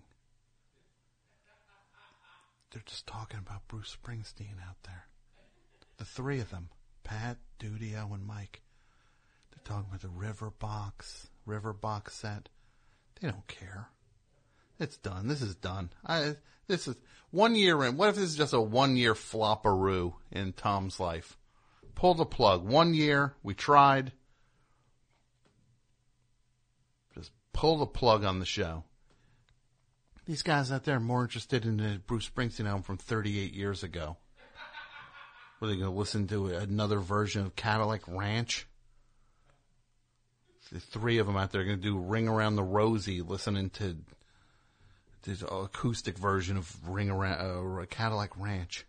Speaker 3: They're just talking about Bruce Springsteen out there. The three of them, Pat, Dudio, and Mike. They're talking about the River Box, River Box set. They don't care. It's done. This is done. I, this is one year in. What if this is just a one year flopperoo in Tom's life? Pull the plug. One year. We tried. Just pull the plug on the show. These guys out there are more interested in the Bruce Springsteen album from thirty-eight years ago. Were they going to listen to another version of Cadillac Ranch? The three of them out there are going to do Ring Around the Rosie, listening to this acoustic version of Ring Around uh, Cadillac Ranch.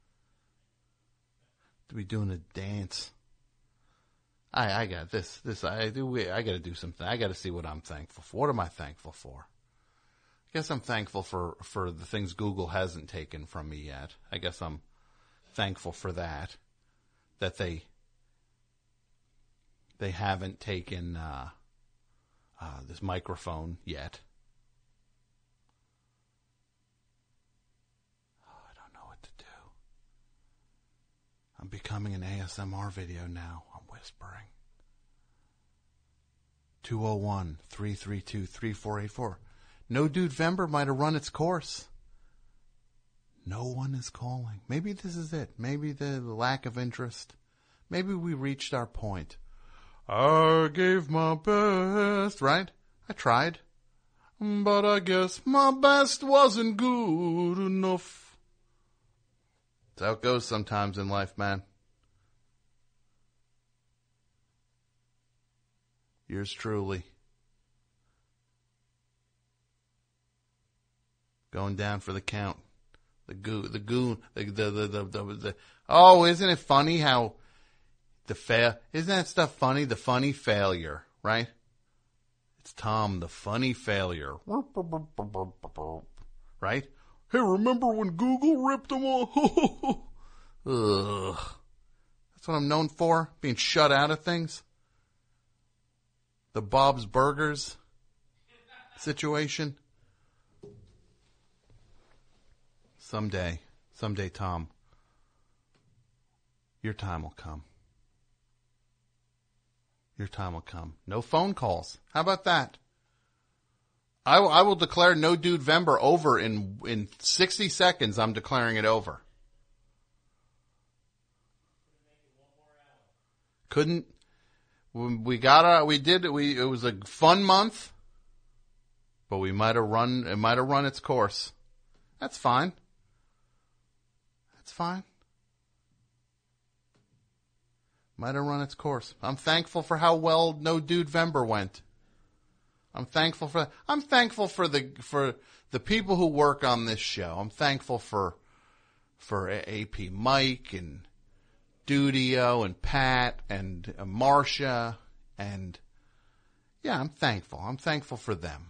Speaker 3: To be doing a dance. I I got this. This I do. I got to do something. I got to see what I'm thankful for. What am I thankful for? I guess I'm thankful for for the things Google hasn't taken from me yet. I guess I'm thankful for that. That they. They haven't taken uh, uh, this microphone yet. Oh, I don't know what to do. I'm becoming an A S M R video now. I'm whispering. two oh one, three three two, three four eight four. No Dude Vember might have run its course. No one is calling. Maybe this is it. Maybe the lack of interest. Maybe we reached our point. I gave my best, right? I tried. But I guess my best wasn't good enough. That's how it goes sometimes in life, man. Yours truly. Going down for the count. The goo, the goon, the, the, the, the, the, the oh, isn't it funny how the fail, isn't that stuff funny? The funny failure, right? It's Tom, the funny failure. Right? Hey, remember when Google ripped them all? Ugh. That's what I'm known for, being shut out of things. The Bob's Burgers situation. Someday, someday, Tom, your time will come. Your time will come. No phone calls. How about that? I, w- I will declare No Dude Vember over in in sixty seconds. I'm declaring it over. Couldn't. We got a, we did, we, it was a fun month, but we might have run, it might have run its course. That's fine. That's fine. Might have run its course. I'm thankful for how well No Dude Vember went. I'm thankful for I'm thankful for the for the people who work on this show. I'm thankful for for A P Mike and Dudio and Pat and uh, Marcia and yeah, I'm thankful. I'm thankful for them.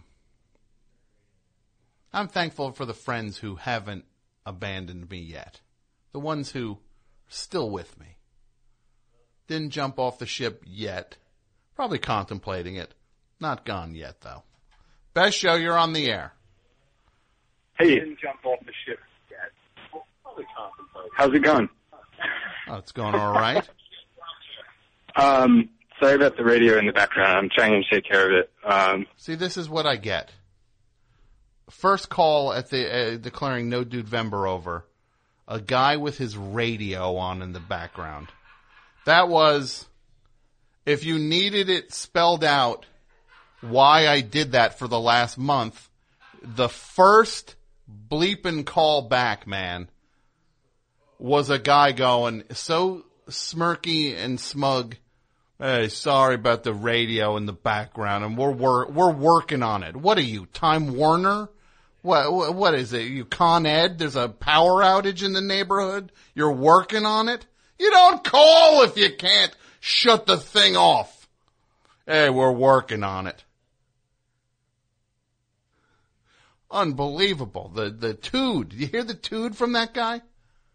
Speaker 3: I'm thankful for the friends who haven't abandoned me yet. The ones who are still with me. Didn't jump off the ship yet. Probably contemplating it. Not gone yet, though. Best show, you're on the air.
Speaker 8: Hey. Didn't jump off the ship yet. Probably contemplating. How's it going?
Speaker 3: Oh, it's going all right.
Speaker 8: um, sorry about the radio in the background. I'm trying to take care of it. Um,
Speaker 3: See, this is what I get. First call at the uh, declaring no Dudevember over. A guy with his radio on in the background. That was, if you needed it spelled out why I did that for the last month, the first bleeping call back, man, was a guy going so smirky and smug. Hey, sorry about the radio in the background, and we're wor- we're working on it. What are you, Time Warner? What what is it? You Con Ed? There's a power outage in the neighborhood. You're working on it. You don't call if you can't shut the thing off. Hey, we're working on it. Unbelievable. The the tood. Did you hear the tood from that guy?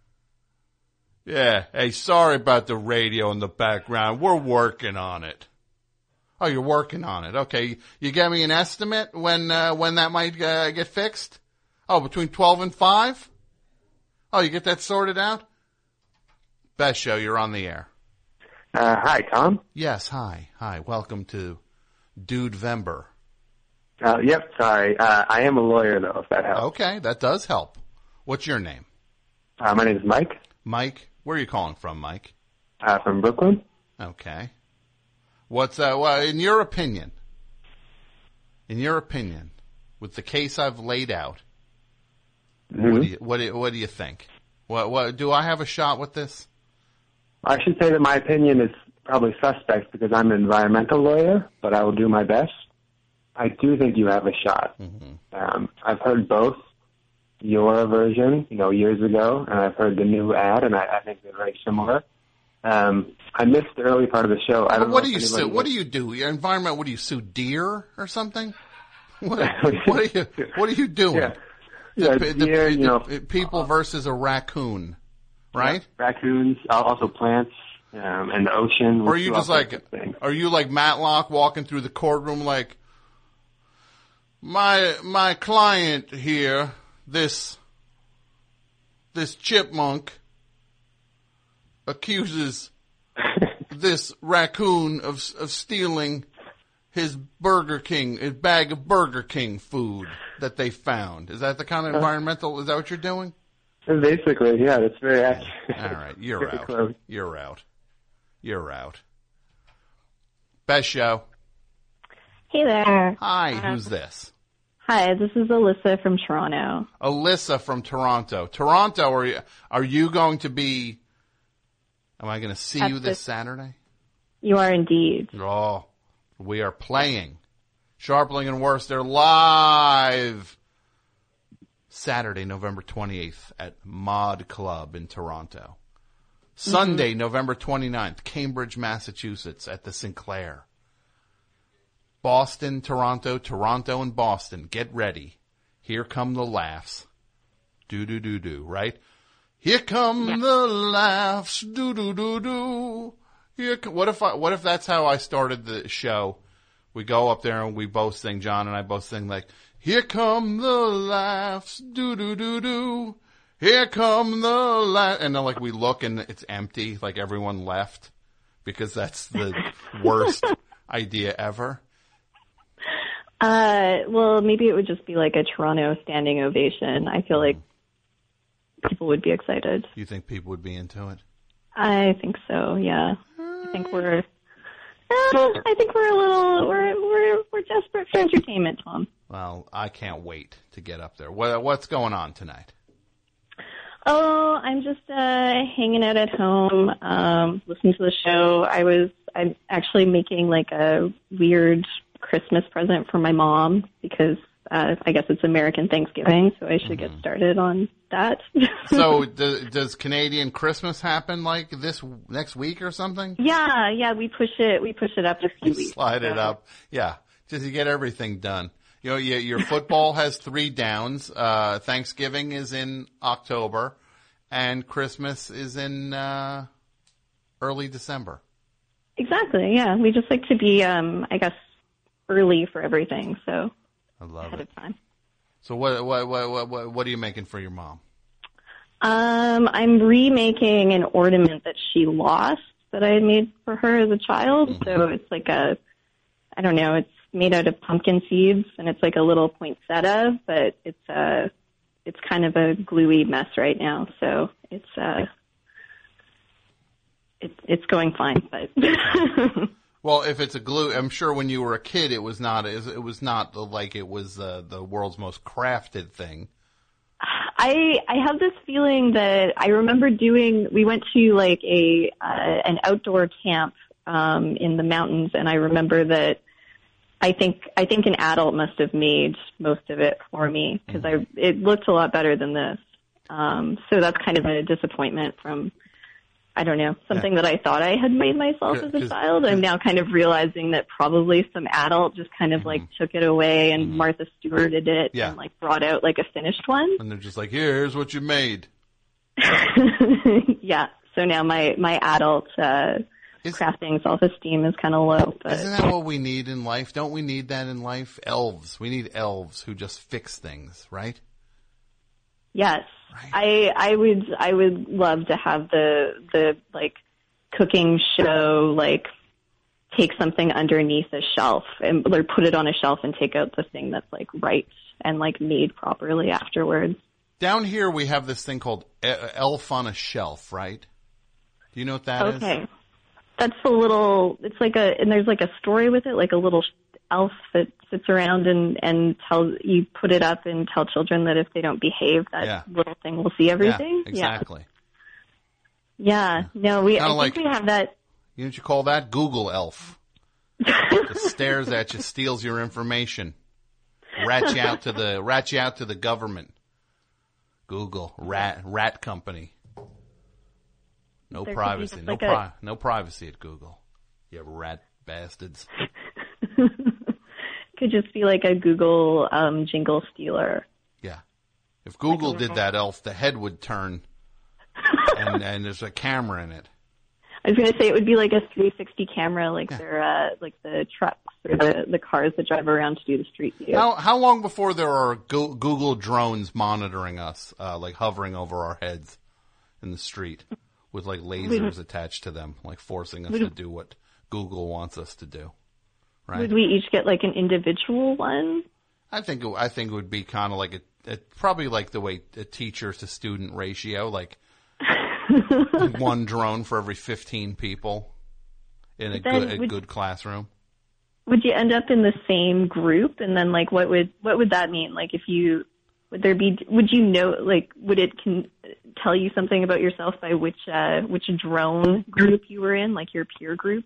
Speaker 3: Yeah. Hey, sorry about the radio in the background. We're working on it. Oh, you're working on it. Okay. You get me an estimate when uh, when that might uh, get fixed? Oh, between twelve and five? Oh, you get that sorted out? Best show, you're on the air.
Speaker 4: Uh, hi, Tom.
Speaker 3: Yes, hi. Hi. Welcome to Dudevember.
Speaker 4: Uh, yep, sorry. Uh, I am a lawyer, though, if that helps.
Speaker 3: Okay, that does help. What's your name?
Speaker 4: Uh, my name is Mike.
Speaker 3: Mike? Where are you calling from, Mike?
Speaker 4: Uh, from Brooklyn.
Speaker 3: Okay. What's uh, well, in your opinion, in your opinion, with the case I've laid out,
Speaker 4: Mm-hmm.
Speaker 3: what do you, what do you, what do you think? What, what, do I have a shot with this?
Speaker 4: I should say that my opinion is probably suspect because I'm an environmental lawyer, but I will do my best. I do think you have a shot.
Speaker 3: Mm-hmm.
Speaker 4: Um, I've heard both your version, you know, years ago, and I've heard the new ad, and I, I think they're very similar. Um, I missed the early part of the show. I don't
Speaker 3: what
Speaker 4: know
Speaker 3: do you
Speaker 4: if
Speaker 3: sue?
Speaker 4: anybody
Speaker 3: What do you do? Your environment? What do you sue? Deer or something? What, what are you? What are you doing?
Speaker 4: Yeah. Yeah,
Speaker 3: the, the,
Speaker 4: deer,
Speaker 3: the,
Speaker 4: you know,
Speaker 3: the people versus a raccoon, right?
Speaker 4: Yeah, raccoons, also plants, um, and the ocean.
Speaker 3: Or are you just like? Are you like Matlock walking through the courtroom like? My my client here, this this chipmunk, accuses this raccoon of of stealing his Burger King, his bag of Burger King food that they found. Is that the kind of environmental? Is that what you're doing?
Speaker 4: Basically, yeah. That's very accurate.
Speaker 3: All right, you're
Speaker 4: Very
Speaker 3: out.
Speaker 4: close.
Speaker 3: You're out. You're out. Best show.
Speaker 19: Hey there.
Speaker 3: Hi,
Speaker 19: Uh,
Speaker 3: who's this?
Speaker 19: Hi, this is Alyssa from Toronto.
Speaker 3: Alyssa from Toronto. Toronto, are you, are you going to be, am I going to see
Speaker 19: At
Speaker 3: you this
Speaker 19: the-
Speaker 3: Saturday?
Speaker 19: You are indeed.
Speaker 3: Oh, we are playing Sharpling and Worcester live Saturday, November twenty-eighth at Mod Club in Toronto. Sunday, November twenty-ninth, Cambridge, Massachusetts at the Sinclair. Boston, Toronto, Toronto, and Boston. Get ready. Here come the laughs. Do do do do, right? Here come
Speaker 19: Yeah.
Speaker 3: the laughs. Do do do do. Here, co- what if I, what if that's how I started the show? We go up there and we both sing. John and I both sing like, "Here come the laughs. Do do do do. Here come the laughs." And then like we look and it's empty, like everyone left, because that's the worst idea ever.
Speaker 19: Uh, well, maybe it would just be like a Toronto standing ovation. I feel like people would be excited.
Speaker 3: You think people would be into it?
Speaker 19: I think so. Yeah. I think we're. Uh, I think we're a little. We're we're we're desperate for entertainment, Tom.
Speaker 3: Well, I can't wait to get up there. What, what's going on tonight?
Speaker 19: Oh, I'm just uh hanging out at home, um, listening to the show. I was I'm actually making like a weird Christmas present for my mom because uh, I guess it's American Thanksgiving, so I should get started on that.
Speaker 3: So, do, does Canadian Christmas happen like this next week or something?
Speaker 19: yeah, yeah, we push it. We push it up a few weeks.
Speaker 3: Slide it
Speaker 19: so.
Speaker 3: up. Yeah, just to get everything done. You know, your, your football has three downs. Uh, Thanksgiving is in October, and Christmas is in uh, early December.
Speaker 19: Exactly. Yeah, we just like to be, um, I guess, early for everything. So
Speaker 3: I love
Speaker 19: ahead
Speaker 3: it.
Speaker 19: of time.
Speaker 3: So, what what what what what are you making for your mom?
Speaker 19: Um, I'm remaking an ornament that she lost. that I had made for her as a child. Mm-hmm. So it's like a, I don't know, it's made out of pumpkin seeds, and it's like a little poinsettia, but it's a, it's kind of a gluey mess right now. So it's uh, it, it's going fine, but.
Speaker 3: Well, if it's a glue, I'm sure when you were a kid, it was not, it was not like it was uh, the world's most crafted thing.
Speaker 19: I I have this feeling that I remember doing. We went to like a uh, an outdoor camp um, in the mountains, and I remember that. I think I think an adult must have made most of it for me because I it looked a lot better than this. Um, so that's kind of a disappointment from. I don't know, something yeah. that I thought I had made myself as a child. I'm now kind of realizing that probably some adult just kind of like took it away and mm-hmm. Martha Stewarted it
Speaker 3: yeah.
Speaker 19: and like brought out like a finished one.
Speaker 3: And they're just like, Here, here's what you made.
Speaker 19: Yeah. So now my, my adult, uh, is, crafting self-esteem is kind of low. But.
Speaker 3: Isn't that what we need in life? Don't we need that in life? Elves. We need elves who just fix things, right?
Speaker 19: Yes. I I would I would love to have the the like cooking show like take something underneath a shelf and or put it on a shelf and take out the thing that's like right and like made properly afterwards.
Speaker 3: Down here we have this thing called Elf on a Shelf, right? Do you know what that
Speaker 19: okay.
Speaker 3: is?
Speaker 19: Okay. That's a little it's like a and there's like a story with it, like a little elf that sits around and and tells you put it up and tell children that if they don't behave, that
Speaker 3: yeah.
Speaker 19: little thing will see everything.
Speaker 3: Yeah, exactly.
Speaker 19: Yeah. yeah. No, we
Speaker 3: Kinda
Speaker 19: I
Speaker 3: like,
Speaker 19: think we have that.
Speaker 3: You know what you call that? Google Elf. Just stares at you, steals your information, rats you out to the rats you out to the government. Google rat rat company. No
Speaker 19: there
Speaker 3: privacy. No
Speaker 19: like
Speaker 3: pri-
Speaker 19: a...
Speaker 3: no privacy at Google. You rat bastards.
Speaker 19: Could just be like a Google um, jingle stealer.
Speaker 3: Yeah. If Google like did that, Elf, the head would turn, and, and there's a camera in it.
Speaker 19: I was going to say it would be like a three sixty camera, like yeah. their uh, like the trucks or the, the cars that drive around to do the street view.
Speaker 3: How how long before there are go- Google drones monitoring us, uh, like hovering over our heads in the street with like lasers would, attached to them, like forcing us would, to do what Google wants us to do? Right.
Speaker 19: Would we each get like an individual one?
Speaker 3: I think it, I think it would be kind of like a, a probably like the way a teacher to student ratio, like one drone for every fifteen people in a good a
Speaker 19: would,
Speaker 3: good classroom.
Speaker 19: Would you end up in the same group? And then like what would what would that mean? Like if you would there be would you know like would it can tell you something about yourself by which uh, which drone group you were in, like your peer group?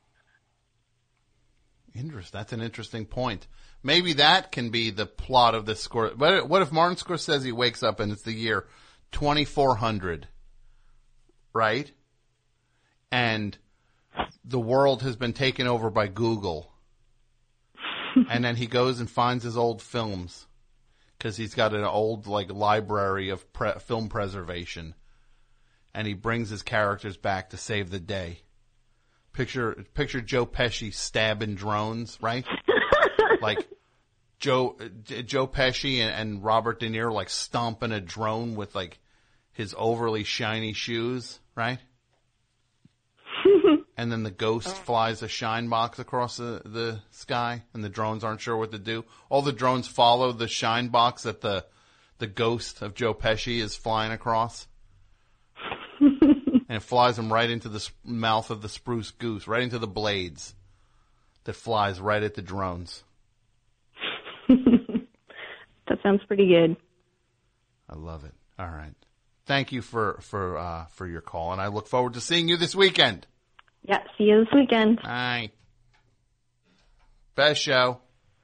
Speaker 3: Interest. That's an interesting point. Maybe that can be the plot of this score. What, what if Martin Scorsese wakes up and it's the year twenty-four hundred, right? And the world has been taken over by Google. And then he goes and finds his old films because he's got an old like library of pre- film preservation. And he brings his characters back to save the day. Picture, picture Joe Pesci stabbing drones, right? Like Joe, Joe Pesci and, and Robert De Niro like stomping a drone with like his overly shiny shoes, right? And then the ghost flies a shine box across the, the sky and the drones aren't sure what to do. All the drones follow the shine box that the, the ghost of Joe Pesci is flying across. And it flies them right into the mouth of the spruce goose, right into the blades that flies right at the drones.
Speaker 19: That sounds pretty good.
Speaker 3: I love it. All right. Thank you for, for, uh, for your call, and I look forward to seeing you this weekend.
Speaker 19: Yeah, see you this weekend.
Speaker 3: Bye. Best show.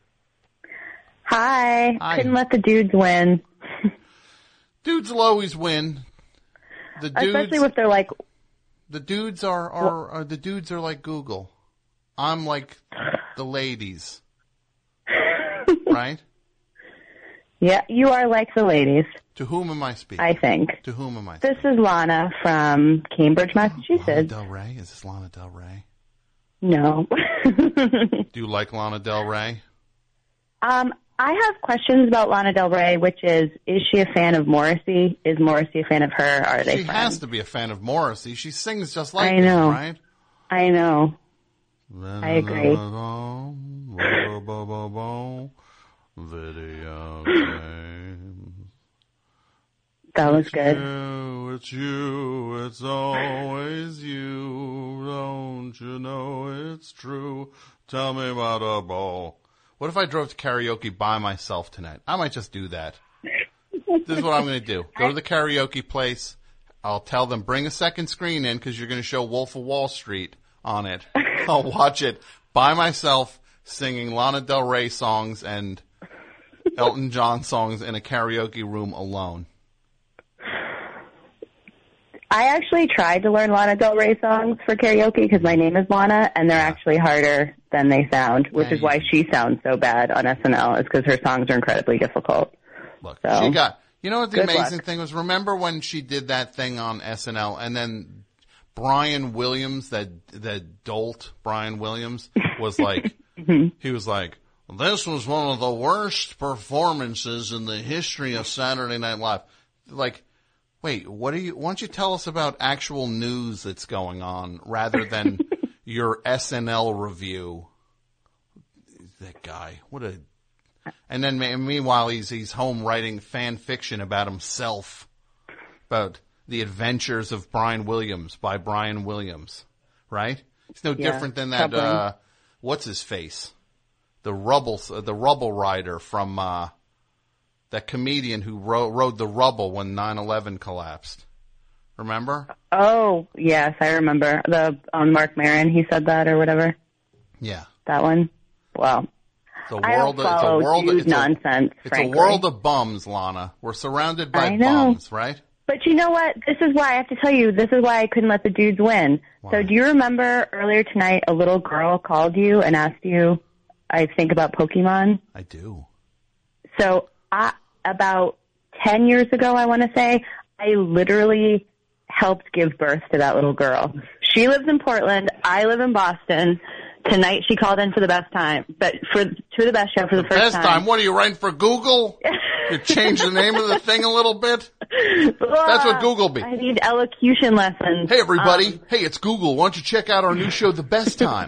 Speaker 20: Hi.
Speaker 3: Hi.
Speaker 20: Couldn't let the dudes win.
Speaker 3: Dudes will always win. The dudes,
Speaker 20: especially if they're like,
Speaker 3: the dudes are, are, are the dudes are like Google. I'm like the ladies, right?
Speaker 20: Yeah, you are like the ladies.
Speaker 3: To whom am I speaking?
Speaker 20: I think.
Speaker 3: To whom am I
Speaker 20: speaking?
Speaker 3: This
Speaker 20: is Lana from Cambridge, Massachusetts.
Speaker 3: Lana Del Rey? Is this Lana Del Rey?
Speaker 20: No.
Speaker 3: Do you like Lana Del Rey?
Speaker 20: Um, I have questions about Lana Del Rey, which is, is she a fan of Morrissey? Is Morrissey a fan of her? Are they
Speaker 3: She
Speaker 20: friends?
Speaker 3: has to be a fan of Morrissey. She sings just like
Speaker 20: I know.
Speaker 3: him, right?
Speaker 20: I know. I agree.
Speaker 3: Video games.
Speaker 20: That was good.
Speaker 3: You, it's you, it's always you. Don't you know it's true? Tell me about a ball. What if I drove to karaoke by myself tonight? I might just do that. This is what I'm going to do. Go to the karaoke place. I'll tell them, bring a second screen in because you're going to show Wolf of Wall Street on it. I'll watch it by myself singing Lana Del Rey songs and Elton John songs in a karaoke room alone.
Speaker 20: I actually tried to learn Lana Del Rey songs for karaoke because my name is Lana, and they're actually harder than they sound, which is why she sounds so bad on S N L, is because her songs are incredibly difficult.
Speaker 3: Look,
Speaker 20: so,
Speaker 3: she got, you know what the
Speaker 20: good
Speaker 3: amazing
Speaker 20: luck.
Speaker 3: thing was? Remember when she did that thing on S N L and then Brian Williams, that, that dolt Brian Williams was like, he was like, this was one of the worst performances in the history of Saturday Night Live. Like, wait, what do you, why don't you tell us about actual news that's going on rather than your S N L review? That guy, what a, and then meanwhile he's, he's home writing fan fiction about himself, about the adventures of Brian Williams by Brian Williams, right? It's no
Speaker 20: Yeah,
Speaker 3: different than that,
Speaker 20: troubling.
Speaker 3: uh, what's his face? The rubble, the rubble rider from, uh, that comedian who ro- rode the rubble when nine eleven collapsed. Remember?
Speaker 20: Oh, yes, I remember. The on Mark Maron, he said that or whatever.
Speaker 3: Yeah.
Speaker 20: That one? Well,
Speaker 3: It's a
Speaker 20: I
Speaker 3: world
Speaker 20: don't
Speaker 3: of, it's a
Speaker 20: follow
Speaker 3: world of,
Speaker 20: dude
Speaker 3: it's a,
Speaker 20: nonsense,
Speaker 3: it's
Speaker 20: frankly.
Speaker 3: a world of bums, Lana. We're surrounded by
Speaker 20: I know.
Speaker 3: bums, right?
Speaker 20: But you know what? This is why I have to tell you, this is why I couldn't let the dudes win. So do you remember earlier tonight a little girl called you and asked you, I think, about Pokemon?
Speaker 3: I do.
Speaker 20: So I, about ten years ago, I want to say, I literally helped give birth to that little girl. She lives in Portland. I live in Boston. Tonight she called in for the best time, but for to the best show for the,
Speaker 3: The
Speaker 20: first
Speaker 3: best
Speaker 20: time.
Speaker 3: time. What are you writing for Google? You change the name of the thing a little bit? That's what Google be.
Speaker 20: I need elocution lessons.
Speaker 3: Hey, everybody.
Speaker 20: Um,
Speaker 3: hey, it's Google. Why don't you check out our new show, The Best Time?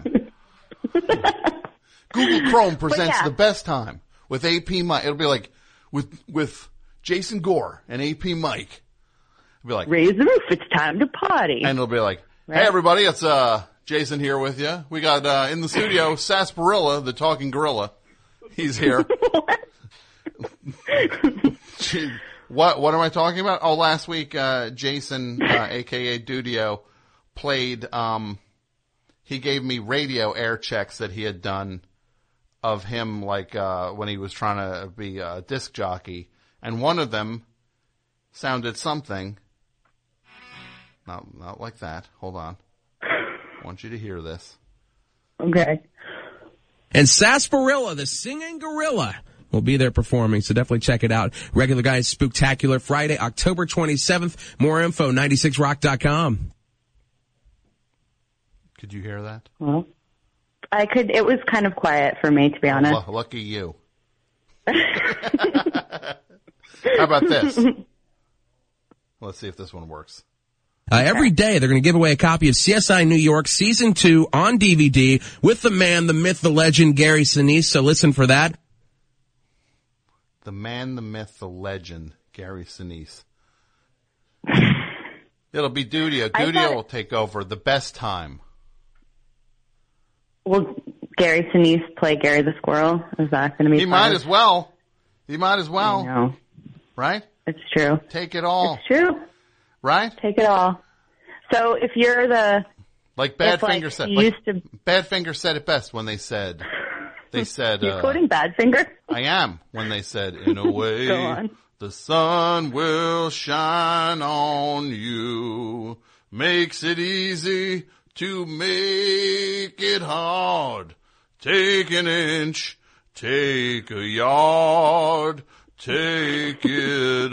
Speaker 3: Google Chrome presents
Speaker 20: yeah.
Speaker 3: The Best Time with A P Mike. It'll be like with with Jason Gore and A P Mike. It'll be like,
Speaker 20: raise the roof. It's time to party.
Speaker 3: and it'll be like,
Speaker 20: Right.
Speaker 3: hey, everybody. It's uh Jason here with you. We got uh in the studio Sarsaparilla, the talking gorilla. He's here. Gee, what what am I talking about? Oh, last week uh Jason, uh, aka Dudio, played. Um, he gave me radio air checks that he had done of him, like uh when he was trying to be a disc jockey, and one of them sounded something. Not not like that. Hold on. I want you to hear this.
Speaker 20: Okay.
Speaker 21: And Sarsaparilla, the singing gorilla, will be there performing, so definitely check it out. Regular Guys Spooktacular, Friday, October twenty-seventh. More info, ninety-six rock dot com.
Speaker 3: Could you hear that?
Speaker 20: Well, I could. It was kind of quiet for me, to be honest.
Speaker 3: L- lucky you. How about this? Let's see if this one works.
Speaker 21: Uh, every day they're going to give away a copy of C S I New York Season two on D V D with the man, the myth, the legend, Gary Sinise. So listen for that.
Speaker 3: The man, the myth, the legend, Gary Sinise. It'll be Dudio.
Speaker 20: I
Speaker 3: Dudio
Speaker 20: thought-
Speaker 3: will take over. The best time.
Speaker 20: Will Gary Sinise play Gary the Squirrel? Is that going to be
Speaker 3: He
Speaker 20: fun?
Speaker 3: might as well. He might as well.
Speaker 20: I know.
Speaker 3: Right?
Speaker 20: It's true.
Speaker 3: Take it all.
Speaker 20: It's true.
Speaker 3: Right?
Speaker 20: Take it all. So if you're the...
Speaker 3: Like Badfinger
Speaker 20: like,
Speaker 3: said.
Speaker 20: he
Speaker 3: Like
Speaker 20: used to-
Speaker 3: Badfinger said it best when they said, they said,
Speaker 20: You're
Speaker 3: uh,
Speaker 20: quoting Badfinger?
Speaker 3: I am, when they said, in a way,
Speaker 20: Go on.
Speaker 3: the sun will shine on you, makes it easy to make it hard. Take an inch, take a yard, take it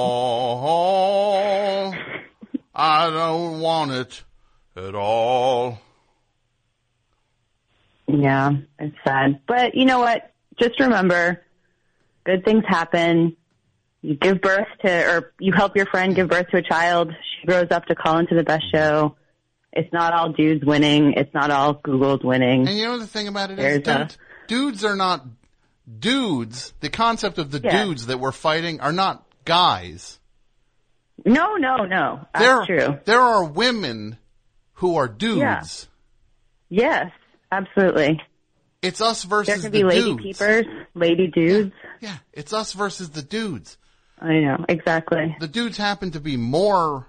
Speaker 3: all. I don't want it at all.
Speaker 20: Yeah, it's sad. But you know what? Just remember, good things happen. You give birth to, or you help your friend give birth to a child. She grows up to call into the best show. It's not all dudes winning. It's not all Googled winning.
Speaker 3: And you know the thing about it is,
Speaker 20: There's
Speaker 3: dudes, dudes are not dudes. The concept of the
Speaker 20: Yeah.
Speaker 3: dudes that we're fighting are not guys.
Speaker 20: No, no, no. That's
Speaker 3: there,
Speaker 20: true.
Speaker 3: There are women who are dudes.
Speaker 20: Yeah. Yes, absolutely.
Speaker 3: It's us versus
Speaker 20: There can
Speaker 3: the
Speaker 20: be lady
Speaker 3: dudes.
Speaker 20: peepers, lady dudes.
Speaker 3: Yeah, it's us versus the dudes.
Speaker 20: I know, exactly.
Speaker 3: The dudes happen to be more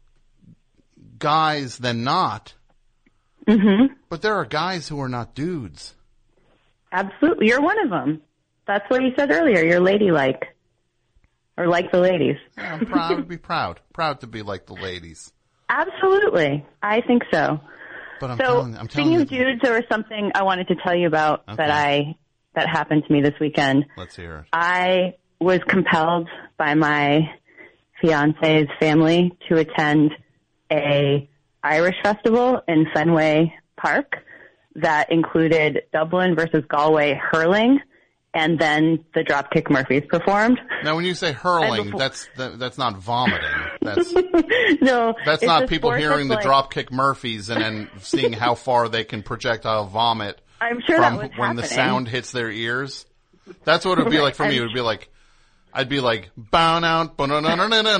Speaker 3: guys than not.
Speaker 20: Mm-hmm.
Speaker 3: But there are guys who are not dudes.
Speaker 20: Absolutely. You're one of them. That's what you said earlier. You're ladylike. Or like the ladies.
Speaker 3: Yeah, I'm proud to be proud. Proud to be like the ladies.
Speaker 20: Absolutely. I think so.
Speaker 3: But I'm
Speaker 20: so,
Speaker 3: telling, I'm telling
Speaker 20: speaking
Speaker 3: you.
Speaker 20: of dudes, there was something I wanted to tell you about
Speaker 3: Okay.
Speaker 20: that I that happened to me this weekend.
Speaker 3: Let's hear it.
Speaker 20: I was compelled by my fiance's family to attend a Irish festival in Fenway Park that included Dublin versus Galway hurling, and then the Dropkick Murphys performed.
Speaker 3: Now, when you say hurling,
Speaker 20: before-
Speaker 3: that's that, that's not vomiting. That's
Speaker 20: no,
Speaker 3: that's
Speaker 20: it's
Speaker 3: not
Speaker 20: a
Speaker 3: people
Speaker 20: sport
Speaker 3: hearing the
Speaker 20: that's like-
Speaker 3: Dropkick Murphys and then seeing how far they can projectile vomit
Speaker 20: I'm sure
Speaker 3: from
Speaker 20: that was
Speaker 3: when the
Speaker 20: happening.
Speaker 3: sound hits their ears. That's what it would be like for me. It would be like, I'd be like, bound out, bound out,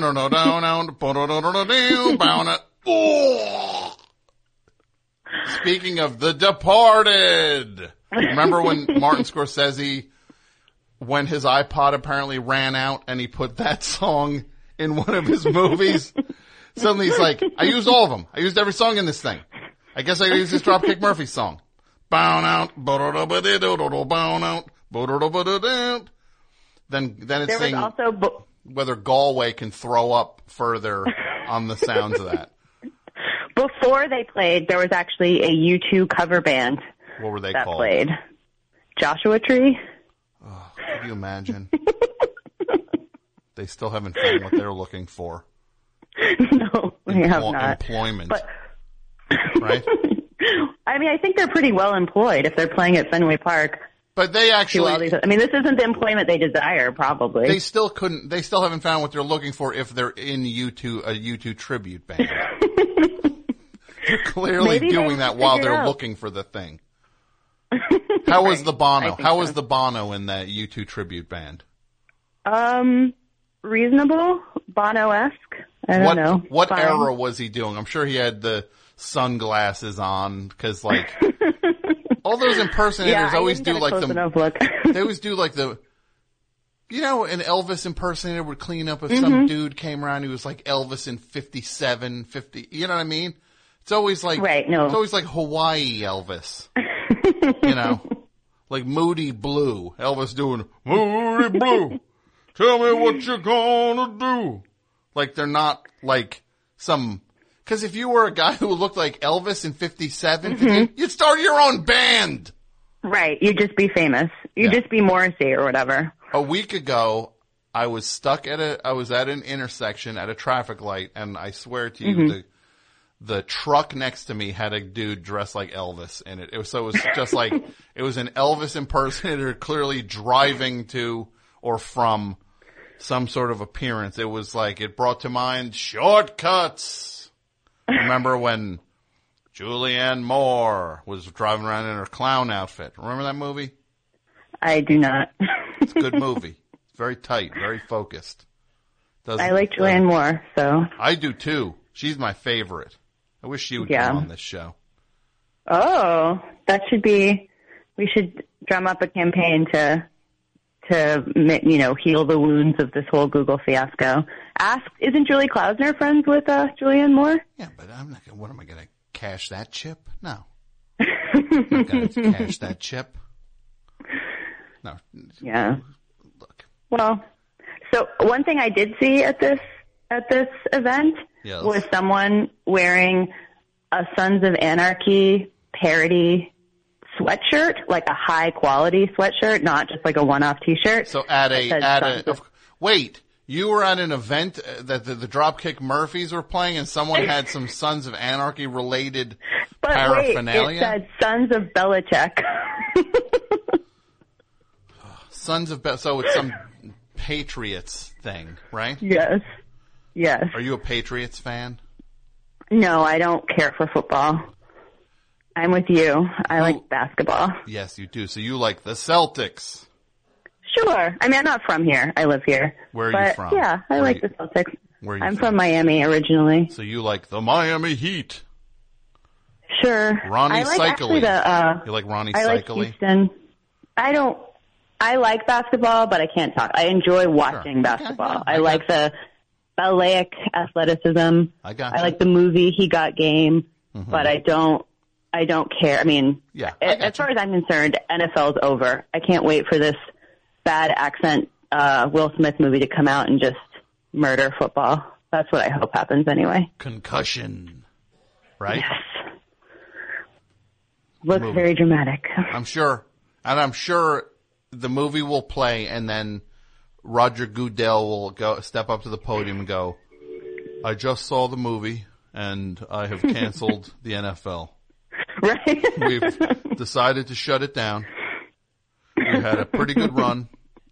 Speaker 3: bound out. Oh! Speaking of The Departed, remember when Martin Scorsese, when his iPod apparently ran out and he put that song in one of his movies? Suddenly he's like, I used all of them. I used every song in this thing. I guess I use this Dropkick Murphy song. Bound out, bound out, then then it's
Speaker 20: There was
Speaker 3: saying
Speaker 20: also bo-
Speaker 3: whether Galway can throw up further on the sounds of that.
Speaker 20: Before they played, there was actually a U two cover band
Speaker 3: What were they
Speaker 20: that
Speaker 3: called?
Speaker 20: played. Joshua Tree.
Speaker 3: Oh, can you imagine? They still haven't found what they're looking for.
Speaker 20: No, we have
Speaker 3: Emplo-
Speaker 20: not.
Speaker 3: Employment,
Speaker 20: But
Speaker 3: right?
Speaker 20: I mean, I think they're pretty well employed if they're playing at Fenway Park.
Speaker 3: But they
Speaker 20: Do
Speaker 3: actually,
Speaker 20: all these, I mean, this isn't the employment they desire, probably.
Speaker 3: they still couldn't, they still haven't found what they're looking for if they're in U two, a U two tribute band. They're clearly
Speaker 20: Maybe they
Speaker 3: doing that
Speaker 20: haven't
Speaker 3: while
Speaker 20: figured
Speaker 3: they're
Speaker 20: out.
Speaker 3: looking for the thing. How was
Speaker 20: Right.
Speaker 3: the Bono?
Speaker 20: I think
Speaker 3: How
Speaker 20: so.
Speaker 3: was the Bono in that U two tribute band?
Speaker 20: Um, reasonable, Bono-esque. I don't
Speaker 3: what
Speaker 20: know.
Speaker 3: what
Speaker 20: Fine.
Speaker 3: era was he doing? I'm sure he had the sunglasses on because like all those impersonators
Speaker 20: Yeah, I
Speaker 3: always
Speaker 20: didn't
Speaker 3: do
Speaker 20: get a
Speaker 3: like
Speaker 20: close
Speaker 3: the
Speaker 20: enough look.
Speaker 3: they always do like the you know an Elvis impersonator would clean up if
Speaker 20: Mm-hmm.
Speaker 3: some dude came around who was like Elvis in fifty-seven, fifty. You know what I mean? It's always like
Speaker 20: Right, no.
Speaker 3: It's always like Hawaii Elvis. You know, like Moody Blue. Elvis doing Moody Blue. Tell me what you're gonna do. Like they're not like some. Because if you were a guy who looked like Elvis in fifty-seven,
Speaker 20: Mm-hmm.
Speaker 3: you'd start your own band.
Speaker 20: Right, you'd just be famous. You'd
Speaker 3: Yeah.
Speaker 20: just be Morrissey or whatever.
Speaker 3: A week ago, I was stuck at a. I was at an intersection at a traffic light, and I swear to you,
Speaker 20: Mhm.
Speaker 3: the the truck next to me had a dude dressed like Elvis in it. It was so it was just like it was an Elvis impersonator clearly driving to or from some sort of appearance. It was like it brought to mind Shortcuts. Remember when Julianne Moore was driving around in her clown outfit? Remember that movie?
Speaker 20: I do not.
Speaker 3: It's a good movie. It's very tight, very focused. Doesn't-
Speaker 20: I like Julianne Moore, so.
Speaker 3: I do too. She's my favorite. I wish she would
Speaker 20: Yeah.
Speaker 3: come on this show.
Speaker 20: Oh, that should be. We should drum up a campaign to, to you know, heal the wounds of this whole Google fiasco. Ask, isn't Julie Klausner friends with uh, Julianne Moore?
Speaker 3: Yeah, but I'm not gonna, what am I going to cash that chip? No. I'm not going to cash that chip. No.
Speaker 20: Yeah. Well, so one thing I did see at this at this event
Speaker 3: Yes.
Speaker 20: was someone wearing a Sons of Anarchy parody sweatshirt, like a high quality sweatshirt, not just like a one-off T-shirt.
Speaker 3: So at a,
Speaker 20: that said
Speaker 3: at
Speaker 20: Sons
Speaker 3: a,
Speaker 20: of-
Speaker 3: of, wait, you were at an event uh, that the, the Dropkick Murphys were playing and someone had some Sons of Anarchy related
Speaker 20: but
Speaker 3: paraphernalia?
Speaker 20: wait, it said Sons of Belichick.
Speaker 3: Sons of Be- so it's some Patriots thing, right?
Speaker 20: Yes. Yes.
Speaker 3: Are you a Patriots fan?
Speaker 20: No, I don't care for football. I'm with you. I
Speaker 3: Who-
Speaker 20: like basketball.
Speaker 3: Yes, you do. So you like the Celtics.
Speaker 20: Sure. I mean, I'm not from here. I live here.
Speaker 3: Where are
Speaker 20: but
Speaker 3: you from?
Speaker 20: Yeah, I
Speaker 3: Where
Speaker 20: like
Speaker 3: you-
Speaker 20: the Celtics.
Speaker 3: Where are you
Speaker 20: I'm
Speaker 3: from?
Speaker 20: from Miami originally.
Speaker 3: So you like the Miami Heat.
Speaker 20: Sure.
Speaker 3: Ronnie
Speaker 20: I like actually
Speaker 3: Cycli.
Speaker 20: the, uh,
Speaker 3: You like Ronnie
Speaker 20: I like
Speaker 3: Cycli?
Speaker 20: Houston. I don't, I like basketball, but I can't talk. I enjoy watching basketball. I, like the balletic athleticism.
Speaker 3: I got
Speaker 20: I
Speaker 3: you.
Speaker 20: like the movie He Got Game,
Speaker 3: Mhm.
Speaker 20: but I don't, I don't care. I mean,
Speaker 3: Yeah,
Speaker 20: a- as far as I'm concerned, N F L's over. I can't wait for this bad accent, uh, Will Smith movie to come out and just murder football. That's what I hope happens anyway.
Speaker 3: Concussion. Right?
Speaker 20: Yes. Looks
Speaker 3: Movie.
Speaker 20: very dramatic.
Speaker 3: I'm sure. And I'm sure the movie will play and then Roger Goodell will go step up to the podium and go, I just saw the movie and I have canceled the N F L.
Speaker 20: Right.
Speaker 3: We've decided to shut it down. We had a pretty good run,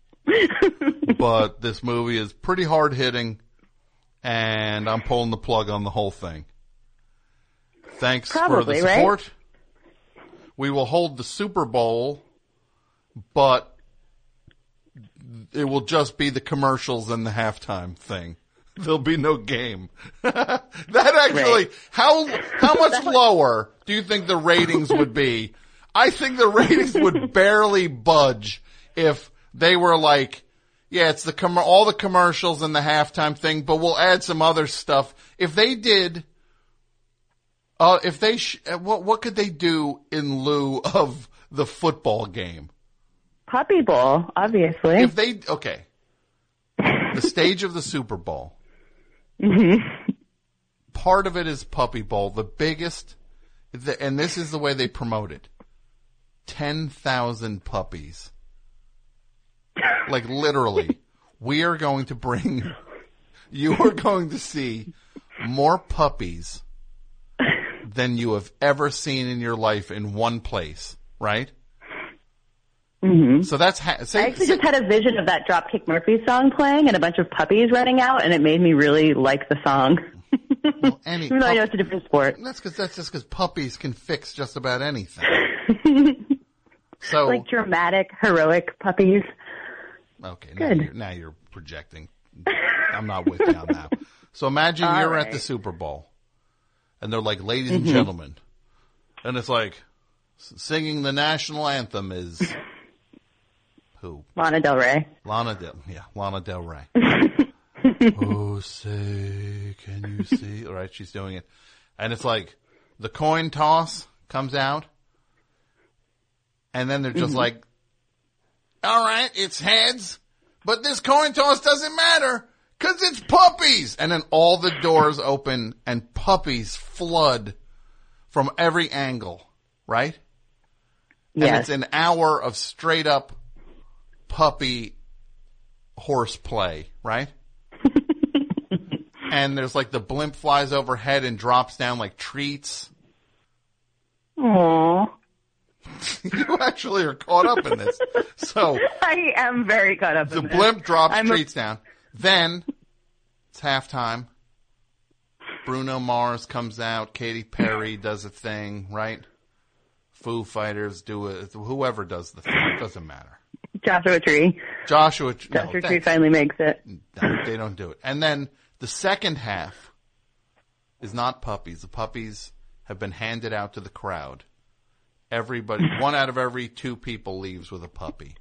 Speaker 3: but this movie is pretty hard hitting and I'm pulling the plug on the whole thing. Thanks for
Speaker 20: Probably,
Speaker 3: the
Speaker 20: right?
Speaker 3: support. We will hold the Super Bowl, but it will just be the commercials and the halftime thing. There'll be no game. That actually,
Speaker 9: Right.
Speaker 3: how how much lower do you think the ratings would be? I think the ratings would barely budge if they were like, yeah, it's the com- all the commercials and the halftime thing, but we'll add some other stuff. If they did, uh, if they, sh- what what could they do in lieu of the football game?
Speaker 20: Puppy Bowl, obviously.
Speaker 3: If they, okay, the stage of the Super Bowl.
Speaker 20: Mm-hmm.
Speaker 3: Part of it is Puppy Bowl. The biggest, the, and this is the way they promote it. ten thousand puppies. Like literally, we are going to bring, you are going to see more puppies than you have ever seen in your life in one place, right?
Speaker 20: Mm-hmm.
Speaker 3: So that's, ha- say,
Speaker 20: I actually just had a vision of that Dropkick Murphys song playing and a bunch of puppies running out, and it made me really like the song.
Speaker 3: well, any,
Speaker 20: Even though I know it's a different sport.
Speaker 3: That's because that's just because puppies can fix just about anything. So
Speaker 20: like dramatic, heroic puppies.
Speaker 3: okay, now
Speaker 20: Good.
Speaker 3: you're, now you're projecting. I'm not with you on that. So imagine
Speaker 20: All
Speaker 3: you're at
Speaker 20: right.
Speaker 3: the Super Bowl, and they're like, "Ladies and
Speaker 20: Mhm.
Speaker 3: gentlemen," and it's like s- singing the national anthem is who?
Speaker 20: Lana Del Rey.
Speaker 3: Lana Del, yeah, Lana Del Rey. Oh, say, can you see? All right, she's doing it. And it's like, the coin toss comes out, and then they're just
Speaker 9: Mhm.
Speaker 3: like, all right, it's heads, but this coin toss doesn't matter, cause it's puppies! And then all the doors open, and puppies flood from every angle, right? And
Speaker 20: Yes.
Speaker 3: it's an hour of straight up puppy horseplay, right? And there's like the blimp flies overhead and drops down like treats.
Speaker 20: Aww.
Speaker 3: You actually are caught up in this. So
Speaker 20: I am very caught up
Speaker 3: the
Speaker 20: in this.
Speaker 3: blimp drops
Speaker 20: I'm a-
Speaker 3: treats down. Then it's halftime. Bruno Mars comes out. Katy Perry does a thing, right? Foo Fighters do it. Whoever does the thing, it doesn't matter.
Speaker 20: Joshua Tree.
Speaker 3: Joshua, Tr- no,
Speaker 20: Joshua Tree
Speaker 3: thanks.
Speaker 20: finally makes it.
Speaker 3: No, they don't do it. And then the second half is not puppies. The puppies have been handed out to the crowd. Everybody, one out of every two people leaves with a puppy.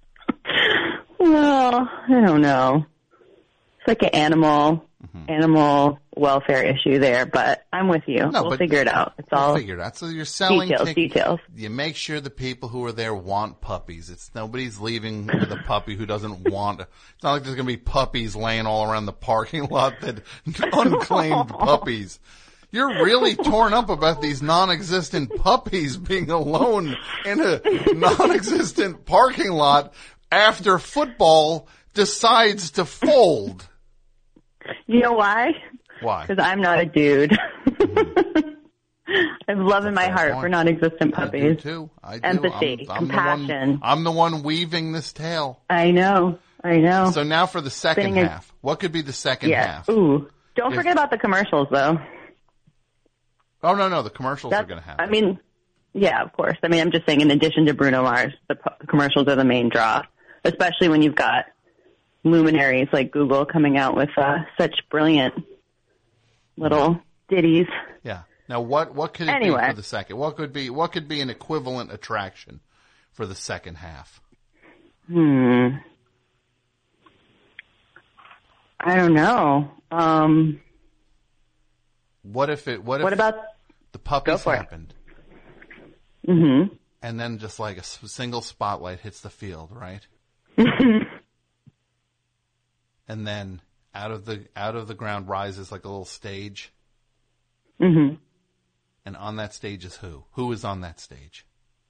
Speaker 20: Well, I don't know. It's like an animal,
Speaker 3: Mm-hmm.
Speaker 20: animal welfare issue there, but I'm with you.
Speaker 3: No,
Speaker 20: we'll
Speaker 3: but-
Speaker 20: figure it out. It's
Speaker 3: We'll
Speaker 20: all
Speaker 3: figure it out. So you're selling
Speaker 20: details,
Speaker 3: tick-
Speaker 20: details.
Speaker 3: You make sure the people who are there want puppies. It's nobody's leaving with a puppy who doesn't want. It's not like there's going to be puppies laying all around the parking lot that unclaimed puppies. You're really torn up about these non-existent puppies being alone in a non-existent parking lot after football decides to fold.
Speaker 20: You know why?
Speaker 3: Why?
Speaker 20: Because I'm not a dude. I've have love in my heart
Speaker 3: point.
Speaker 20: for non-existent
Speaker 3: I
Speaker 20: puppies.
Speaker 3: do too. I do.
Speaker 20: Empathy,
Speaker 3: I'm, I'm
Speaker 20: compassion.
Speaker 3: The one, I'm the one weaving this tale.
Speaker 20: I know. I know.
Speaker 3: So now for the second
Speaker 20: Spinning a-
Speaker 3: half. What could be the second
Speaker 20: yeah.
Speaker 3: half?
Speaker 20: Ooh. Don't
Speaker 3: If-
Speaker 20: forget about the commercials, though.
Speaker 3: Oh, no, no. The commercials
Speaker 20: That's,
Speaker 3: are going to happen.
Speaker 20: I mean, yeah, of course. I mean, I'm just saying in addition to Bruno Mars, the pu- commercials are the main draw, especially when you've got luminaries like Google coming out with uh, such brilliant little ditties.
Speaker 3: Yeah. Now, what, what could it
Speaker 20: Anyway.
Speaker 3: be for the second? What could be what could be an equivalent attraction for the second half?
Speaker 20: Hmm. I don't know. Um,
Speaker 3: What if it? What if
Speaker 20: what about?
Speaker 3: the puppies
Speaker 20: Go for it.
Speaker 3: happened,
Speaker 20: Mm-hmm.
Speaker 3: and then just like a s- single spotlight hits the field, right? And then out of the out of the ground rises like a little stage,
Speaker 20: Mm-hmm.
Speaker 3: and on that stage is who? Who is on that stage?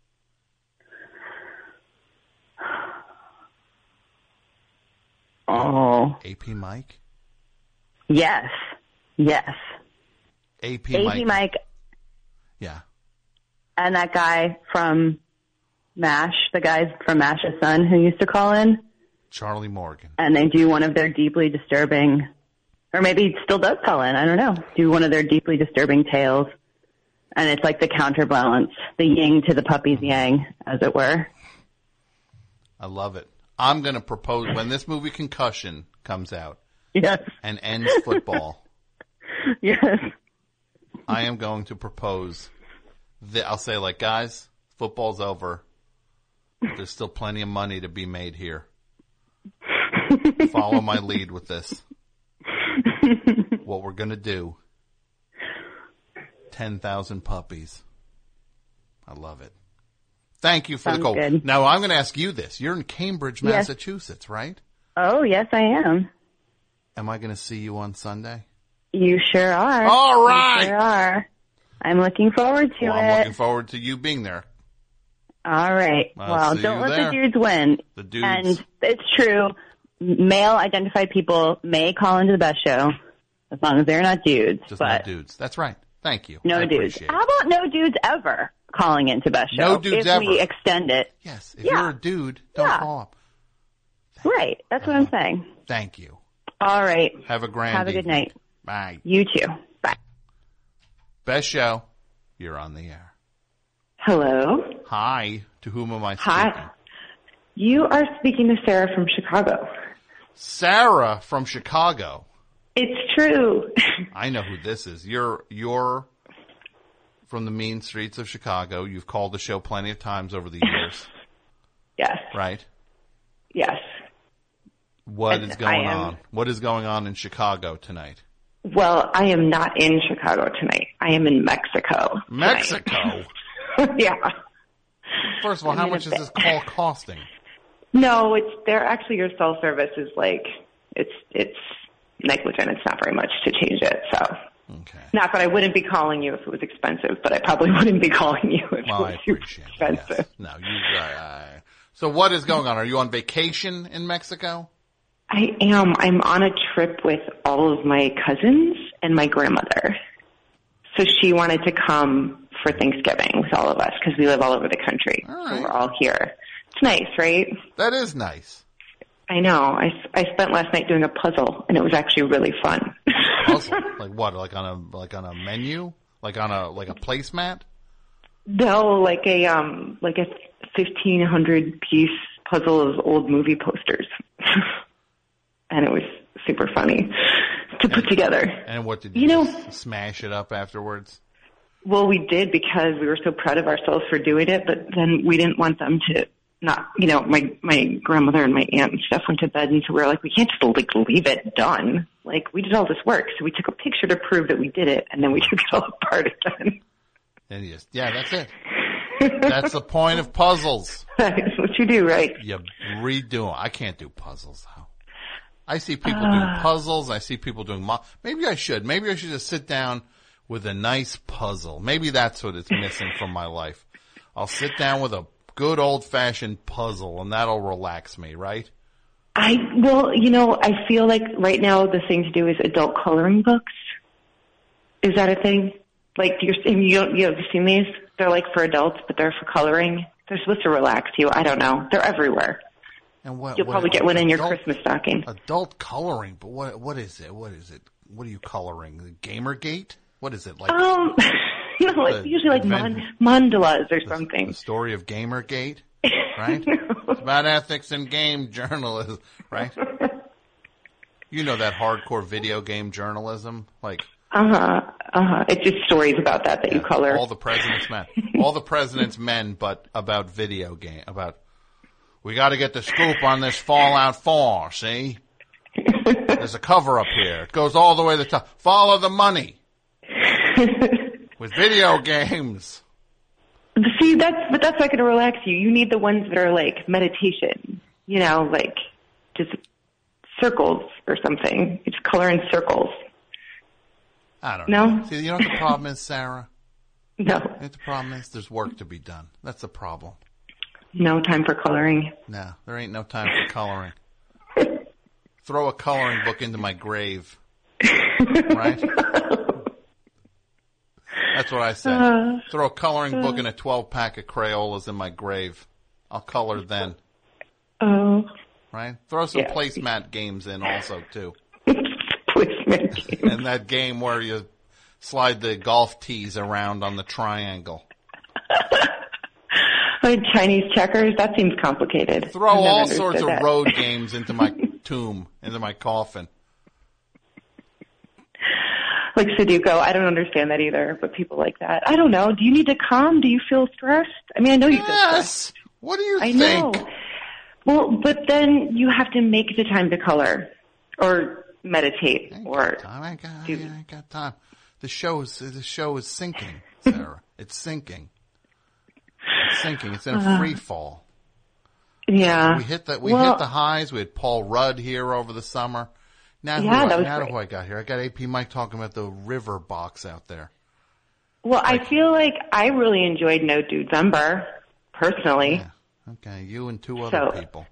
Speaker 20: Oh.
Speaker 3: A P Mike.
Speaker 20: Yes. Yes.
Speaker 3: A P
Speaker 20: A P
Speaker 3: Mike.
Speaker 20: Mike
Speaker 3: Yeah.
Speaker 20: and that guy from MASH, the guy from MASH's son who used to call in,
Speaker 3: Charlie Morgan.
Speaker 20: and they do one of their deeply disturbing, or maybe he still does call in, I don't know, do one of their deeply disturbing tales. And it's like the counterbalance, the yin to the puppy's yang, as it were.
Speaker 3: I love it. I'm going to propose when this movie Concussion comes out
Speaker 20: Yes.
Speaker 3: and ends football.
Speaker 20: Yes.
Speaker 3: I am going to propose that I'll say, like, guys, football's over. There's still plenty of money to be made here. Follow my lead with this. What we're going to do, ten thousand puppies. I love it. Thank you for
Speaker 20: Sounds
Speaker 3: the call.
Speaker 20: good.
Speaker 3: Now, I'm going to ask you this. You're in Cambridge,
Speaker 20: Yes.
Speaker 3: Massachusetts, right?
Speaker 20: Oh, yes, I am.
Speaker 3: Am I going to see you on Sunday?
Speaker 20: You sure are.
Speaker 3: All right.
Speaker 20: You sure are. I'm looking forward to
Speaker 3: Well,
Speaker 20: it.
Speaker 3: I'm looking forward to you being there.
Speaker 20: All right.
Speaker 3: I'll
Speaker 20: well,
Speaker 3: see
Speaker 20: don't
Speaker 3: you
Speaker 20: let
Speaker 3: there.
Speaker 20: the dudes win.
Speaker 3: The dudes.
Speaker 20: And it's true. Male identified people may call into the best show as long as they're not dudes.
Speaker 3: Just
Speaker 20: but
Speaker 3: no dudes. That's right. Thank you.
Speaker 20: no
Speaker 3: I
Speaker 20: dudes.
Speaker 3: appreciate it.
Speaker 20: How about no dudes ever calling into best show?
Speaker 3: No dudes
Speaker 20: if
Speaker 3: ever.
Speaker 20: we extend it.
Speaker 3: Yes. If
Speaker 20: Yeah.
Speaker 3: you're a dude, don't
Speaker 20: Yeah.
Speaker 3: call up.
Speaker 20: Right. That's what I'm saying.
Speaker 3: Thank you.
Speaker 20: All right.
Speaker 3: Have a grand
Speaker 20: Have a good
Speaker 3: evening.
Speaker 20: night.
Speaker 3: Bye.
Speaker 20: You too. Bye.
Speaker 3: Best show. You're on the air.
Speaker 1: Hello.
Speaker 3: Hi. To whom am I speaking?
Speaker 1: Hi. You are speaking to Sarah from Chicago.
Speaker 3: Sarah from Chicago.
Speaker 1: It's true.
Speaker 3: I know who this is. You're you're from the mean streets of Chicago. You've called the show plenty of times over the years.
Speaker 1: Yes.
Speaker 3: Right?
Speaker 1: Yes.
Speaker 3: What
Speaker 1: And
Speaker 3: is going
Speaker 1: I am-
Speaker 3: on? What is going on in Chicago tonight?
Speaker 1: Well, I am not in Chicago tonight. I am in Mexico. tonight.
Speaker 3: Mexico.
Speaker 1: Yeah.
Speaker 3: First of all,
Speaker 1: I'm
Speaker 3: how
Speaker 1: in a
Speaker 3: much is
Speaker 1: bit-
Speaker 3: this call costing?
Speaker 1: No, it's they're actually your cell service is like it's it's negligent. It's not very much to change it. So.
Speaker 3: Okay.
Speaker 1: Not that I wouldn't be calling you if it was expensive, but I probably wouldn't be calling you if
Speaker 3: Well,
Speaker 1: it
Speaker 3: I
Speaker 1: was super
Speaker 3: appreciate it.
Speaker 1: expensive.
Speaker 3: No, you. Uh, so what is going on? Are you on vacation in Mexico?
Speaker 1: I am. I'm on a trip with all of my cousins and my grandmother. So she wanted to come for Thanksgiving with all of us because we live all over the country. So we're all here. It's nice, right?
Speaker 3: That is nice.
Speaker 1: I know. I, I spent last night doing a puzzle, and it was actually really fun.
Speaker 3: Puzzle? Like what? Like on a like on a menu? Like on a like a placemat?
Speaker 1: No, like a um, like a fifteen hundred piece puzzle of old movie posters, and it was super funny to put together.
Speaker 3: And what did you,
Speaker 1: You know-
Speaker 3: just smash it up afterwards?
Speaker 1: Well, we did because we were so proud of ourselves for doing it, but then we didn't want them to not, you know, my, my grandmother and my aunt and stuff went to bed, and so we were like, we can't just like leave it done. Like, we did all this work, so we took a picture to prove that we did it, and then we took it all apart again.
Speaker 3: And you just, yeah, that's it. That's the point of puzzles.
Speaker 1: That's what you do, right?
Speaker 3: You redo 'em. I can't do puzzles though. I see people doing
Speaker 1: Uh.
Speaker 3: puzzles. I see people doing. Mo- Maybe I should. Maybe I should just sit down with a nice puzzle. Maybe that's what it's missing from my life. I'll sit down with a good old fashioned puzzle, and that'll relax me, right?
Speaker 1: I, well, you know, I feel like right now the thing to do is adult coloring books. Is that a thing? Like you're, you don't, you have seen these? They're like for adults, but they're for coloring. They're supposed to relax you. I don't know. They're everywhere.
Speaker 3: And what,
Speaker 1: You'll
Speaker 3: what,
Speaker 1: probably get one in your
Speaker 3: adult,
Speaker 1: Christmas stocking.
Speaker 3: Adult coloring, but what what is it? What is it? What are you coloring? Gamergate? What is it like?
Speaker 1: Um, no, it's
Speaker 3: the
Speaker 1: usually like
Speaker 3: invent-
Speaker 1: man, mandalas or
Speaker 3: the,
Speaker 1: something.
Speaker 3: The story of Gamergate, right? It's about ethics in game journalism, right? You know that hardcore video game journalism, like.
Speaker 1: Uh huh. Uh huh. It's just stories about that that
Speaker 3: yeah,
Speaker 1: you color.
Speaker 3: All the president's men. All the president's men, but about video game. About we got to get the scoop on this Fallout four. See, there's a cover up here. It goes all the way to the top. Follow the money with video games.
Speaker 1: See, that's but that's not going to relax you. You need the ones that are like meditation. You know, like just circles or something. You just color in circles.
Speaker 3: I don't
Speaker 1: no?
Speaker 3: know. See, you know what the problem is, Sarah?
Speaker 1: No.
Speaker 3: You know what the problem is? There's work to be done. That's the problem.
Speaker 1: No time for coloring.
Speaker 3: No, there ain't no time for coloring. Throw a coloring book into my grave. Right? That's what I said.
Speaker 1: Uh,
Speaker 3: Throw a coloring
Speaker 1: uh,
Speaker 3: book and a twelve pack of Crayolas in my grave. I'll color then.
Speaker 1: Oh.
Speaker 3: Right? Throw some
Speaker 1: Yeah.
Speaker 3: placemat games in also, too.
Speaker 1: Placemat games.
Speaker 3: And that game where you slide the golf tees around on the triangle.
Speaker 1: Like Chinese checkers? That seems complicated.
Speaker 3: Throw
Speaker 1: I've never
Speaker 3: all
Speaker 1: understood
Speaker 3: sorts of
Speaker 1: that.
Speaker 3: road games into my tomb, into my coffin.
Speaker 1: Like Sudoku. I don't understand that either, but people like that. I don't know. Do you need to calm? Do you feel stressed? I mean, I know you feel stressed.
Speaker 3: What do you
Speaker 1: I
Speaker 3: think?
Speaker 1: know. Well, but then you have to make the time to color or meditate or
Speaker 3: I ain't got,
Speaker 1: do.
Speaker 3: I ain't got time. The show is the show is sinking, Sarah. It's sinking. It's sinking. It's in a
Speaker 1: Uh,
Speaker 3: free fall.
Speaker 1: Yeah.
Speaker 3: We hit the we
Speaker 1: Well-
Speaker 3: hit the highs. We had Paul Rudd here over the summer. Now
Speaker 1: Yeah,
Speaker 3: who,
Speaker 1: that was
Speaker 3: now
Speaker 1: great.
Speaker 3: who I got here? I got A P Mike talking about the river box out there.
Speaker 1: Well, I feel like I really enjoyed No Dudember, personally.
Speaker 3: Okay, you and two other
Speaker 1: So-
Speaker 3: people.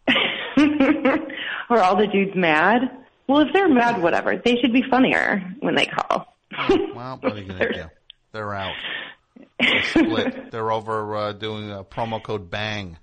Speaker 1: Are all the dudes mad? Well, if they're mad, whatever. They should be funnier when they call.
Speaker 3: Well, what are you gonna do? They're out. They split. They're over uh, doing a promo code BANG.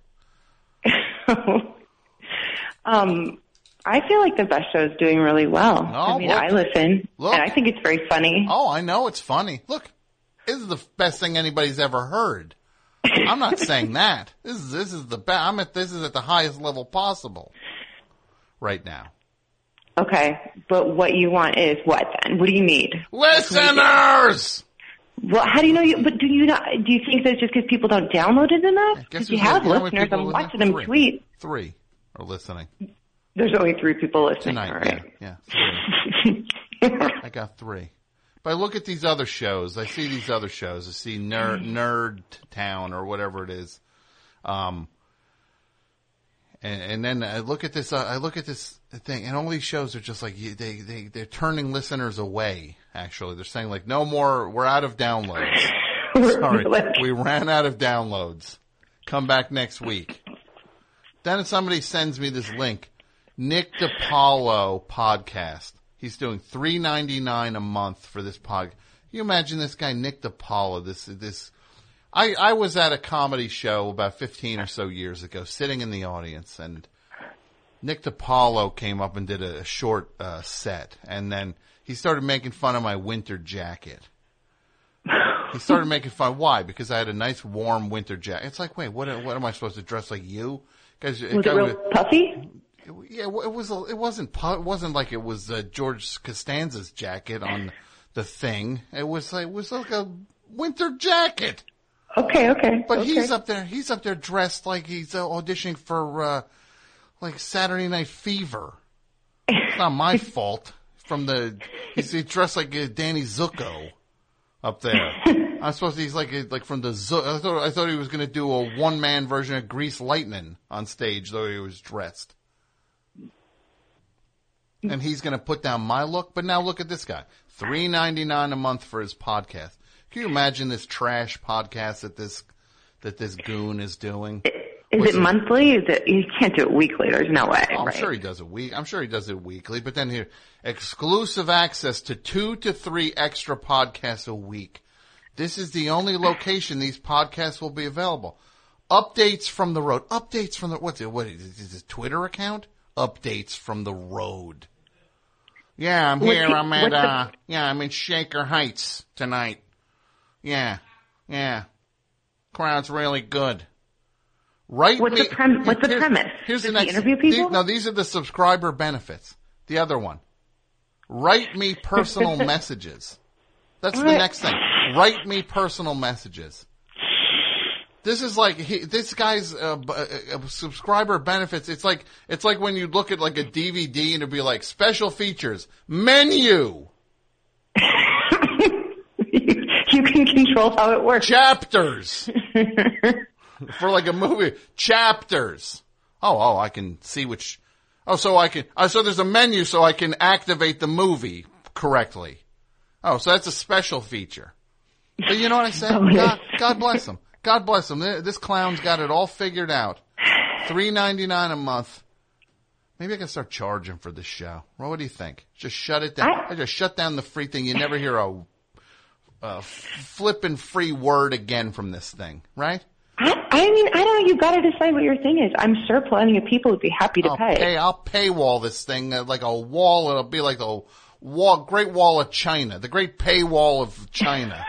Speaker 1: um, I feel like the best show is doing really well. I mean,
Speaker 3: look.
Speaker 1: I listen,
Speaker 3: Look.
Speaker 1: and I think it's very funny.
Speaker 3: Oh, I know it's funny. Look, this is the best thing anybody's ever heard. I'm not saying that. This is this is the best. I'm at this is at the highest level possible right now.
Speaker 1: Okay, but what you want is what then? What do you need?
Speaker 3: Listeners!
Speaker 1: Well, how do you know you, but do you not, do you think that's just because people don't download it enough?
Speaker 3: Guess
Speaker 1: Because you
Speaker 3: who's-
Speaker 1: have
Speaker 3: you know how many
Speaker 1: listeners,
Speaker 3: people
Speaker 1: I'm
Speaker 3: listen?
Speaker 1: watching them
Speaker 3: Three.
Speaker 1: tweet.
Speaker 3: Three are listening.
Speaker 1: There's only three people listening.
Speaker 3: Tonight,
Speaker 1: all right.
Speaker 3: yeah, yeah, three. I got three. But I look at these other shows. I see these other shows. I see Nerd, Nerd Town or whatever it is. Um, and, and then I look at this. Uh, I look at this thing, and all these shows are just like you- they they they're turning listeners away. Actually, they're saying like, no more. We're out of downloads. Sorry, we ran out of downloads. Come back next week. Then somebody sends me this link. Nick DiPaolo podcast. He's doing three ninety-nine a month for this pod. Can you imagine this guy, Nick DiPaolo? This, this, I, I was at a comedy show about fifteen or so years ago, sitting in the audience, and Nick DiPaolo came up and did a, a short, uh, set, and then he started making fun of my winter jacket. He started making fun. Why? Because I had a nice warm winter jacket. It's like, wait, what, what am I supposed to dress like you? Cause
Speaker 1: Was it real puffy?
Speaker 3: Yeah, it was. It wasn't. It wasn't like it was uh, George Costanza's jacket on the thing. It was. Like, it was like a winter jacket.
Speaker 1: Okay, okay.
Speaker 3: But
Speaker 1: okay.
Speaker 3: he's up there. He's up there dressed like he's uh, auditioning for uh, like Saturday Night Fever. It's not my fault. From the he's he dressed like uh, Danny Zuko up there. I'm supposed to. He's like like from the. Zu- I thought I thought he was going to do a one man version of Grease Lightning on stage, though he was dressed. And he's going to put down my look. But now look at this guy. three ninety-nine a month for his podcast. Can you imagine this trash podcast that this that this goon is doing?
Speaker 1: Is
Speaker 3: What's
Speaker 1: it monthly? Is it, you can't do it weekly. There's no way.
Speaker 3: Oh, I'm
Speaker 1: right?
Speaker 3: sure he does it week. I'm sure he does it weekly. But then here, exclusive access to two to three extra podcasts a week. This is the only location these podcasts will be available. Updates from the road. Updates from the, what's it, what is it, is it a Twitter account? Updates from the road. Yeah, I'm here. I'm at, uh, yeah, I'm in Shaker Heights tonight. Yeah, yeah. Crowd's really good. Write
Speaker 1: What's
Speaker 3: me,
Speaker 1: the, prem- what's the
Speaker 3: here's,
Speaker 1: premise?
Speaker 3: Here's
Speaker 1: Does
Speaker 3: the
Speaker 1: he
Speaker 3: next.
Speaker 1: interview people?
Speaker 3: These, no, these are the subscriber benefits. The other one. Write me personal messages. That's the next thing. Write me personal messages. This is like he, this guy's uh, b- uh, subscriber benefits. It's like it's like when you look at like a D V D and it'd be like special features menu.
Speaker 1: You can control how it works.
Speaker 3: Chapters for like a movie. Chapters. Oh, oh, I can see which. Oh, so I can. Oh, so there's a menu, so I can activate the movie correctly. Oh, so that's a special feature. But you know what I said? God, God bless him. God bless him. This clown's got it all figured out. three ninety-nine a month. Maybe I can start charging for this show. Well, what do you think? Just shut it down. I, I just shut down the free thing. You never hear a, a flippin' free word again from this thing, right?
Speaker 1: I, I mean, I don't know. You've got to decide what your thing is. I'm sure plenty of people would be happy to
Speaker 3: I'll
Speaker 1: pay.
Speaker 3: pay. I'll paywall this thing uh, like a wall. It'll be like the wall, Great Wall of China, the Great Paywall of China.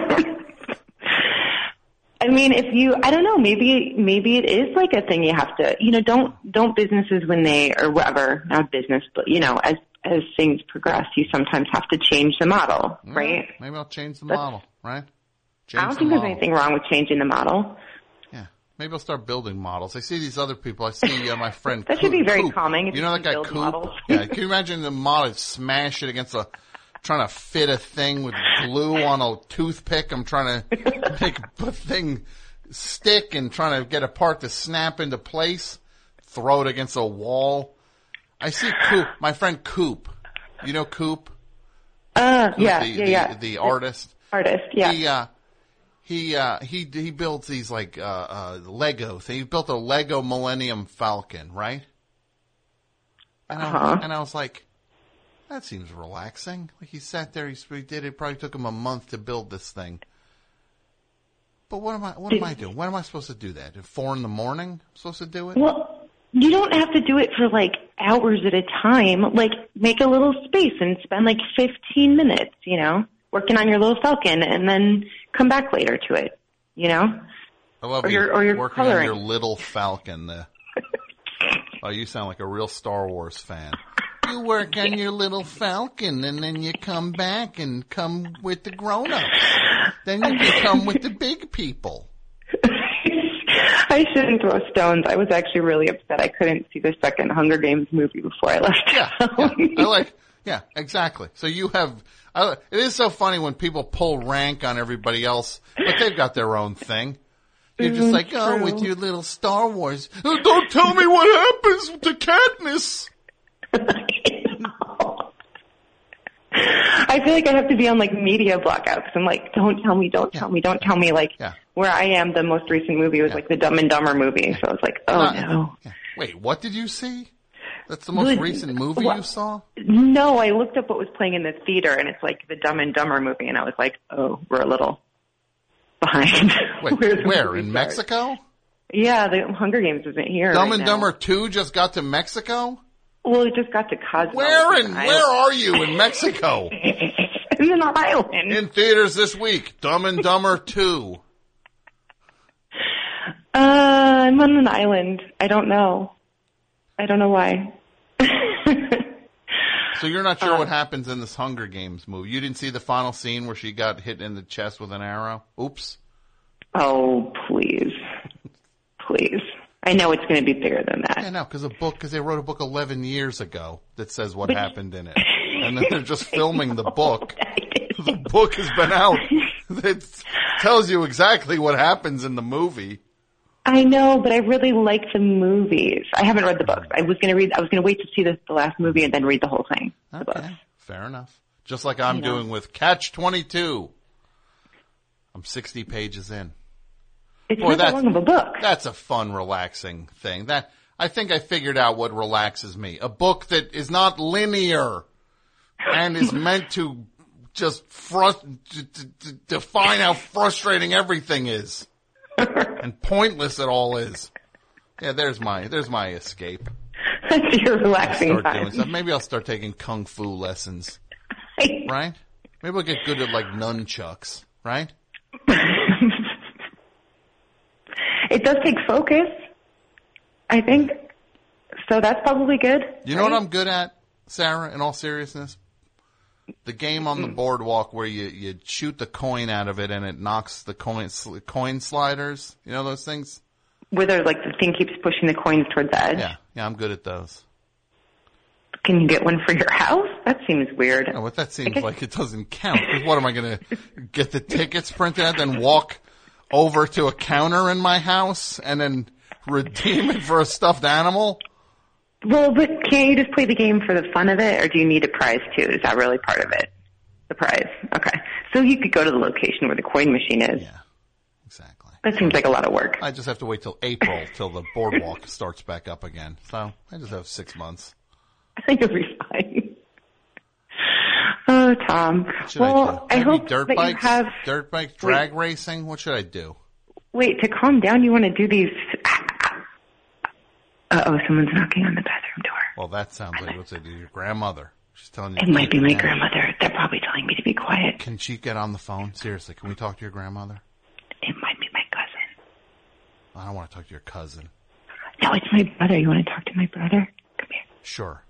Speaker 1: I mean, if you, I don't know, maybe, maybe it is like a thing you have to, you know, don't, don't businesses when they, or whatever, not business, but you know, as, as things progress, you sometimes have to change the model, right?
Speaker 3: Yeah, maybe I'll change the
Speaker 1: That's,
Speaker 3: model, right? Change
Speaker 1: I don't
Speaker 3: the
Speaker 1: think
Speaker 3: model.
Speaker 1: there's anything wrong with changing the model.
Speaker 3: Yeah. Maybe I'll start building models. I see these other people. I see uh, my friend
Speaker 1: That should
Speaker 3: Coop.
Speaker 1: be very
Speaker 3: Coop.
Speaker 1: calming if
Speaker 3: You know
Speaker 1: you
Speaker 3: that guy
Speaker 1: build
Speaker 3: Coop?
Speaker 1: models.
Speaker 3: Yeah. Can you imagine the model smash it against a, trying to fit a thing with glue on a toothpick? I'm trying to make a thing stick and trying to get a part to snap into place. Throw it against a wall. I see Coop, my friend Coop. You know Coop?
Speaker 1: Uh,
Speaker 3: Coop,
Speaker 1: yeah,
Speaker 3: the,
Speaker 1: yeah,
Speaker 3: the,
Speaker 1: yeah.
Speaker 3: The artist.
Speaker 1: Artist, yeah.
Speaker 3: He, uh, he, uh, he, he builds these like, uh, uh, Lego thing. He built a Lego Millennium Falcon, right? And,
Speaker 1: Uh-huh.
Speaker 3: I, and I was like, that seems relaxing. Like he sat there, he, he did it, probably took him a month to build this thing. But what am I, what am I doing? When am I supposed to do that? At four in the morning? I'm supposed to do it?
Speaker 1: Well, you don't have to do it for like hours at a time. Like make a little space and spend like fifteen minutes, you know, working on your little Falcon and then come back later to it, you know?
Speaker 3: I love
Speaker 1: or
Speaker 3: you
Speaker 1: your, or your
Speaker 3: working
Speaker 1: coloring.
Speaker 3: on your little Falcon. The, oh, you sound like a real Star Wars fan. You work on your little Falcon and then you come back and come with the grown-ups. Then you can come with the big people.
Speaker 1: I shouldn't throw stones. I was actually really upset I couldn't see the second Hunger Games movie before I left.
Speaker 3: Yeah, yeah. I like, yeah, exactly. So you have, I, it is so funny when people pull rank on everybody else, but they've got their own thing. You're just
Speaker 1: Mm,
Speaker 3: like, oh,
Speaker 1: true.
Speaker 3: with your little Star Wars. Oh, don't tell me what happens to Katniss.
Speaker 1: I feel like I have to be on like media blackout because I'm like, don't tell me, don't tell me, don't tell me. Like
Speaker 3: Yeah.
Speaker 1: where I am, the most recent movie was like the Dumb and Dumber movie. So I was like, oh
Speaker 3: Not-
Speaker 1: no.
Speaker 3: Yeah. Wait, what did you see? That's the most
Speaker 1: The-
Speaker 3: recent movie
Speaker 1: what-
Speaker 3: you saw?
Speaker 1: No, I looked up what was playing in the theater and it's like the Dumb and Dumber movie and I was like, oh, we're a little behind.
Speaker 3: Wait,
Speaker 1: Where the
Speaker 3: where?
Speaker 1: movie
Speaker 3: In
Speaker 1: starts.
Speaker 3: Mexico?
Speaker 1: Yeah, the Hunger Games isn't here.
Speaker 3: Dumb
Speaker 1: right
Speaker 3: and
Speaker 1: now.
Speaker 3: Dumber two just got to Mexico?
Speaker 1: Well, it just got to Cosmo.
Speaker 3: Where
Speaker 1: It's
Speaker 3: in,
Speaker 1: an
Speaker 3: where
Speaker 1: island.
Speaker 3: are you in Mexico?
Speaker 1: It's an island.
Speaker 3: In theaters this week, Dumb and Dumber two.
Speaker 1: Uh, I'm on an island. I don't know. I don't know why.
Speaker 3: So you're not
Speaker 1: Uh,
Speaker 3: sure what happens in this Hunger Games movie? You didn't see the final scene where she got hit in the chest with an arrow? Oops.
Speaker 1: Oh, please. Please. I know it's going to be bigger than that.
Speaker 3: Yeah, no, because a book, because they wrote a book eleven years ago that says what
Speaker 1: But-
Speaker 3: happened in it. And then they're just filming the book. The book has been out. It tells you exactly what happens in the movie.
Speaker 1: I know, but I really like the movies. I haven't read the books. I was going to read, I was going to wait to see the, the last movie and then read the whole thing. The books.
Speaker 3: Okay, fair enough. Just like I'm
Speaker 1: You know.
Speaker 3: doing with Catch twenty-two. I'm sixty pages in.
Speaker 1: It's
Speaker 3: Boy,
Speaker 1: not that
Speaker 3: that's-
Speaker 1: long of a book.
Speaker 3: That's a fun, relaxing thing. That I think I figured out what relaxes me. A book that is not linear and is meant to just frust- to, to, to define how frustrating everything is and pointless it all is. Yeah, there's my there's my escape.
Speaker 1: That's your relaxing
Speaker 3: I'll start
Speaker 1: time.
Speaker 3: doing stuff. Maybe I'll start taking kung fu lessons. Right? Maybe I'll get good at like nunchucks. Right?
Speaker 1: It does take focus, I think. So that's probably good.
Speaker 3: You know what I'm good at, Sarah, in all seriousness? The game on the boardwalk where you, you shoot the coin out of it and it knocks the coin sl- coin sliders. You know those things?
Speaker 1: Where they're like the thing keeps pushing the coins towards the edge.
Speaker 3: Yeah, yeah, I'm good at those.
Speaker 1: Can you get one for your house? That seems weird.
Speaker 3: Yeah, but that seems like it doesn't count. 'Cause what am I going to get the tickets printed out, then walk over to a counter in my house and then redeem it for a stuffed animal?
Speaker 1: Well, but can't you just play the game for the fun of it, or do you need a prize too? Is that really part of it? The prize. Okay. So you could go to the location where the coin machine is.
Speaker 3: Yeah, exactly.
Speaker 1: That seems like a lot of work.
Speaker 3: I just have to wait till April till the boardwalk starts back up again. So I just have six months.
Speaker 1: I think you'll be fine. Oh, Tom.
Speaker 3: Should
Speaker 1: well,
Speaker 3: I, do?
Speaker 1: I
Speaker 3: Maybe
Speaker 1: hope
Speaker 3: dirt
Speaker 1: that
Speaker 3: bikes,
Speaker 1: you have.
Speaker 3: dirt bike drag racing. What should I do?
Speaker 1: Wait, to calm down, you want to do these. Uh oh, someone's knocking on the bathroom door.
Speaker 3: Well, that sounds like what's it? Your grandmother. She's telling you.
Speaker 1: It might be my
Speaker 3: Yeah.
Speaker 1: grandmother. They're probably telling me to be quiet.
Speaker 3: Can she get on the phone? Seriously, can we talk to your grandmother?
Speaker 1: It might be my cousin.
Speaker 3: I don't want to talk to your cousin.
Speaker 1: No, it's my brother. You want to talk to my brother?
Speaker 3: Sure.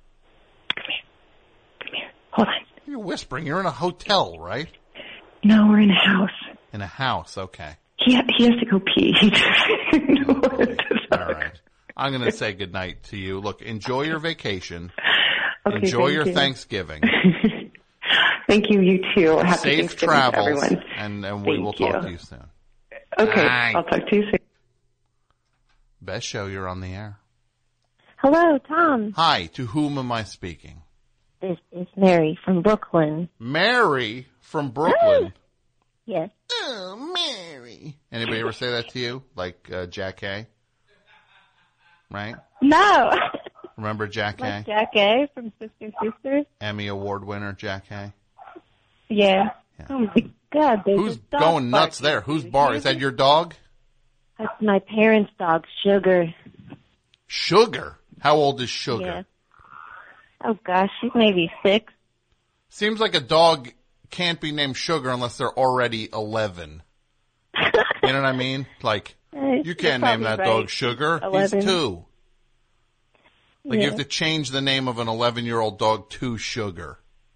Speaker 1: Hold on.
Speaker 3: You're whispering. You're in a hotel, right?
Speaker 1: No, we're in a house.
Speaker 3: In a house, okay.
Speaker 1: He ha- he has to go pee. He doesn't know what to
Speaker 3: All right. I'm going to say goodnight to you. Look, enjoy your vacation.
Speaker 1: Okay,
Speaker 3: enjoy
Speaker 1: thank
Speaker 3: your
Speaker 1: you.
Speaker 3: Thanksgiving.
Speaker 1: Thank you. You too. Happy
Speaker 3: Safe
Speaker 1: Thanksgiving to
Speaker 3: travels,
Speaker 1: everyone.
Speaker 3: and, and we
Speaker 1: Thank
Speaker 3: will talk
Speaker 1: you.
Speaker 3: to you soon.
Speaker 1: Okay,
Speaker 3: Bye.
Speaker 1: I'll talk to you soon.
Speaker 3: Best show, you're on the air.
Speaker 2: Hello, Tom.
Speaker 3: Hi, to whom am I speaking?
Speaker 2: This is Mary from Brooklyn.
Speaker 3: Mary from Brooklyn.
Speaker 2: Yes.
Speaker 3: Oh, Mary. Anybody ever say that to you? Like uh, Jack A? Right?
Speaker 2: No.
Speaker 3: Remember Jack
Speaker 2: Like
Speaker 3: A?
Speaker 2: Jack A from Sister Sisters.
Speaker 3: Emmy Award winner Jack A?
Speaker 2: Yeah. Oh my God. There's
Speaker 3: Who's
Speaker 2: a dog
Speaker 3: going nuts
Speaker 2: barking.
Speaker 3: there? Whose bar? Is that your dog?
Speaker 2: That's my parents' dog, Sugar.
Speaker 3: Sugar? How old is Sugar?
Speaker 2: Yeah. Oh gosh, she's maybe six.
Speaker 3: Seems like a dog can't be named Sugar unless they're already eleven. You know what I mean? Like,
Speaker 2: Uh,
Speaker 3: you
Speaker 2: you're
Speaker 3: can't name
Speaker 2: probably
Speaker 3: that
Speaker 2: right.
Speaker 3: dog Sugar.
Speaker 2: eleven.
Speaker 3: He's two. Like, you
Speaker 2: Yeah.
Speaker 3: have to change the name of an eleven-year-old dog to Sugar.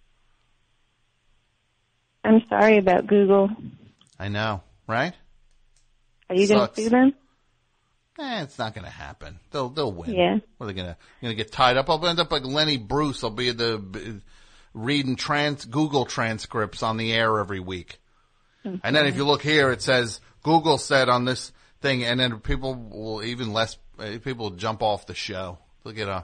Speaker 2: I'm sorry about Google.
Speaker 3: I know, right?
Speaker 2: Are you going
Speaker 3: Sucks.
Speaker 2: to sue them?
Speaker 3: Eh, it's not going to happen. They'll they'll win.
Speaker 2: Yeah.
Speaker 3: What are they going to going to get tied up? I'll end up like Lenny Bruce. I'll be the b- reading trans Google transcripts on the air every week.
Speaker 2: Mm-hmm.
Speaker 3: And then if you look here, it says Google said on this thing, and then people will even less uh, people will jump off the show. Look at uh,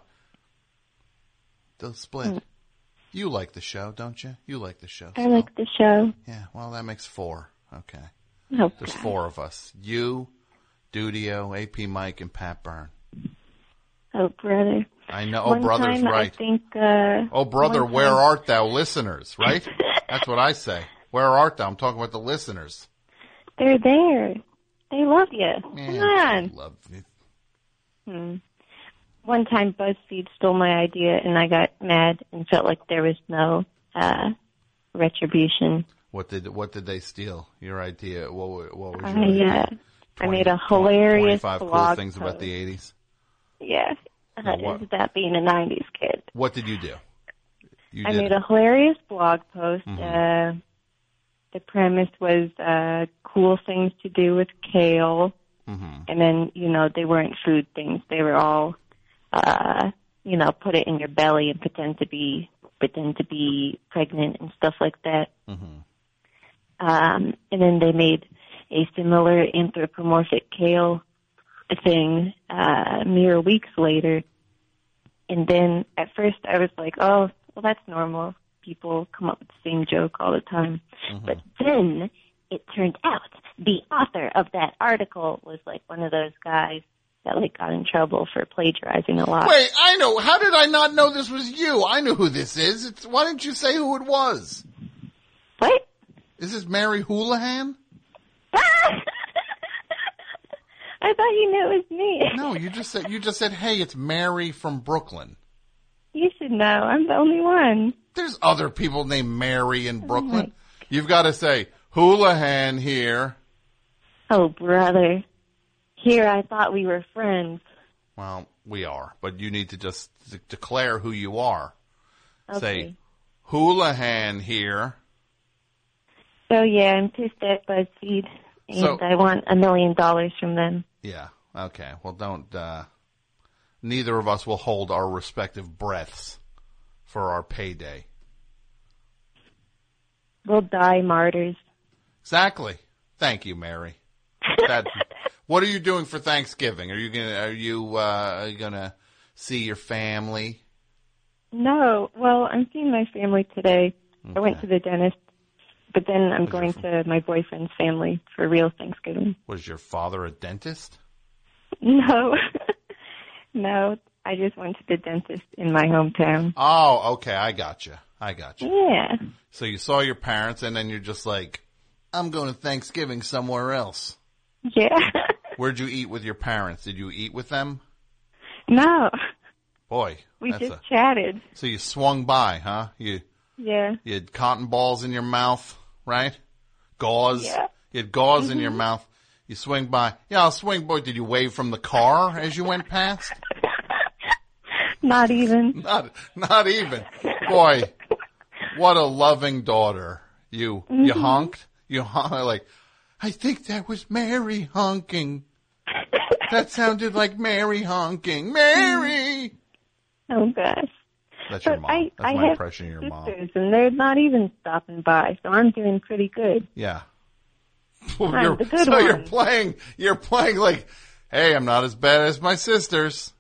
Speaker 3: they'll split.
Speaker 2: Mm.
Speaker 3: You like the show, don't you? You like the show.
Speaker 2: I like the show.
Speaker 3: Yeah. Well, that makes four. Okay.
Speaker 2: Oh,
Speaker 3: There's
Speaker 2: God.
Speaker 3: four of us. You, Dudio, A P Mike, and Pat Byrne.
Speaker 2: Oh, brother.
Speaker 3: I know. Oh,
Speaker 2: One
Speaker 3: brother's
Speaker 2: time,
Speaker 3: right.
Speaker 2: I think, uh,
Speaker 3: Oh, brother,
Speaker 2: one
Speaker 3: where
Speaker 2: time-
Speaker 3: art thou, listeners, right? That's what I say. Where art thou? I'm talking about the listeners.
Speaker 2: They're there. They love you. Come
Speaker 3: Yeah,
Speaker 2: on.
Speaker 3: Love you.
Speaker 2: Hmm. One time BuzzFeed stole my idea and I got mad and felt like there was no uh retribution.
Speaker 3: What did what did they steal? Your idea? What, wa- what was
Speaker 2: I,
Speaker 3: your idea?
Speaker 2: uh, I made a hilarious
Speaker 3: twenty-five cool
Speaker 2: blog
Speaker 3: things
Speaker 2: post.
Speaker 3: about the eighties.
Speaker 2: Yeah. Uh,
Speaker 3: Now what?
Speaker 2: is that being a nineties kid?
Speaker 3: What did you do? You
Speaker 2: I
Speaker 3: did
Speaker 2: made
Speaker 3: it.
Speaker 2: a hilarious blog post.
Speaker 3: Mhm.
Speaker 2: Uh the premise was uh cool things to do with kale.
Speaker 3: Mhm.
Speaker 2: And then, you know, they weren't food things. They were all uh you know, put it in your belly and pretend to be pretend to be pregnant and stuff like that.
Speaker 3: Mhm.
Speaker 2: Um, and then they made a similar anthropomorphic kale thing uh, mere weeks later. And then at first I was like, oh, well, that's normal. People come up with the same joke all the time.
Speaker 3: Mm-hmm.
Speaker 2: But then it turned out the author of that article was like one of those guys that like got in trouble for plagiarizing a lot.
Speaker 3: Wait, I know. How did I not know this was you? I know who this is. It's, why didn't you say who it was?
Speaker 2: What?
Speaker 3: Is this Mary Houlihan?
Speaker 2: I thought you knew it was me.
Speaker 3: No, you just said you just said, "Hey, it's Mary from Brooklyn."
Speaker 2: You should know. I'm the only one.
Speaker 3: There's other people named Mary in Brooklyn. Oh, you've got to say Houlihan here.
Speaker 2: Oh, brother. Here, I thought we were friends.
Speaker 3: Well, we are, but you need to just d- declare who you are.
Speaker 2: Okay.
Speaker 3: Say Houlihan here.
Speaker 2: So yeah, I'm pissed at BuzzFeed, and
Speaker 3: So-
Speaker 2: I want a million dollars from them.
Speaker 3: Yeah. Okay. Well, don't. Uh, neither of us will hold our respective breaths for our payday.
Speaker 2: We'll die martyrs.
Speaker 3: Exactly. Thank you, Mary. That. What are you doing for Thanksgiving? Are you gonna Are you uh, are you gonna see your family?
Speaker 2: No, well, I'm seeing my family today. Okay. I went to the dentist, but then I'm going to my boyfriend's family for real Thanksgiving.
Speaker 3: Was your father a dentist?
Speaker 2: No. No, I just went to the dentist in my hometown.
Speaker 3: Oh, okay, I got you. I got you.
Speaker 2: Yeah.
Speaker 3: So you saw your parents, and then you're just like, I'm going to Thanksgiving somewhere else.
Speaker 2: Yeah.
Speaker 3: Where'd you eat with your parents? Did you eat with them?
Speaker 2: No.
Speaker 3: Boy.
Speaker 2: We
Speaker 3: that's
Speaker 2: just
Speaker 3: a...
Speaker 2: chatted.
Speaker 3: So you swung by, huh? You
Speaker 2: Yeah.
Speaker 3: You had cotton balls in your mouth, right? Gauze.
Speaker 2: Yeah.
Speaker 3: You had gauze
Speaker 2: Mm-hmm.
Speaker 3: in your mouth. You swing by. Yeah, I'll swing by. Did you wave from the car as you went past?
Speaker 2: Not even.
Speaker 3: Not, not even. Boy, what a loving daughter. You,
Speaker 2: Mm-hmm.
Speaker 3: you honked? You honked like, I think that was Mary honking. That sounded like Mary honking. Mary!
Speaker 2: Oh, gosh.
Speaker 3: That's your
Speaker 2: But
Speaker 3: mom.
Speaker 2: I,
Speaker 3: That's
Speaker 2: I
Speaker 3: my
Speaker 2: have
Speaker 3: impression of your mom.
Speaker 2: sisters, and they're not even stopping by, so I'm doing pretty good.
Speaker 3: Yeah.
Speaker 2: I'm
Speaker 3: You're-
Speaker 2: the good
Speaker 3: so
Speaker 2: one.
Speaker 3: you're playing, you're playing like, hey, I'm not as bad as my sisters.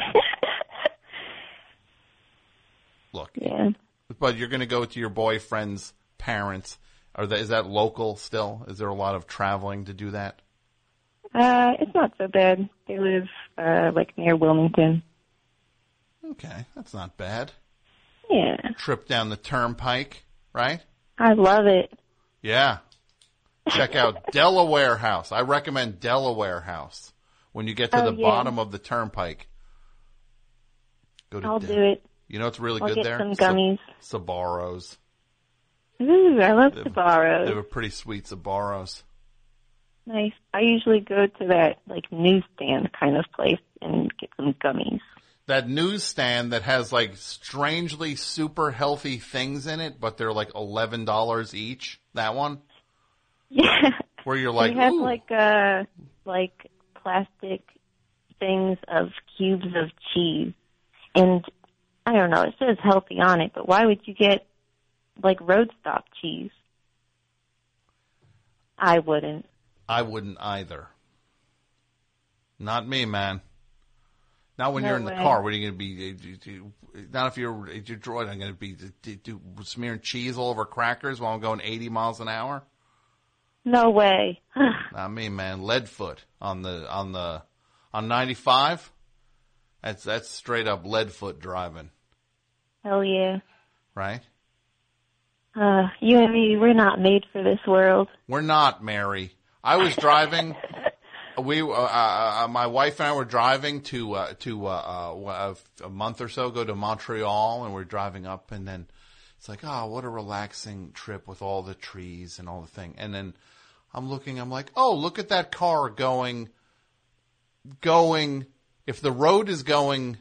Speaker 3: Look.
Speaker 2: Yeah.
Speaker 3: But you're going to go to your boyfriend's parents. Are that, is that local still? Is there a lot of traveling to do that?
Speaker 2: Uh, it's not so bad. They live, uh, like near Wilmington.
Speaker 3: Okay, that's not bad.
Speaker 2: Yeah.
Speaker 3: Trip down the turnpike, right?
Speaker 2: I love it.
Speaker 3: Yeah. Check out Delaware House. I recommend Delaware House. When you get to
Speaker 2: Oh,
Speaker 3: the
Speaker 2: yeah.
Speaker 3: bottom of the turnpike, go to
Speaker 2: I'll
Speaker 3: De-
Speaker 2: do it.
Speaker 3: You know what's really
Speaker 2: I'll
Speaker 3: good
Speaker 2: get
Speaker 3: there?
Speaker 2: some gummies.
Speaker 3: Sa- Sabaros.
Speaker 2: Ooh, I love
Speaker 3: They
Speaker 2: Sabaros.
Speaker 3: were pretty sweet Sabaros.
Speaker 2: Nice. I usually go to that, like, newsstand kind of place and get some gummies.
Speaker 3: That newsstand that has like strangely super healthy things in it, but they're like eleven dollars each. That one?
Speaker 2: Yeah.
Speaker 3: Where you're like,
Speaker 2: they have,
Speaker 3: ooh.
Speaker 2: like, uh, like, plastic things of cubes of cheese. And, I don't know, it says healthy on it, but why would you get, like, road stop cheese? I wouldn't.
Speaker 3: I wouldn't either. Not me, man. Not when
Speaker 2: No
Speaker 3: you're in the
Speaker 2: way.
Speaker 3: car. What are you going to be? do- do- Not if you're if you're droid. I'm going to be do, do, smearing cheese all over crackers while I'm going eighty miles an hour.
Speaker 2: No way.
Speaker 3: Not me, man. Leadfoot on the on the on ninety-five. That's that's straight up Leadfoot driving,
Speaker 2: Hell yeah.
Speaker 3: right?
Speaker 2: Uh, you and me, we're not made for this world.
Speaker 3: We're not, Mary. I was driving. We, uh, uh, my wife and I were driving to uh, to uh, uh, a month or so ago to Montreal, and we're driving up, and then it's like, oh, what a relaxing trip with all the trees and all the thing. And then I'm looking, I'm like, oh, look at that car going, going. If the road is going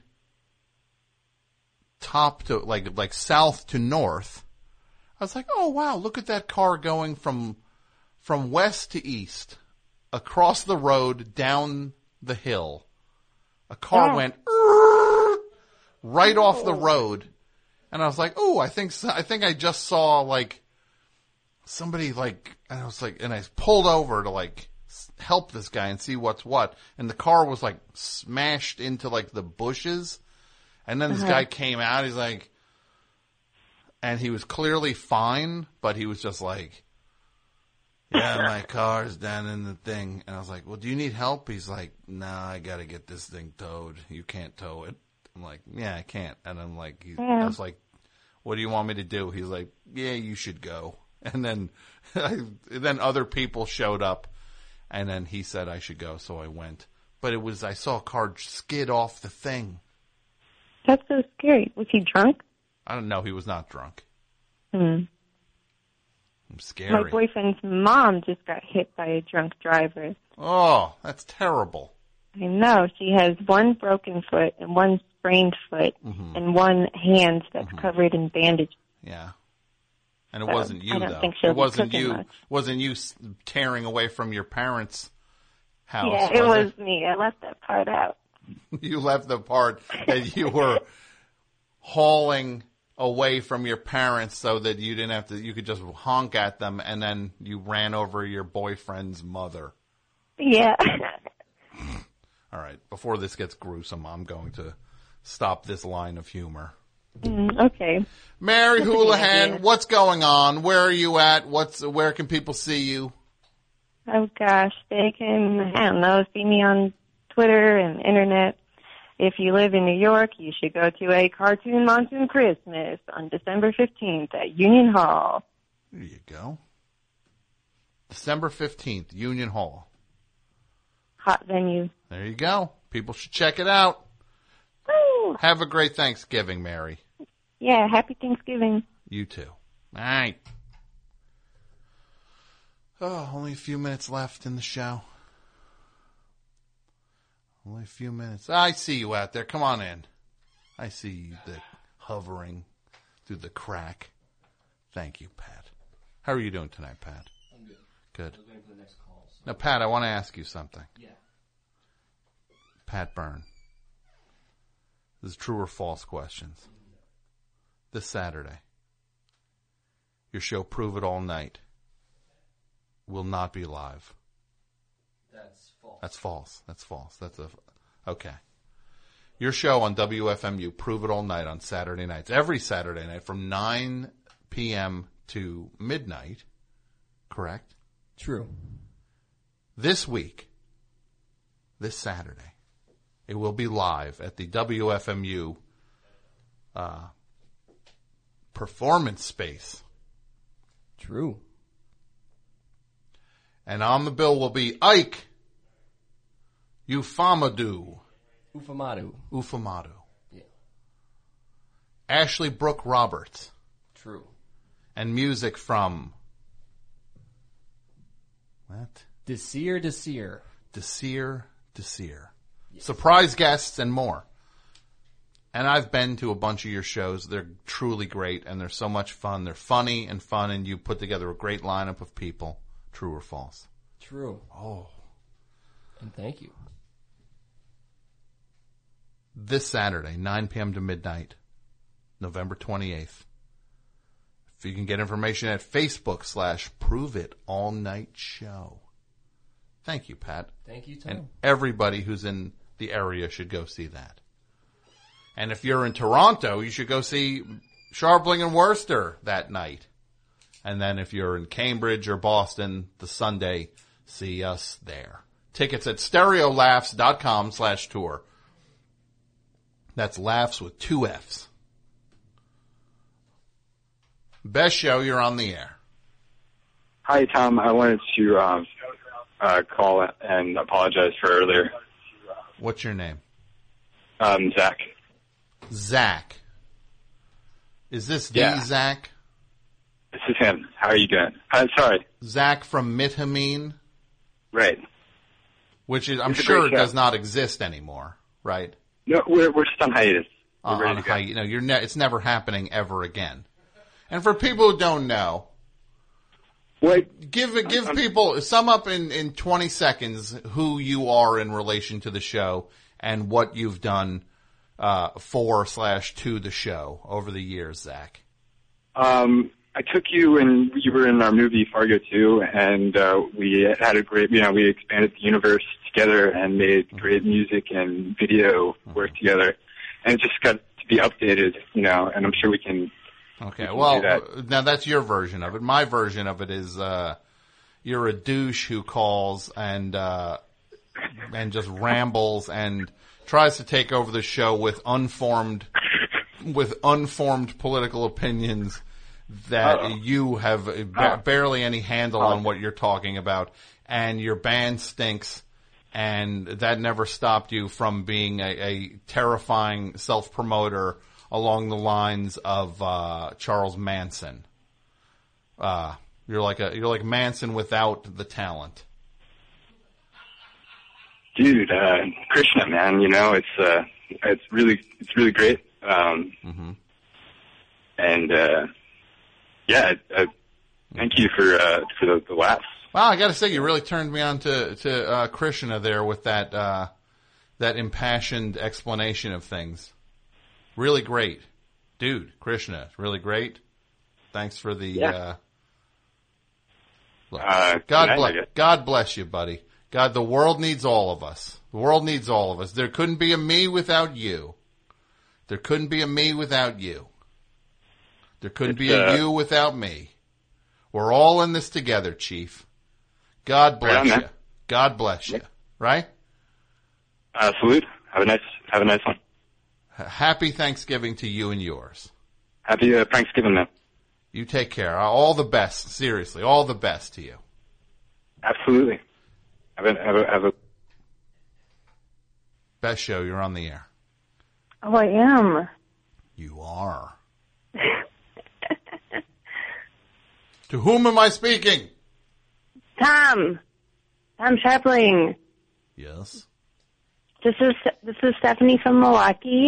Speaker 3: top to like like south to north, I was like, oh wow, look at that car going from from west to east. Across the road, down the hill, a car
Speaker 2: Yeah.
Speaker 3: went right off the road, and I was like, "Oh, I think so, I think I just saw like somebody like." And I was like, and I pulled over to like s- help this guy and see what's what, and the car was like smashed into like the bushes, and then this
Speaker 2: Uh-huh.
Speaker 3: guy came out. He's like, and he was clearly fine, but he was just like. Yeah, my car's down in the thing. And I was like, well, do you need help? He's like, nah, I got to get this thing towed. You can't tow it. I'm like, yeah, I can't. And I'm like, he's,
Speaker 2: Yeah.
Speaker 3: I was like, what do you want me to do? He's like, yeah, you should go. And then, then other people showed up, and then he said I should go, so I went. But it was, I saw a car skid off the thing.
Speaker 2: That's so scary. Was he drunk?
Speaker 3: I don't know. He was not drunk.
Speaker 2: Hmm.
Speaker 3: Scary.
Speaker 2: My boyfriend's mom just got hit by a drunk driver.
Speaker 3: Oh, that's terrible.
Speaker 2: I know. She has one broken foot and one sprained foot
Speaker 3: Mhm.
Speaker 2: and one hand that's covered in bandages.
Speaker 3: Yeah. And it
Speaker 2: So,
Speaker 3: wasn't you,
Speaker 2: I don't
Speaker 3: though.
Speaker 2: think she'll
Speaker 3: It
Speaker 2: be
Speaker 3: wasn't
Speaker 2: cooking
Speaker 3: you.
Speaker 2: much.
Speaker 3: Wasn't you s- tearing away from your parents' house?
Speaker 2: Yeah, it
Speaker 3: was
Speaker 2: was me. I left that part out.
Speaker 3: it? You left the part that you were hauling away from your parents so that you didn't have to. You could just honk at them, and then you ran over your boyfriend's mother.
Speaker 2: Yeah.
Speaker 3: All right. Before this gets gruesome, I'm going to stop this line of humor.
Speaker 2: Mm, okay.
Speaker 3: Mary
Speaker 2: That's a good
Speaker 3: Houlihan,
Speaker 2: idea.
Speaker 3: what's going on? Where are you at? What's where can people see you?
Speaker 2: Oh gosh, they can, I don't know, see me on Twitter and internet. If you live in New York, you should go to a Cartoon Monsoon Christmas on December fifteenth at Union Hall.
Speaker 3: There you go. December fifteenth, Union Hall.
Speaker 2: Hot venue.
Speaker 3: There you go. People should check it out.
Speaker 2: Woo!
Speaker 3: Have a great Thanksgiving, Mary.
Speaker 2: Yeah, happy Thanksgiving.
Speaker 3: You too. All right. Oh, only a few minutes left in the show. Only a few minutes. I see you out there. Come on in. I see you the hovering through the crack. Thank you, Pat. How are you doing tonight, Pat?
Speaker 7: I'm good.
Speaker 3: Good.
Speaker 7: I was waiting for the next call. So.
Speaker 3: Now, Pat, I want to ask you something.
Speaker 7: Yeah.
Speaker 3: Pat Byrne. This is true or false questions. This Saturday, your show Prove It All Night will not be live.
Speaker 7: That's false.
Speaker 3: That's false. That's false. That's a okay. Your show on W F M U, Prove It All Night, on Saturday nights, every Saturday night from nine p.m. to midnight, correct?
Speaker 7: True.
Speaker 3: This week, this Saturday, it will be live at the W F M U uh, performance space.
Speaker 7: True.
Speaker 3: And on the bill will be Ike Ufamadu.
Speaker 7: Ufamadu.
Speaker 3: Ufamadu.
Speaker 7: Yeah.
Speaker 3: Ashley Brooke Roberts.
Speaker 7: True.
Speaker 3: And music from what?
Speaker 7: Desir Desir.
Speaker 3: Desir Desir. Yes. Surprise guests and more. And I've been to a bunch of your shows. They're truly great, and they're so much fun. They're funny and fun, and you put together a great lineup of people. True or false?
Speaker 7: True.
Speaker 3: Oh.
Speaker 7: And thank you.
Speaker 3: This Saturday, nine p.m. to midnight, November twenty-eighth. If you can get information at Facebook slash Prove It All Night Show. Thank you, Pat.
Speaker 7: Thank you, Tom.
Speaker 3: And everybody who's in the area should go see that. And if you're in Toronto, you should go see Sharpling and Worcester that night. And then if you're in Cambridge or Boston, the Sunday, see us there. Tickets at stereolaughs.com slash tour. That's laughs with two F's. Best show, you're on the air.
Speaker 22: Hi, Tom. I wanted to um, uh, call and apologize for earlier.
Speaker 3: What's your name?
Speaker 22: Um, Zach.
Speaker 3: Zach. Is this the
Speaker 22: Yeah.
Speaker 3: Zach?
Speaker 22: This is him. How are you doing? I'm sorry.
Speaker 3: Zach from Mithamine?
Speaker 22: Right.
Speaker 3: Which is, I'm
Speaker 22: It's a
Speaker 3: sure
Speaker 22: great
Speaker 3: it
Speaker 22: show.
Speaker 3: does not exist anymore, right?
Speaker 22: No, we're we're just on hiatus. We're
Speaker 3: Uh,
Speaker 22: ready
Speaker 3: on
Speaker 22: to go.
Speaker 3: hi- you know, you're ne- it's never happening ever again. And for people who don't know,
Speaker 22: what
Speaker 3: give give people sum up in, in twenty seconds who you are in relation to the show and what you've done uh, for slash to the show over the years, Zach.
Speaker 22: Um, I took you and you were in our movie Fargo two, and uh, we had a great, you know, we expanded the universe together and made great music and video work together, and it just got to be updated, you know, and I'm sure we can.
Speaker 3: Okay,
Speaker 22: we can
Speaker 3: well,
Speaker 22: do that.
Speaker 3: now that's your version of it. My version of it is uh, you're a douche who calls and uh, and just rambles and tries to take over the show with unformed with unformed political opinions that
Speaker 22: Oh.
Speaker 3: you have ba- barely any handle on what you're talking about, and your band stinks, and that never stopped you from being a, a terrifying self-promoter along the lines of uh, Charles Manson. Uh, you're like a you're like Manson without the talent.
Speaker 22: Dude, uh, Krishna, man, you know, it's, uh, it's really, it's really great. Um,
Speaker 3: mm-hmm.
Speaker 22: and, uh, yeah, uh, thank you for, uh, for the, the laughs.
Speaker 3: Well, I got to say, you really turned me on to to uh, Krishna there with that uh, that impassioned explanation of things. Really great, dude. Krishna, really great. Thanks for the.
Speaker 22: Yeah.
Speaker 3: Uh, look,
Speaker 22: Uh,
Speaker 3: God
Speaker 22: good
Speaker 3: bless.
Speaker 22: night, I guess.
Speaker 3: God bless you, buddy. God, the world needs all of us. The world needs all of us. There couldn't be a me without you. There couldn't be a me without you. There couldn't be a
Speaker 22: uh,
Speaker 3: you without me. We're all in this together, Chief. God bless
Speaker 22: Right on,
Speaker 3: you.
Speaker 22: man.
Speaker 3: God bless you. Right?
Speaker 22: Uh, salute. Have a nice, have a nice one.
Speaker 3: H- Happy Thanksgiving to you and yours.
Speaker 22: Happy uh, Thanksgiving, man.
Speaker 3: You take care. All the best. Seriously, all the best to you.
Speaker 22: Absolutely. Have a, have a, have a.
Speaker 3: Best show. You're on the air.
Speaker 6: Oh, I am.
Speaker 3: You are. To whom am I speaking?
Speaker 6: Tom. Tom Sharpling.
Speaker 3: Yes.
Speaker 6: This is this is Stephanie from Milwaukee.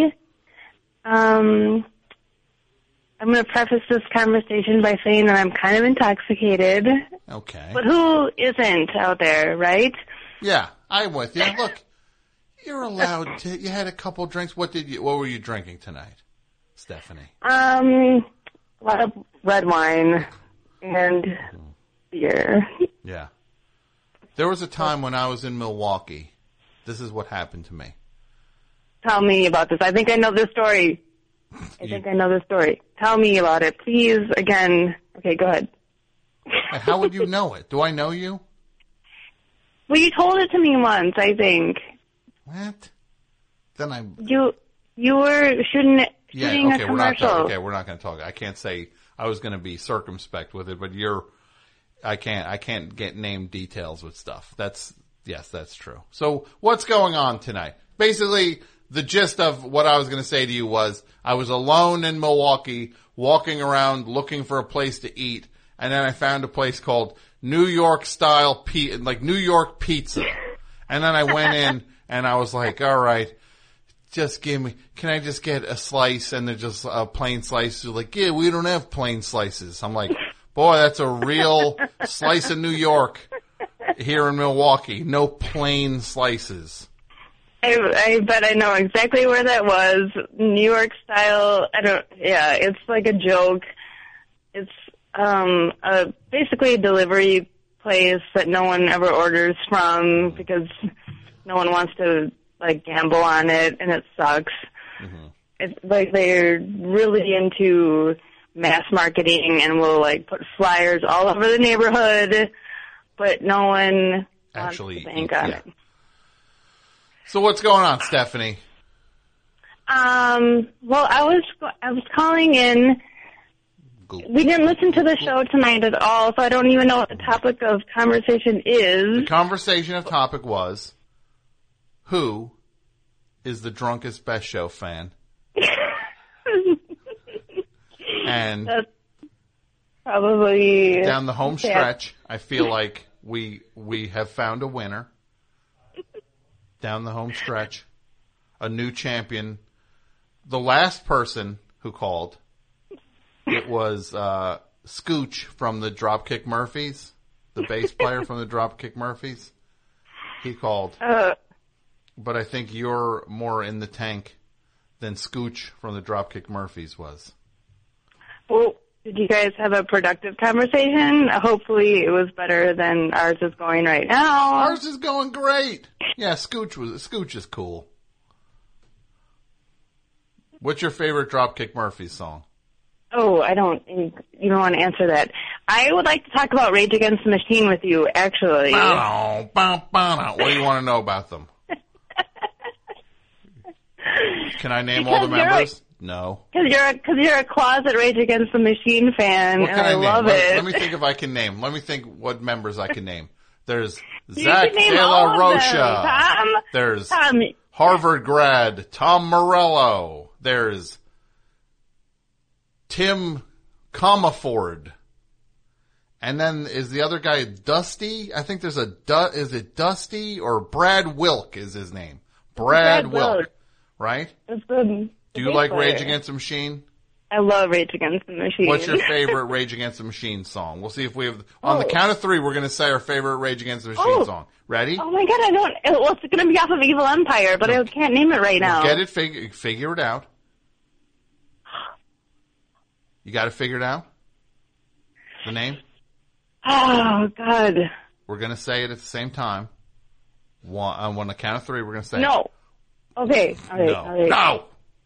Speaker 6: Um, I'm going to preface this conversation by saying that I'm kind of intoxicated.
Speaker 3: Okay.
Speaker 6: But who isn't out there, right?
Speaker 3: Yeah, I'm with you. Look, you're allowed to. You had a couple drinks. What did you? What were you drinking tonight, Stephanie?
Speaker 6: Um, a lot of red wine and beer.
Speaker 3: Yeah. There was a time when I was in Milwaukee. This is what happened to me.
Speaker 6: Tell me about this. I think I know this story. I think I know this story. Tell me about it, please. Again. Okay, go ahead.
Speaker 3: And how would you know it? Do I know you?
Speaker 6: Well, you told it to me once, I think.
Speaker 3: What? Then I.
Speaker 6: You you were shooting
Speaker 3: Yeah.
Speaker 6: shooting
Speaker 3: Okay.
Speaker 6: a
Speaker 3: We're not.
Speaker 6: commercial.
Speaker 3: Talk, okay. We're not going to talk. I can't say. I was going to be circumspect with it, but you're. I can't. I can't get name details with stuff. That's yes. That's true. So what's going on tonight? Basically, the gist of what I was going to say to you was I was alone in Milwaukee, walking around looking for a place to eat, and then I found a place called New York Style P, like New York Pizza, and then I went in and I was like, all right. Just give me, can I just get a slice? And they're just a uh, plain slice. They're like, yeah, we don't have plain slices. I'm like, boy, that's a real slice of New York here in Milwaukee. No plain slices.
Speaker 6: I, I bet I know exactly where that was. New York style. I don't. Yeah, it's like a joke. It's um a basically a delivery place that no one ever orders from because no one wants to like gamble on it, and it sucks.
Speaker 3: Mm-hmm.
Speaker 6: It's like they're really into mass marketing and will like put flyers all over the neighborhood, but no one
Speaker 3: Actually,
Speaker 6: wants to bank on
Speaker 3: yeah.
Speaker 6: it.
Speaker 3: So what's going on, Stephanie?
Speaker 6: Um, well, I was I was calling in. We didn't listen to the show tonight at all, so I don't even know what the topic of conversation is.
Speaker 3: The conversation of topic was, who is the drunkest Best Show fan? And
Speaker 6: That's probably
Speaker 3: down the home
Speaker 6: yeah.
Speaker 3: stretch, I feel like we we have found a winner. Down the home stretch, a new champion. The last person who called, it was uh, Scooch from the Dropkick Murphys, the bass player from the Dropkick Murphys. He called.
Speaker 6: Uh,
Speaker 3: but I think you're more in the tank than Scooch from the Dropkick Murphys was.
Speaker 6: Well, did you guys have a productive conversation? Hopefully it was better than ours is going right now.
Speaker 3: Ours is going great. Yeah, Scooch was Scooch is cool. What's your favorite Dropkick Murphys song?
Speaker 6: Oh, I don't, you don't want to answer that. I would like to talk about Rage Against the Machine with you, actually.
Speaker 3: Bow, bow, bow. What do you want to know about them? Can I name all the
Speaker 6: Because you're
Speaker 3: members? No.
Speaker 6: Because you're because you're a closet Rage Against the Machine fan,
Speaker 3: What
Speaker 6: and
Speaker 3: can I,
Speaker 6: I,
Speaker 3: name?
Speaker 6: love
Speaker 3: let,
Speaker 6: it.
Speaker 3: Let me think if I can name. Let me think what members I can name. There's
Speaker 6: You
Speaker 3: Zach
Speaker 6: can name
Speaker 3: De
Speaker 6: all
Speaker 3: La
Speaker 6: of
Speaker 3: Rocha.
Speaker 6: them, Tom.
Speaker 3: There's
Speaker 6: Tom.
Speaker 3: Harvard grad Tom Morello. There's Tim Comaford. And then is the other guy Dusty? I think there's a du- is it Dusty or Brad Wilk is his name. Brad,
Speaker 6: Brad
Speaker 3: Wilk,
Speaker 6: Wilk.
Speaker 3: right?
Speaker 6: It's the,
Speaker 3: Do you like Rage Against the Machine?
Speaker 6: I love Rage Against the Machine.
Speaker 3: What's your favorite Rage Against the Machine song? We'll see if we have on the
Speaker 6: Oh.
Speaker 3: count of three. We're going to say our favorite Rage Against the Machine
Speaker 6: Oh.
Speaker 3: song. Ready?
Speaker 6: Oh my god, I don't. it- Well, it's going to be off of Evil Empire, but I can't name it right now.
Speaker 3: Get it? Figure, figure it out. You got to figure it out. The name.
Speaker 6: Oh god.
Speaker 3: We're going to say it at the same time. One, on on the count of three, we're going to say
Speaker 6: No. Okay. All right.
Speaker 3: No.
Speaker 6: All right.
Speaker 3: No.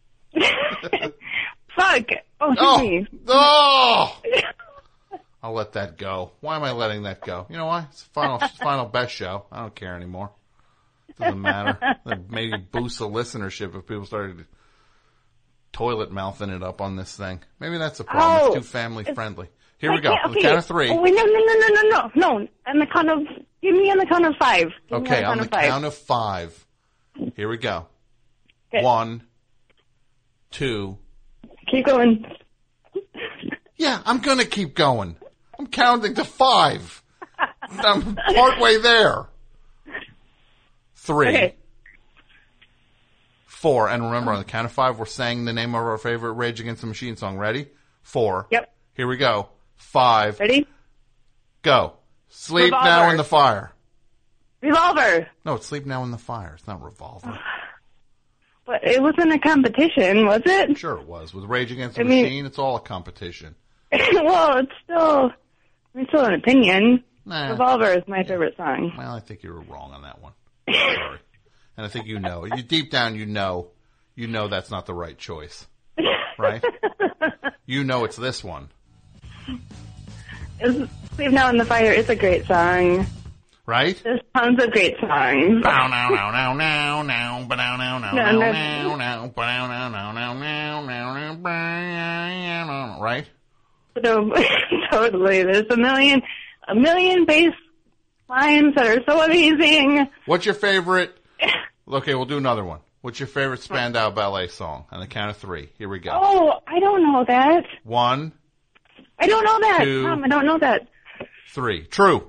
Speaker 6: Fuck. Oh,
Speaker 3: Oh.
Speaker 6: excuse me.
Speaker 3: Oh! I'll let that go. Why am I letting that go? You know why? It's the final, final best show. I don't care anymore. It doesn't matter. It maybe boost the listenership if people started toilet mouthing it up on this thing. Maybe that's a problem.
Speaker 6: Oh,
Speaker 3: it's too family friendly. Here
Speaker 6: I
Speaker 3: we go.
Speaker 6: can't-
Speaker 3: On the
Speaker 6: okay.
Speaker 3: count of three.
Speaker 6: Oh, wait, no, no, no, no, no, no, no. On the count of, give me on the count of five. Give me
Speaker 3: Okay, on
Speaker 6: on
Speaker 3: the
Speaker 6: the count of five.
Speaker 3: count of five. Here we go.
Speaker 6: Okay.
Speaker 3: One, two.
Speaker 6: Keep going.
Speaker 3: Yeah, I'm gonna keep going. I'm counting to five. I'm partway there. Three.
Speaker 6: Okay.
Speaker 3: Four. And remember, on the count of five, we're saying the name of our favorite Rage Against the Machine song. Ready? Four.
Speaker 6: Yep.
Speaker 3: Here we go. Five.
Speaker 6: Ready?
Speaker 3: Go. Sleep
Speaker 6: Revolver.
Speaker 3: Now in the Fire.
Speaker 6: Revolver.
Speaker 3: No, it's Sleep Now in the Fire. It's not Revolver.
Speaker 6: But it wasn't a competition, was it?
Speaker 3: Sure it was. With Rage Against the
Speaker 6: I mean-
Speaker 3: Machine, it's all a competition.
Speaker 6: Well, it's still, it's still an opinion.
Speaker 3: Nah.
Speaker 6: Revolver is my favorite song.
Speaker 3: Well, I think you were wrong on that one. Sorry. And I think you know. You deep down, you know. You know that's not the right choice. Right? You know it's this one.
Speaker 6: It's, Sleep Now in the Fire is a great song.
Speaker 3: Right?
Speaker 6: There's tons of great songs.
Speaker 3: Bow now now now now now ba now now now
Speaker 6: No,
Speaker 3: now
Speaker 6: no.
Speaker 3: now now ba now now now now now now now ba now now. Right?
Speaker 6: No, totally. There's a million, a million bass lines that are so amazing.
Speaker 3: What's your favorite? Okay, we'll do another one. What's your favorite Spandau Ballet song? On the count of three. Here we go.
Speaker 6: Oh, I don't know that.
Speaker 3: One,
Speaker 6: I don't know that.
Speaker 3: Two.
Speaker 6: Tom, I don't know that.
Speaker 3: three. True.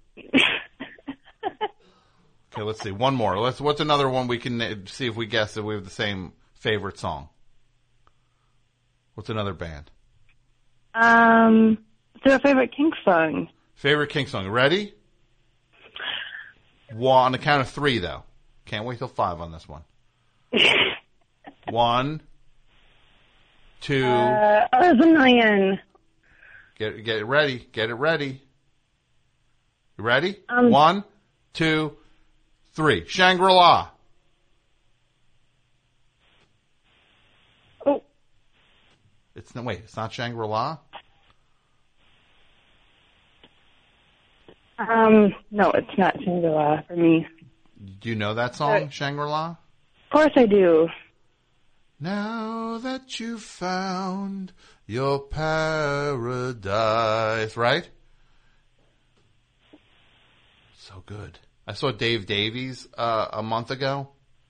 Speaker 3: Okay, let's see. One more. Let's. What's another one we can uh, see if we guess that we have the same favorite song? What's another band?
Speaker 6: Um, what's your favorite Kink song?
Speaker 3: Favorite Kink song. Ready? One, on the count of three, though. Can't wait till five on this one. One, two.
Speaker 6: Uh, oh, there's a million.
Speaker 3: Get get it ready. Get it ready. You ready?
Speaker 6: Um,
Speaker 3: One, two, three. Shangri-La.
Speaker 6: Oh.
Speaker 3: It's no wait. It's not Shangri-La.
Speaker 6: Um, no, it's not Shangri-La for me.
Speaker 3: Do you know that song, Shangri-La?
Speaker 6: Of course I do.
Speaker 3: Now that you've found your paradise, right? So good. I saw Dave Davies uh, a month ago.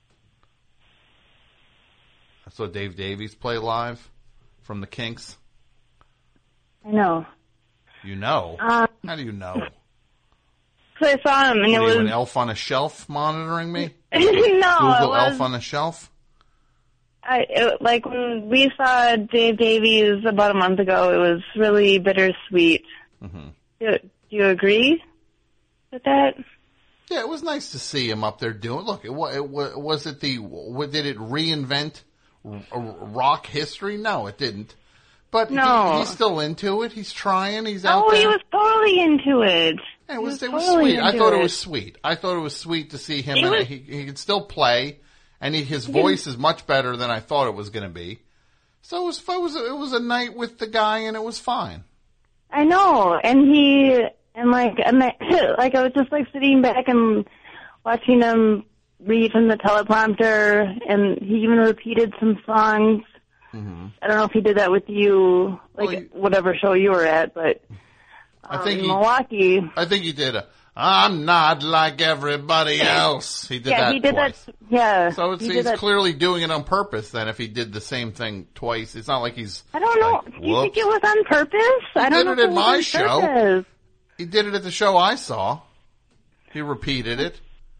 Speaker 3: I saw Dave Davies play live from the Kinks.
Speaker 6: I know.
Speaker 3: You know?
Speaker 6: Um,
Speaker 3: How do you know?
Speaker 6: So I saw him, and
Speaker 3: What
Speaker 6: it
Speaker 3: are
Speaker 6: was
Speaker 3: you, an elf on a shelf monitoring me?
Speaker 6: no,
Speaker 3: Google
Speaker 6: it was
Speaker 3: elf on a shelf?
Speaker 6: I, it, like when we saw Dave Davies about a month ago. It was really bittersweet.
Speaker 3: Mm-hmm.
Speaker 6: Do, do you agree with that?
Speaker 3: Yeah, it was nice to see him up there doing. Look, it, wa- it, wa- was it the? what- Did it reinvent r- r- rock history? No, it didn't. But he-
Speaker 6: No.
Speaker 3: he's still into it. He's trying. He's out
Speaker 6: Oh,
Speaker 3: there.
Speaker 6: he was totally into it.
Speaker 3: Yeah, it was.
Speaker 6: He
Speaker 3: It was
Speaker 6: totally
Speaker 3: sweet. I
Speaker 6: into
Speaker 3: thought it was sweet. I thought it was sweet to see him.
Speaker 6: It
Speaker 3: And
Speaker 6: was-
Speaker 3: he he could still play, and he, his
Speaker 6: He can-
Speaker 3: voice is much better than I thought it was going to be. So it was. It was. It was a night with the guy, and it was fine.
Speaker 6: I know, and he and like and I, like I was just like sitting back and watching him read from the teleprompter, and he even repeated some songs.
Speaker 3: Mm-hmm.
Speaker 5: I don't know if he did that with you, like
Speaker 3: Well, he-
Speaker 5: whatever show you were at, but
Speaker 3: I
Speaker 5: um,
Speaker 3: think
Speaker 5: in
Speaker 3: he,
Speaker 5: Milwaukee.
Speaker 3: I think he did a, I'm not like everybody else. He did
Speaker 5: yeah,
Speaker 3: that
Speaker 5: he did
Speaker 3: twice.
Speaker 5: that. Yeah,
Speaker 3: So it's,
Speaker 5: he did
Speaker 3: he's
Speaker 5: that.
Speaker 3: clearly doing it on purpose then if he did the same thing twice. It's not like he's...
Speaker 5: I don't know.
Speaker 3: Like,
Speaker 5: Do you think
Speaker 3: whoops.
Speaker 5: it was on purpose?
Speaker 3: He
Speaker 5: I don't
Speaker 3: did
Speaker 5: know
Speaker 3: it
Speaker 5: if
Speaker 3: at
Speaker 5: was
Speaker 3: my
Speaker 5: on
Speaker 3: show.
Speaker 5: purpose.
Speaker 3: He did it at the show I saw. He repeated it.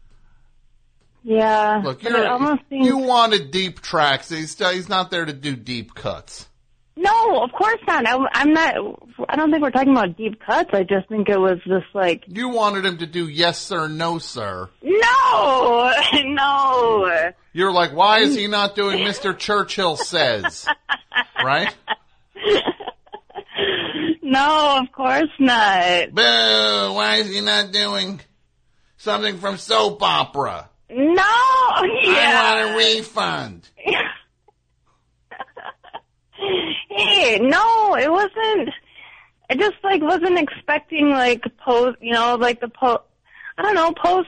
Speaker 5: Yeah,
Speaker 3: Look,
Speaker 5: but
Speaker 3: you're,
Speaker 5: it almost seems...
Speaker 3: you wanted deep tracks. He's, he's not there to do deep cuts.
Speaker 5: No, of course not. I, I'm not. I don't think we're talking about deep cuts. I just think it was just like
Speaker 3: You wanted him to do yes sir, no sir.
Speaker 5: no, no.
Speaker 3: You're like, why is he not doing Mister Churchill Says? Right?
Speaker 5: No, of course not.
Speaker 3: Boo! Why is he not doing something from soap opera?
Speaker 5: No, yeah.
Speaker 3: I want a refund.
Speaker 5: Hey, no, it wasn't. I just like wasn't expecting like post, you know, like the post. I don't know, post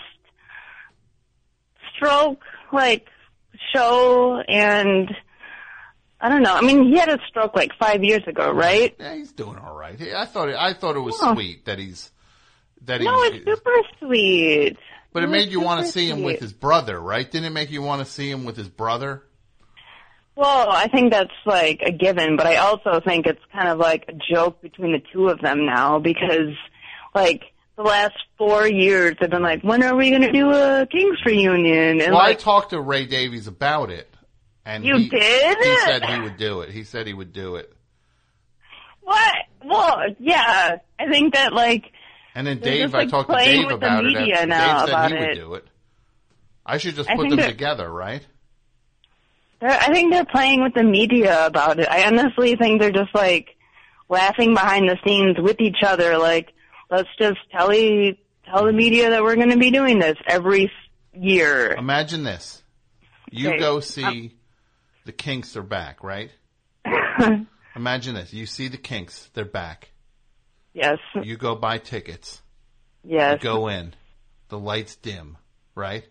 Speaker 5: stroke like show, and I don't know. I mean, he had a stroke like five years ago, right?
Speaker 3: Yeah, he's doing all right. I thought it, I thought it was
Speaker 5: Oh.
Speaker 3: sweet that he's that he.
Speaker 5: No, it's super sweet.
Speaker 3: But it
Speaker 5: It
Speaker 3: made
Speaker 5: was
Speaker 3: you want to
Speaker 5: super
Speaker 3: see him with
Speaker 5: sweet.
Speaker 3: his brother, right? Didn't it make you want to see him with his brother?
Speaker 5: Well, I think that's like a given, but I also think it's kind of like a joke between the two of them now because, like, the last four years have been like, when are we going to do a Kings reunion? And
Speaker 3: Well, I
Speaker 5: like,
Speaker 3: talked to Ray Davies about it, and
Speaker 5: You
Speaker 3: he,
Speaker 5: did?
Speaker 3: He said he would do it. He said he would do it.
Speaker 5: what? Well, yeah, I think that like,
Speaker 3: And then
Speaker 5: They're
Speaker 3: Dave,
Speaker 5: just,
Speaker 3: I
Speaker 5: like,
Speaker 3: talked to
Speaker 5: playing
Speaker 3: Dave
Speaker 5: with the
Speaker 3: about it.
Speaker 5: media
Speaker 3: after-
Speaker 5: now
Speaker 3: Dave said
Speaker 5: about
Speaker 3: he would
Speaker 5: it.
Speaker 3: do it. I should just
Speaker 5: I
Speaker 3: put
Speaker 5: think
Speaker 3: them
Speaker 5: that-
Speaker 3: together, right?
Speaker 5: they're, I think they're playing with the media about it. I honestly think they're just like laughing behind the scenes with each other. Like, let's just tell the tell the media that we're going to be doing this every year.
Speaker 3: Imagine this: you
Speaker 5: Okay,
Speaker 3: go see
Speaker 5: um,
Speaker 3: the Kinks are back, right? Imagine this: you see the Kinks, they're back.
Speaker 5: Yes.
Speaker 3: You go buy tickets.
Speaker 5: Yes.
Speaker 3: You go in. The lights dim, right?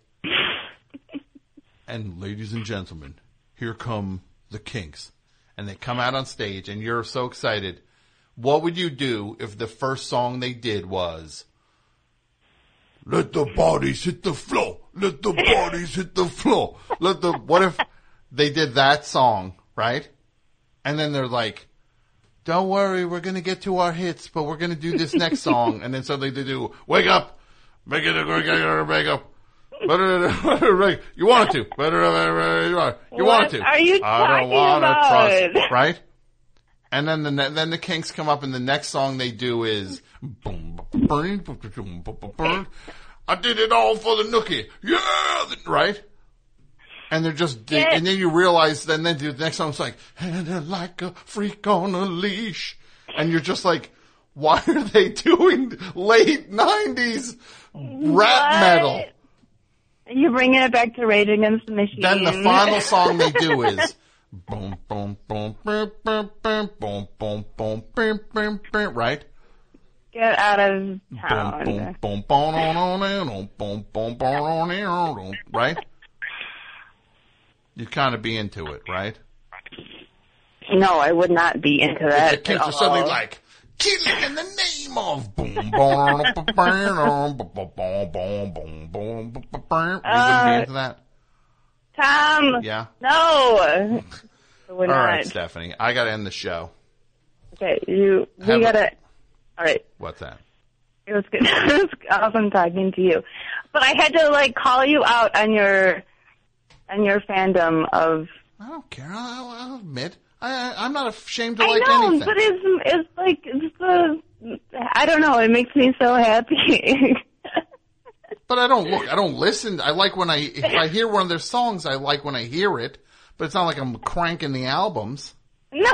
Speaker 3: And ladies and gentlemen, here come the Kinks. And they come out on stage and you're so excited. What would you do if the first song they did was, let the bodies hit the floor, let the bodies hit the floor, let the, what if they did that song, right? And then they're like, don't worry, we're going to get to our hits, but we're going to do this next song. And then suddenly they do, wake up, make it, make up. You wanted to. You wanted to.
Speaker 5: What are you
Speaker 3: I don't
Speaker 5: talking
Speaker 3: wanna
Speaker 5: about?
Speaker 3: trust. Right? And then the ne- then the Kinks come up, and the next song they do is boom, boom, boom, boom, boom, boom. I did it all for the nookie. Yeah, right? And they're just, they, and then you realize, then then the next song's like, and like a freak on a leash, and you're just like, why are they doing late nineties rap
Speaker 5: What?
Speaker 3: metal?
Speaker 5: You're bringing it back to Rage Against the Machine.
Speaker 3: Then the final song they do is boom, boom, boom, boom, boom, boom, boom, boom, boom, boom, boom, boom, right?
Speaker 5: Get out of town.
Speaker 3: Boom, boom, boom, boom, boom, boom, boom, right? You'd kind of be into it, right?
Speaker 5: No, I would not be into that.
Speaker 3: The Kinks
Speaker 5: at
Speaker 3: are suddenly
Speaker 5: all.
Speaker 3: like, killing in the name of boom, boom, boom, boom, boom, boom, boom, boom, boom, boom. You wouldn't be into that?
Speaker 5: Tom.
Speaker 3: Yeah.
Speaker 5: No. We're
Speaker 3: All
Speaker 5: not.
Speaker 3: right, Stephanie, I got to end the show.
Speaker 5: Okay, you. We
Speaker 3: Have a-
Speaker 5: gotta. All right.
Speaker 3: What's that?
Speaker 5: It was good. It was awesome talking to you, but I had to like call you out on your on your fandom of.
Speaker 3: I don't care. I'll, I'll admit. I, I'm not ashamed to
Speaker 5: I
Speaker 3: like
Speaker 5: know,
Speaker 3: anything.
Speaker 5: but it's it's like it's the. I don't know. It makes me so happy.
Speaker 3: But I don't look. I don't listen. I like when I if I hear one of their songs. I like when I hear it. But it's not like I'm cranking the albums.
Speaker 5: No.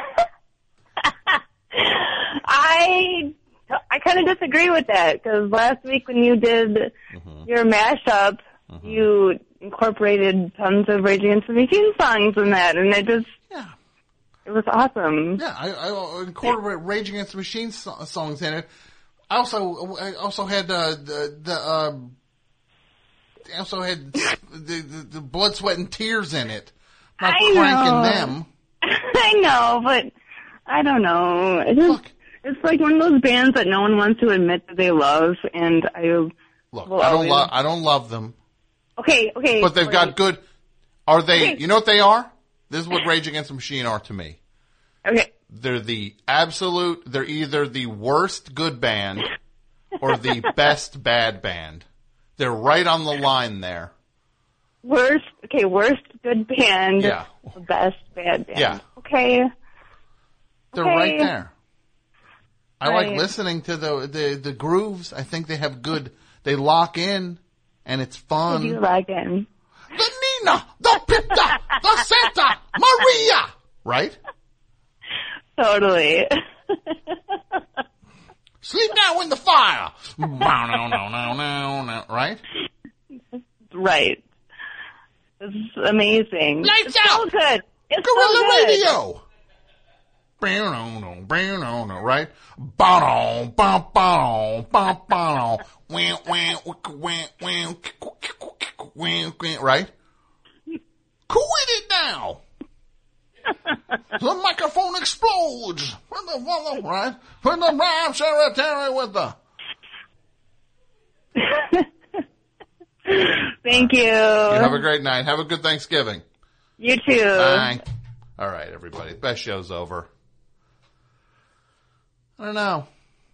Speaker 5: I I kind of disagree with that because last week when you did
Speaker 3: Mm-hmm.
Speaker 5: your mashup, you incorporated tons of Rage Against the Machine songs in that, and it just
Speaker 3: yeah,
Speaker 5: it was awesome.
Speaker 3: Yeah, I, I incorporate Rage Against the Machine so- songs in it. I also I also had uh, the the uh, I also had the, the, the Blood, Sweat, and Tears in it. I'm not
Speaker 5: I
Speaker 3: cranking
Speaker 5: know.
Speaker 3: them.
Speaker 5: I know, but I don't know. It's just, it's like one of those bands that no one wants to admit that they love, and I
Speaker 3: Look,
Speaker 5: will
Speaker 3: I don't
Speaker 5: always-
Speaker 3: love. I don't love them,
Speaker 5: Okay, okay.
Speaker 3: but they've
Speaker 5: wait.
Speaker 3: got good. Are they?
Speaker 5: Okay.
Speaker 3: You know what they are? This is what Rage Against the Machine are to me.
Speaker 5: Okay.
Speaker 3: They're the absolute. They're either the worst good band or the best bad band. They're right on the line there.
Speaker 5: Worst, okay, worst good band.
Speaker 3: Yeah.
Speaker 5: Best bad band.
Speaker 3: Yeah.
Speaker 5: Okay.
Speaker 3: They're
Speaker 5: Okay.
Speaker 3: right there. I like
Speaker 5: Right.
Speaker 3: listening to the, the the grooves. I think they have good. They lock in, and it's fun.
Speaker 5: I do like it.
Speaker 3: The Nina, the Pipta, the Santa Maria. Right?
Speaker 5: Totally.
Speaker 3: Sleep now in the fire. No, no, no, no, no, no. Right?
Speaker 5: Right. This is amazing.
Speaker 3: Lights
Speaker 5: it's
Speaker 3: out.
Speaker 5: so good. It's
Speaker 3: Gorilla
Speaker 5: so good.
Speaker 3: Radio. Right? Ba-dum, bum, bum, bum, bum. Wah, wah, wah, wah, wah, wah, wah. Right? Quit it now. The microphone explodes. When the mother, right? When the rhyme secretary with the.
Speaker 5: Thank you.
Speaker 3: You have a great night. Have a good Thanksgiving.
Speaker 5: You too.
Speaker 3: Bye. All right, everybody. Best show's over. I don't know.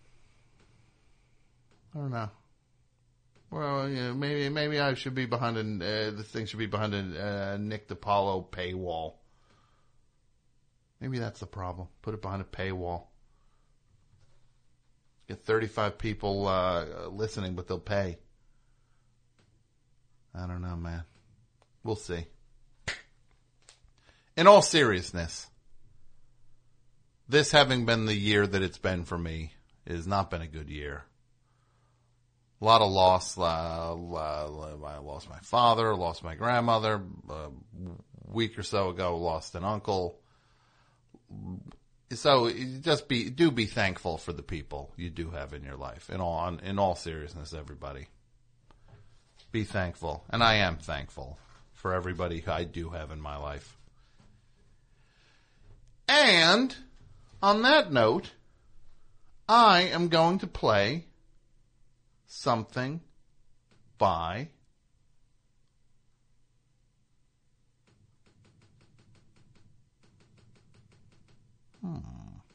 Speaker 3: I don't know. Well, yeah, maybe maybe I should be behind a, uh, the thing should be behind a uh, Nick DiPaolo paywall. Maybe that's the problem. Put it behind a paywall. Get thirty-five people uh, listening, but they'll pay. I don't know, man. We'll see. In all seriousness, this having been the year that it's been for me, it has not been a good year. A lot of loss. Uh, I lost my father, lost my grandmother. A week or so ago, lost an uncle. So just be do be thankful for the people you do have in your life. In all in all seriousness, everybody, be thankful, and I am thankful for everybody I do have in my life. And on that note, I am going to play something by Hmm. What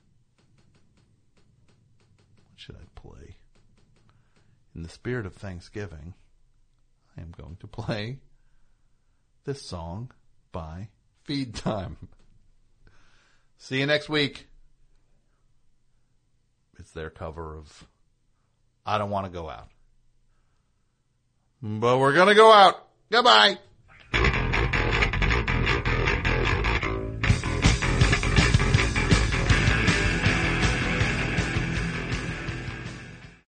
Speaker 3: should I play? In the spirit of Thanksgiving, I am going to play this song by Feed Time. See you next week. It's their cover of I Don't Want to Go Out. But we're going to go out. Goodbye.